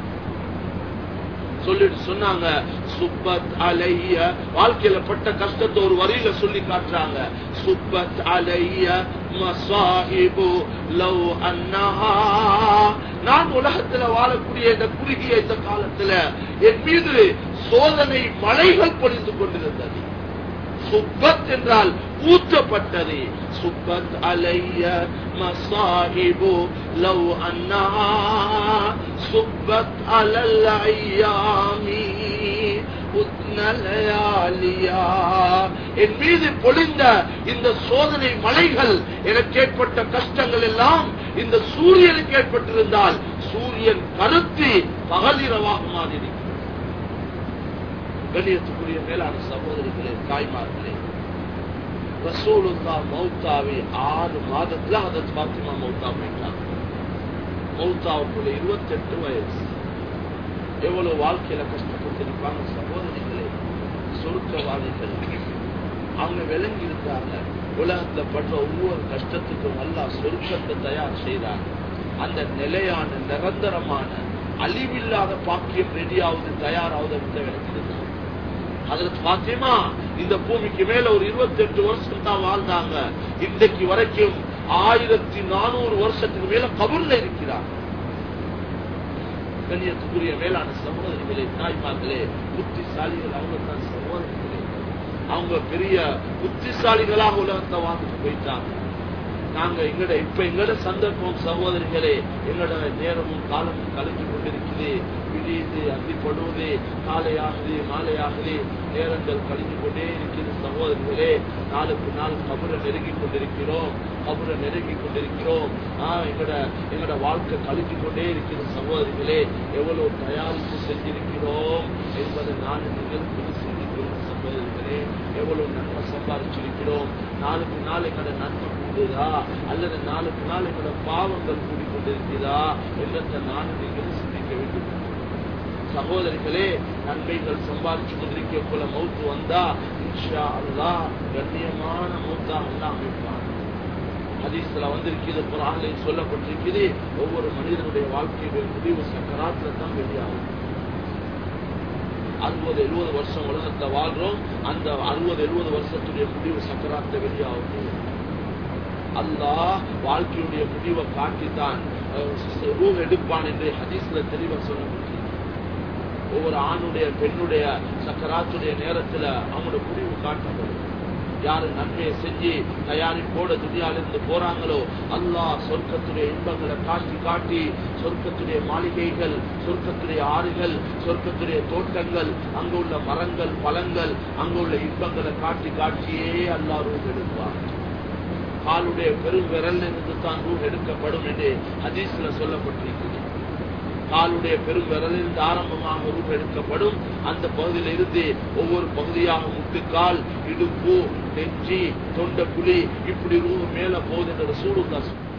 சொல்லிட்டு சொன்னாங்க. சுப்பத் அலைய, வாழ்க்கையில பட்ட கஷ்டத்தை ஒரு வரியில சொல்லி காட்டுறாங்க. சுப்பத் அலைய மசாஹிபு லவ் அன்னஹா, நான் உலகத்துல வாழக்கூடிய இந்த குறுகிய இந்த காலத்துல என் மீது சோதனை மழைகள் பொழிந்து கொண்டிருந்தது. சுப்பத் என்றால் ஊற்றப்பட்டது. சுப்பத் அலைய மசாஹிபு லவ் அன்னஹா சுப்பத் அலல் ஐயாமி உத்ன லயாலியா. என் மீது பொழிந்த இந்த சோதனை மலைகள், எனக்கு ஏற்பட்ட கஷ்டங்கள் எல்லாம் இந்த சூரியனுக்கு ஏற்பட்டிருந்தால் சூரியன் கருத்து பகலிரவாக மாதிரி. கண்ணியத்துக்குரிய மேலான சகோதரிகளே, தாய்மார்களே, ரசூலுல்லாஹ் மௌத்தாவே 6 மாதத்துல ஹஜ்ரத் ஃபாத்திமா மௌத்தா போயிட்டாங்க. மௌத்தாவுக்குள்ள 28 வயசு. எவ்வளவு வாழ்க்கையில கஷ்டப்பட்டிருப்பாங்க சகோதரிகளே. சொர்க்கவாதிகள் அவங்க விளங்கி இருக்காங்க. உலகத்துல படுற ஒவ்வொரு கஷ்டத்துக்கும் அல்லாஹ் சொர்க்கத்தை தயார் செய்தாங்க. அந்த நிலையான நிரந்தரமான அழிவில்லாத பாக்கியம் ரெடியாவது தயாராவது விளக்கியிருந்தாங்க. ஹஜ்ரத் ஃபாத்திமா இந்த பூமிக்கு மேல ஒரு 28 வருஷம் தான் வாழ்ந்தாங்க. இன்றைக்கு வரைக்கும் 1400 வருஷத்துக்கு மேல கபூர்ல இருக்கிறாங்க. கண்ணியத்துக்குரிய மேலான சகோதரிகளே, தாய்மார்களே, புத்திசாலிகள் அவங்க தான் சகோதரிகளே. அவங்க பெரிய புத்திசாலிகளாக உலகத்தை வாழ்ந்துட்டு போயிட்டாங்க. நாங்க எங்கட சந்தர்ப்பம் சகோதரிகளே, எங்களோட நேரமும் காலமும் கலந்து கொண்டிருக்குது. விடியுது, அந்திப்படுவது, காலையாகுது, மாலையாகுது, நேரங்கள் கழிஞ்சு கொண்டே இருக்கிறது சகோதரிகளே. நாளுக்கு நாள் கபரை நெருங்கிக் கொண்டிருக்கிறோம். எங்கட வாழ்க்கை கழிஞ்சு கொண்டே இருக்கிற சகோதரிகளே. எவ்வளவு தயாரிப்பு செஞ்சிருக்கிறோம் என்பதை நான் நீங்கள் சிந்திக்கிறோம் சகோதரிகளே. எவ்வளவு நன்மை சம்பாதிச்சிருக்கிறோம். நாளுக்கு நாள் எங்கட நன்மை கூடுதா அல்லது நாளுக்கு நாள் எங்கட பாவங்கள் கூடிக்கொண்டிருக்கிறதா என்றதை நான் நீங்கள் சிந்திக்க வேண்டும் சகோதரிகளே. நன்மைகள் சம்பாதிச்சு கொண்டிருக்க போல மௌத்து வந்தா இன்ஷா அல்லாஹ் கண்ணியமான மௌத்தா அல்லாஹ் அமைப்பான். ஹதீஸ்ல வந்திருக்கிறது, குர்ஆனிலே சொல்லப்பட்டிருக்கிறது, ஒவ்வொரு மனிதனுடைய வாழ்க்கையுடைய முடிவு சக்கராத்துல தான் வெளியாகும். 60-70 வருஷம் உலகத்துல வாழ்றோம். அந்த 60-70 வருஷத்துடைய முடிவு சக்கராத்துல வெளியாகும். அல்லாஹ் வாழ்க்கையுடைய முடிவை காட்டித்தான் ரூஹ் எடுப்பான் என்று ஹதீஸ்ல தெளிவா சொல்லப்பட்டிருக்கு. ஒவ்வொரு ஆணுடைய பெண்ணுடைய சக்கராத்துடைய நேரத்துல அவங்களோட முடிவு காட்டப்படும். யாரு நன்மையை செஞ்சு தயாரிப்போட துனியாலிருந்து போறாங்களோ அல்லாஹ் சொர்க்கத்துடைய இன்பங்களை காட்டி சொர்க்கத்துடைய மாளிகைகள், சொர்க்கத்துடைய ஆறுகள், சொர்க்கத்துடைய தோட்டங்கள், அங்கு உள்ள மரங்கள், பழங்கள், அங்கு உள்ள இன்பங்களை காட்டியே அல்லாஹ் ரூஹ் எடுப்பார். காலுடைய பெரும் விரல் இருந்து தான் ரூஹ் எடுக்கப்படும் என்று ஹதீஸ்ல சொல்லப்பட்டிருக்கிறது. காலுடைய பெரும் விரலில் ஆரம்பமாக ரூஹ் எடுக்கப்படும். அந்த பகுதியில இருந்து ஒவ்வொரு பகுதியாக முட்டுக்கால், இடுப்பு, நெஞ்சி, தொண்டை குழி, இப்படி ரூஹ் மேல போகுது என்ற ரசூலுல்லாஹ்